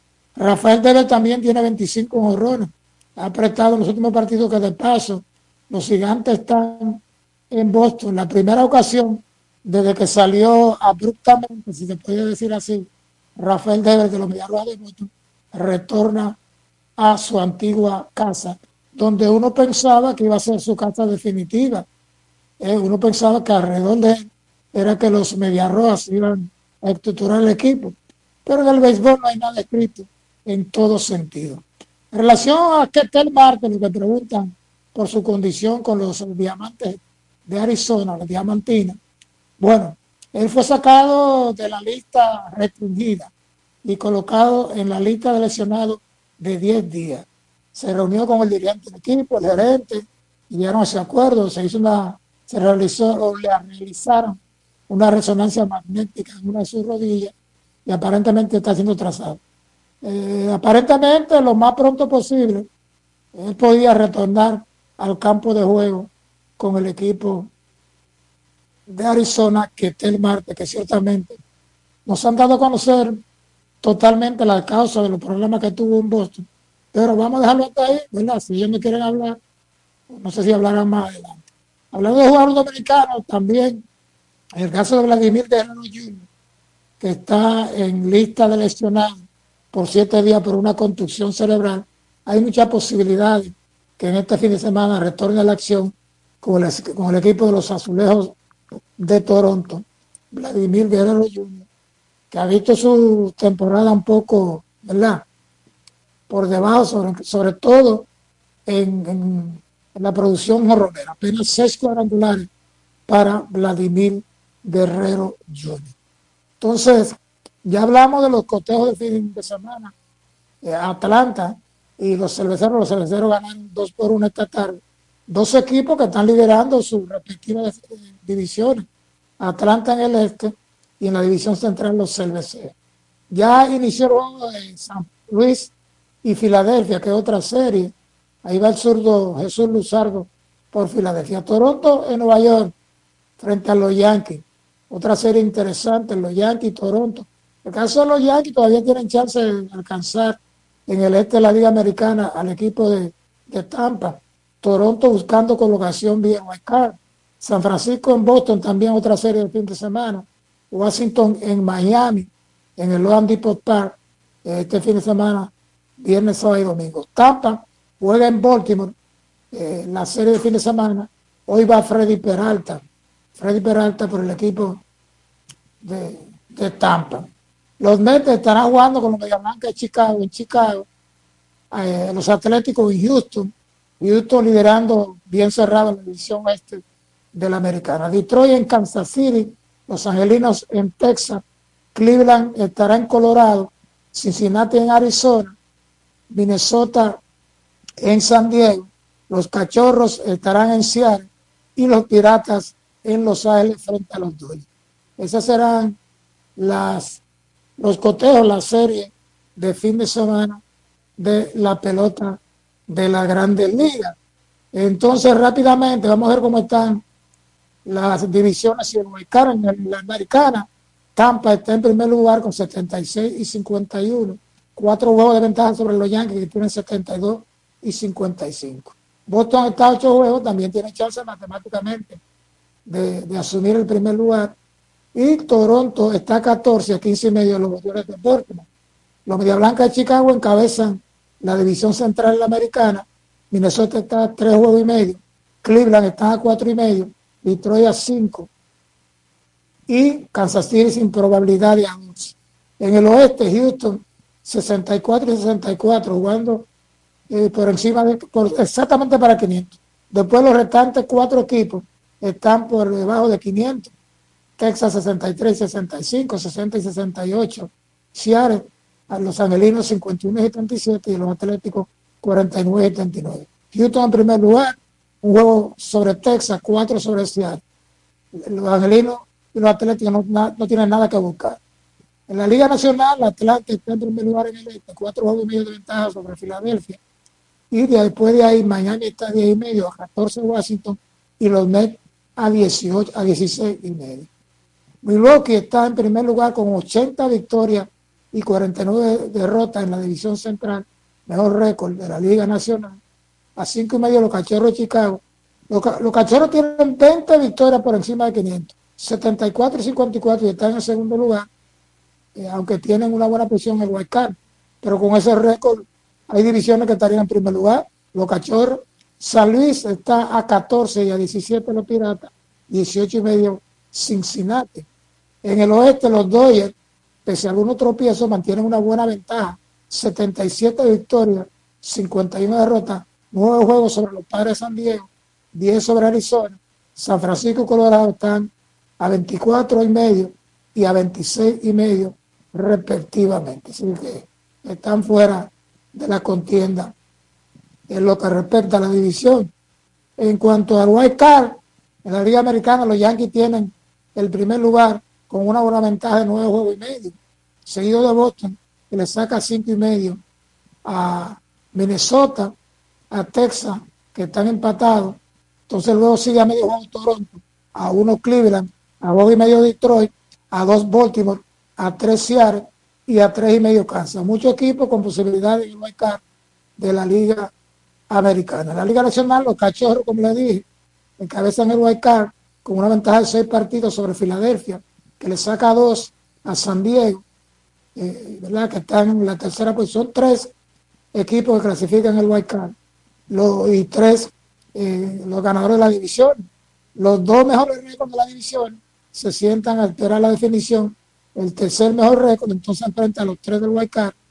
Rafael Devers también tiene veinticinco jonrones. Ha prestado en los últimos partidos que de paso los Gigantes están en Boston. La primera ocasión desde que salió abruptamente, si se puede decir así, Rafael Devers de los Medias Rojas de Boston retorna a su antigua casa, donde uno pensaba que iba a ser su casa definitiva. Eh, uno pensaba que alrededor de él era que los Medias Rojas iban a estructurar el equipo. Pero en el béisbol no hay nada escrito en todo sentido. En relación a Ketel Marte, lo que preguntan por su condición con los Diamantes de Arizona, los Diamantinas, bueno, él fue sacado de la lista restringida y colocado en la lista de lesionados de diez días. Se reunió con el dirigente del equipo, el gerente, y llegaron a ese acuerdo. Se hizo una, se realizó o le realizaron una resonancia magnética en una de sus rodillas y aparentemente está siendo trazado. Eh, aparentemente lo más pronto posible él podía retornar al campo de juego con el equipo de Arizona, Ketel Marte, que ciertamente nos han dado a conocer totalmente la causa de los problemas que tuvo en Boston. Pero vamos a dejarlo hasta ahí, ¿verdad? Si ellos no quieren hablar, no sé si hablarán más adelante. Hablando de jugadores dominicanos, también, en el caso de Vladimir Guerrero junior, que está en lista de lesionados por siete días por una contusión cerebral, hay muchas posibilidades que en este fin de semana retorne a la acción con el, con el equipo de los Azulejos de Toronto. Vladimir Guerrero junior, que ha visto su temporada un poco, ¿verdad?, por debajo, sobre, sobre todo en, en, en la producción jorronera. Apenas seis cuadrangulares para Vladimir Guerrero junior Entonces, ya hablamos de los cotejos de fin de semana. Eh, Atlanta y los cerveceros, los cerveceros ganaron dos por uno esta tarde. Dos equipos que están liderando sus respectivas divisiones. Atlanta en el este y en la división central los cerveceros. Ya inició el juego de San Luis y Filadelfia, que es otra serie. Ahí va el zurdo Jesús Luzardo por Filadelfia. Toronto en Nueva York frente a los Yankees. Otra serie interesante, los Yankees y Toronto. En el caso de los Yankees todavía tienen chance de alcanzar en el este de la Liga Americana al equipo de, de Tampa. Toronto buscando colocación vía wild card. San Francisco en Boston, también otra serie de fin de semana. Washington en Miami, en el Loan Depot Park, este fin de semana, viernes, sábado y domingo. Tampa juega en Baltimore, eh, la serie de fin de semana. Hoy va Freddy Peralta. Freddy Peralta por el equipo de, de Tampa. Los Mets estarán jugando con los Media Blancas de Chicago, en Chicago. Eh, los Atléticos en Houston. Houston liderando bien cerrado en la división este de la Americana. Detroit en Kansas City. Los Angelinos en Texas. Cleveland estará en Colorado. Cincinnati en Arizona. Minnesota en San Diego. Los Cachorros estarán en Seattle. Y los Piratas en Los Ángeles frente a los Dodgers. Esas serán las, los cotejos, la serie de fin de semana de la pelota de la Grandes Ligas. Entonces, rápidamente, vamos a ver cómo están las divisiones y el wild card en la Americana. Tampa está en primer lugar con setenta y seis y cincuenta y uno. Cuatro juegos de ventaja sobre los Yankees, que tienen setenta y dos y cincuenta y cinco. Boston está a ocho juegos, también tiene chance matemáticamente de, de asumir el primer lugar. Y Toronto está a catorce a quince y medio de los Orioles de Baltimore. Los Media Blancas de Chicago encabezan la división central de la Americana. Minnesota está a tres juegos y medio. Cleveland está a cuatro y medio. Detroit a cinco. Y Kansas City sin probabilidad de once. En el oeste, Houston sesenta y cuatro y sesenta y cuatro, jugando eh, por encima de, por, exactamente para quinientos. Después los restantes cuatro equipos están por debajo de quinientos. Texas sesenta y tres y sesenta y cinco, sesenta y sesenta y ocho. Seattle, a los Angelinos cincuenta y uno y setenta y siete y los Atléticos cuarenta y nueve y setenta y nueve. Houston en primer lugar, un juego sobre Texas, cuatro sobre Seattle. Los Angelinos y los Atléticos no, no, no tienen nada que buscar. En la Liga Nacional, Atlanta está en primer lugar en el este, cuatro juegos y medio de ventaja sobre Filadelfia. Y después de ahí, Miami está a diez y medio, a catorce Washington, y los Mets a dieciocho, a dieciséis y medio. Milwaukee está en primer lugar con ochenta victorias y cuarenta y nueve derrotas en la división central, mejor récord de la Liga Nacional. A cinco y medio los Cachorros de Chicago. Los, los Cachorros tienen veinte victorias por encima de quinientos, setenta y cuatro y cincuenta y cuatro y están en el segundo lugar, eh, aunque tienen una buena posición en el wild card. Pero con ese récord hay divisiones que estarían en primer lugar. Los Cachorros. San Luis está a catorce y a diecisiete los Piratas, dieciocho y medio Cincinnati. En el oeste los Dodgers, pese a algunos tropiezos, mantienen una buena ventaja, setenta y siete victorias, cincuenta y una derrotas, nueve juegos sobre los Padres de San Diego, diez sobre Arizona. San Francisco y Colorado están a veinticuatro y medio y a veintiséis y medio respectivamente. Así que están fuera de la contienda en lo que respecta a la división. En cuanto al wild card, en la Liga Americana los Yankees tienen el primer lugar con una buena ventaja de nueve juegos y medio, seguido de Boston, que le saca cinco y medio a Minnesota, a Texas, que están empatados. Entonces luego sigue a medio juego Toronto, a uno Cleveland, a dos y medio Detroit, a dos Baltimore, a tres Seattle y a tres y medio Kansas. Muchos equipos con posibilidades de wild card de la Liga Americana. La Liga Nacional, los Cachorros, como les dije, encabezan el wild card con una ventaja de seis partidos sobre Filadelfia, que le saca dos a San Diego, eh, ¿verdad? Que están en la tercera posición. Tres equipos que clasifican el wild card los, y tres eh, los ganadores de la división. Los dos mejores récords de la división se sientan a esperar la definición. El tercer mejor récord entonces enfrenta a los tres del wild card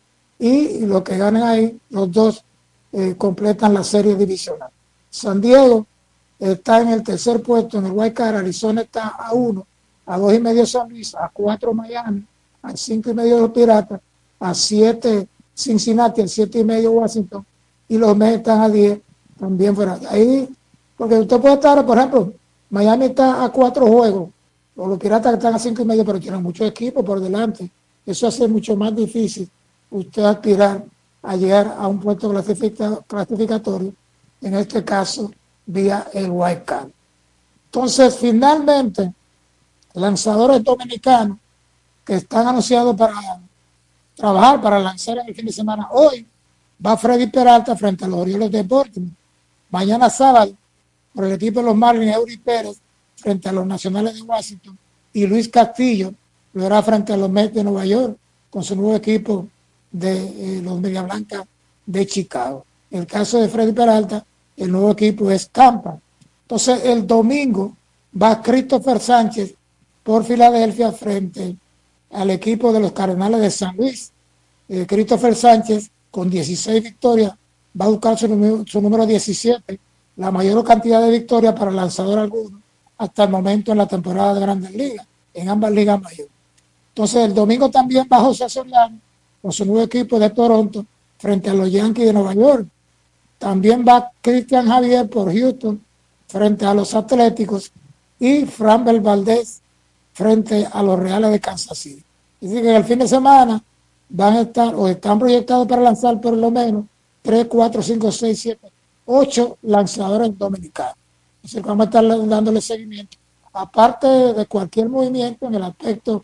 y los que ganen ahí, los dos eh, completan la serie divisional. San Diego está en el tercer puesto en el wild card, Arizona está a uno, a dos y medio San Luis, a cuatro Miami, a cinco y medio los Piratas, a siete Cincinnati, a siete y medio Washington, y los Mets están a diez, también fuera. Ahí, porque usted puede estar, por ejemplo, Miami está a cuatro juegos, o los Piratas están a cinco y medio, pero tienen muchos equipos por delante. Eso hace mucho más difícil usted aspirar a llegar a un puesto clasifica, clasificatorio, en este caso, vía el wild card. Entonces, finalmente, lanzadores dominicanos que están anunciados para trabajar, para lanzar en el fin de semana. Hoy va Freddy Peralta frente a los Orioles de Baltimore. Mañana sábado, por el equipo de los Marlins, Eury Pérez frente a los Nacionales de Washington, y Luis Castillo lo hará frente a los Mets de Nueva York con su nuevo equipo de eh, los Media Blancas de Chicago. En el caso de Freddy Peralta, el nuevo equipo es Tampa. Entonces, el domingo va Christopher Sánchez por Filadelfia frente al equipo de los Cardenales de San Luis. Eh, Christopher Sánchez, con dieciséis victorias, va a buscar su número, su número diecisiete, la mayor cantidad de victorias para lanzador alguno hasta el momento en la temporada de Grandes Ligas, en ambas ligas mayores. Entonces, el domingo también va José Soriano con su nuevo equipo de Toronto frente a los Yankees de Nueva York. También va Cristian Javier por Houston frente a los Atléticos y Framber Valdez frente a los Reales de Kansas City. Es decir, que el fin de semana van a estar o están proyectados para lanzar por lo menos tres, cuatro, cinco, seis, siete, ocho lanzadores dominicanos. Es decir, vamos a estar dándole seguimiento, aparte de cualquier movimiento en el aspecto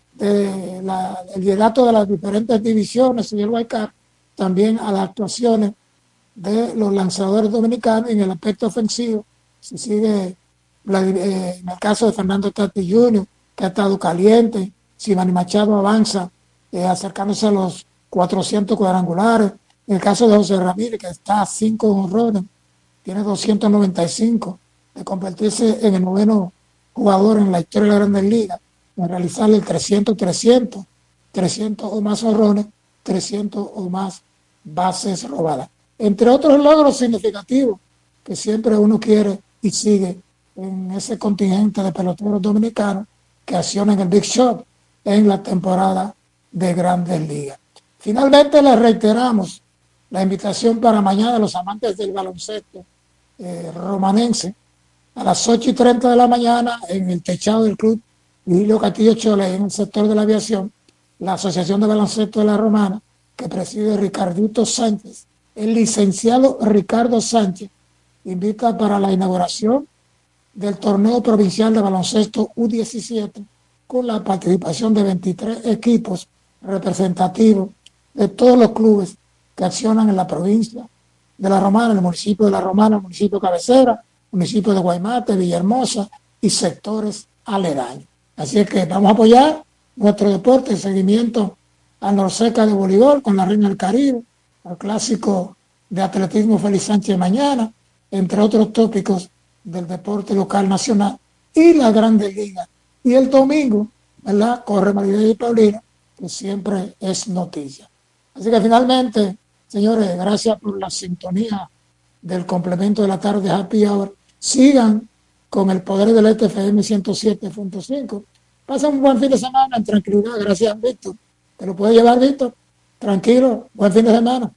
del liderato de las diferentes divisiones y el wild card, también a las actuaciones de los lanzadores dominicanos en el aspecto ofensivo. Se sigue la, eh, en el caso de Fernando Tatis junior, que ha estado caliente. Si Manny Machado avanza eh, acercándose a los cuatrocientos cuadrangulares. En el caso de José Ramírez, que está a cinco honrones, tiene doscientos noventa y cinco, de convertirse en el noveno jugador en la historia de la Grandes Ligas, en realizarle el trescientos, trescientos, trescientos o más honrones, trescientos o más bases robadas. Entre otros logros significativos que siempre uno quiere y sigue en ese contingente de peloteros dominicanos que accionan el Big Shot en la temporada de Grandes Ligas. Finalmente les reiteramos la invitación para mañana a los amantes del baloncesto eh, romanense a las ocho y treinta de la mañana en el techado del club Virgilio Castillo Chole, en el sector de la aviación, la Asociación de Baloncesto de la Romana, que preside Ricardito Sánchez. El licenciado Ricardo Sánchez invita para la inauguración del torneo provincial de baloncesto U diecisiete con la participación de veintitrés equipos representativos de todos los clubes que accionan en la provincia de La Romana, en el municipio de La Romana, el municipio cabecera, municipio de Guaymate, Villahermosa y sectores aledaños. Así es que vamos a apoyar nuestro deporte, el seguimiento a Norseca de voleibol con la Reina del Caribe, al clásico de atletismo Félix Sánchez mañana, entre otros tópicos del deporte local nacional y las Grandes Ligas. Y el domingo, ¿verdad?, corre María y Paulina, que siempre es noticia. Así que finalmente, señores, gracias por la sintonía del complemento de la tarde Happy Hour. Sigan con el poder del Este F M ciento siete punto cinco. Pasen un buen fin de semana en tranquilidad. Gracias, Víctor. ¿Te lo puede llevar, Víctor? Tranquilo, buen fin de semana.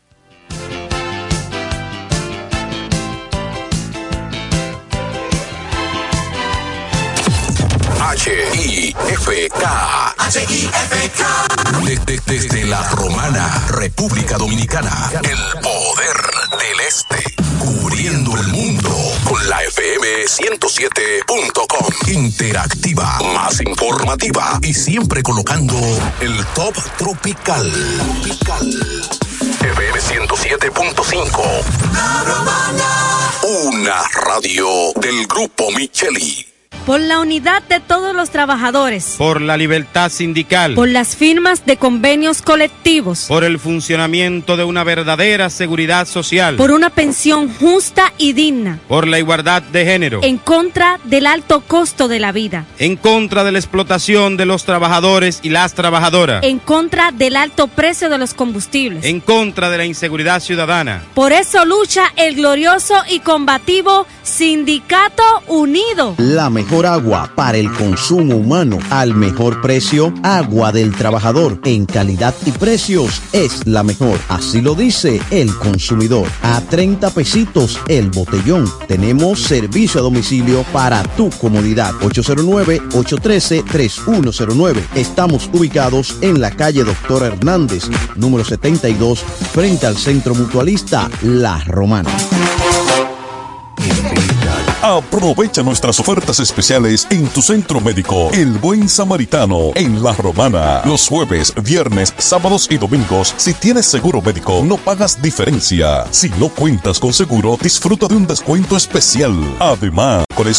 H I F K. H I F K. Desde, desde la Romana, República Dominicana. El poder del Este. Cubriendo el mundo con la F M m ciento siete punto com. Interactiva, más informativa y siempre colocando el top tropical. Tropical. F M ciento siete punto cinco. La Romana. Una radio del Grupo Micheli. Por la unidad de todos los trabajadores. Por la libertad sindical. Por las firmas de convenios colectivos. Por el funcionamiento de una verdadera seguridad social. Por una pensión justa y digna. Por la igualdad de género. En contra del alto costo de la vida. En contra de la explotación de los trabajadores y las trabajadoras. En contra del alto precio de los combustibles. En contra de la inseguridad ciudadana. Por eso lucha el glorioso y combativo Sindicato Unido. La mejor agua para el consumo humano al mejor precio. Agua del Trabajador en calidad y precios es la mejor. Así lo dice el consumidor. A treinta pesitos el botellón. Tenemos servicio a domicilio para tu comodidad. ocho cero nueve, ocho uno tres, tres uno cero nueve. Estamos ubicados en la calle Doctor Hernández, número setenta y dos, frente al Centro Mutualista La Romana. Aprovecha nuestras ofertas especiales en tu centro médico El Buen Samaritano en La Romana. Los jueves, viernes, sábados y domingos, si tienes seguro médico, no pagas diferencia. Si no cuentas con seguro, disfruta de un descuento especial. Además, con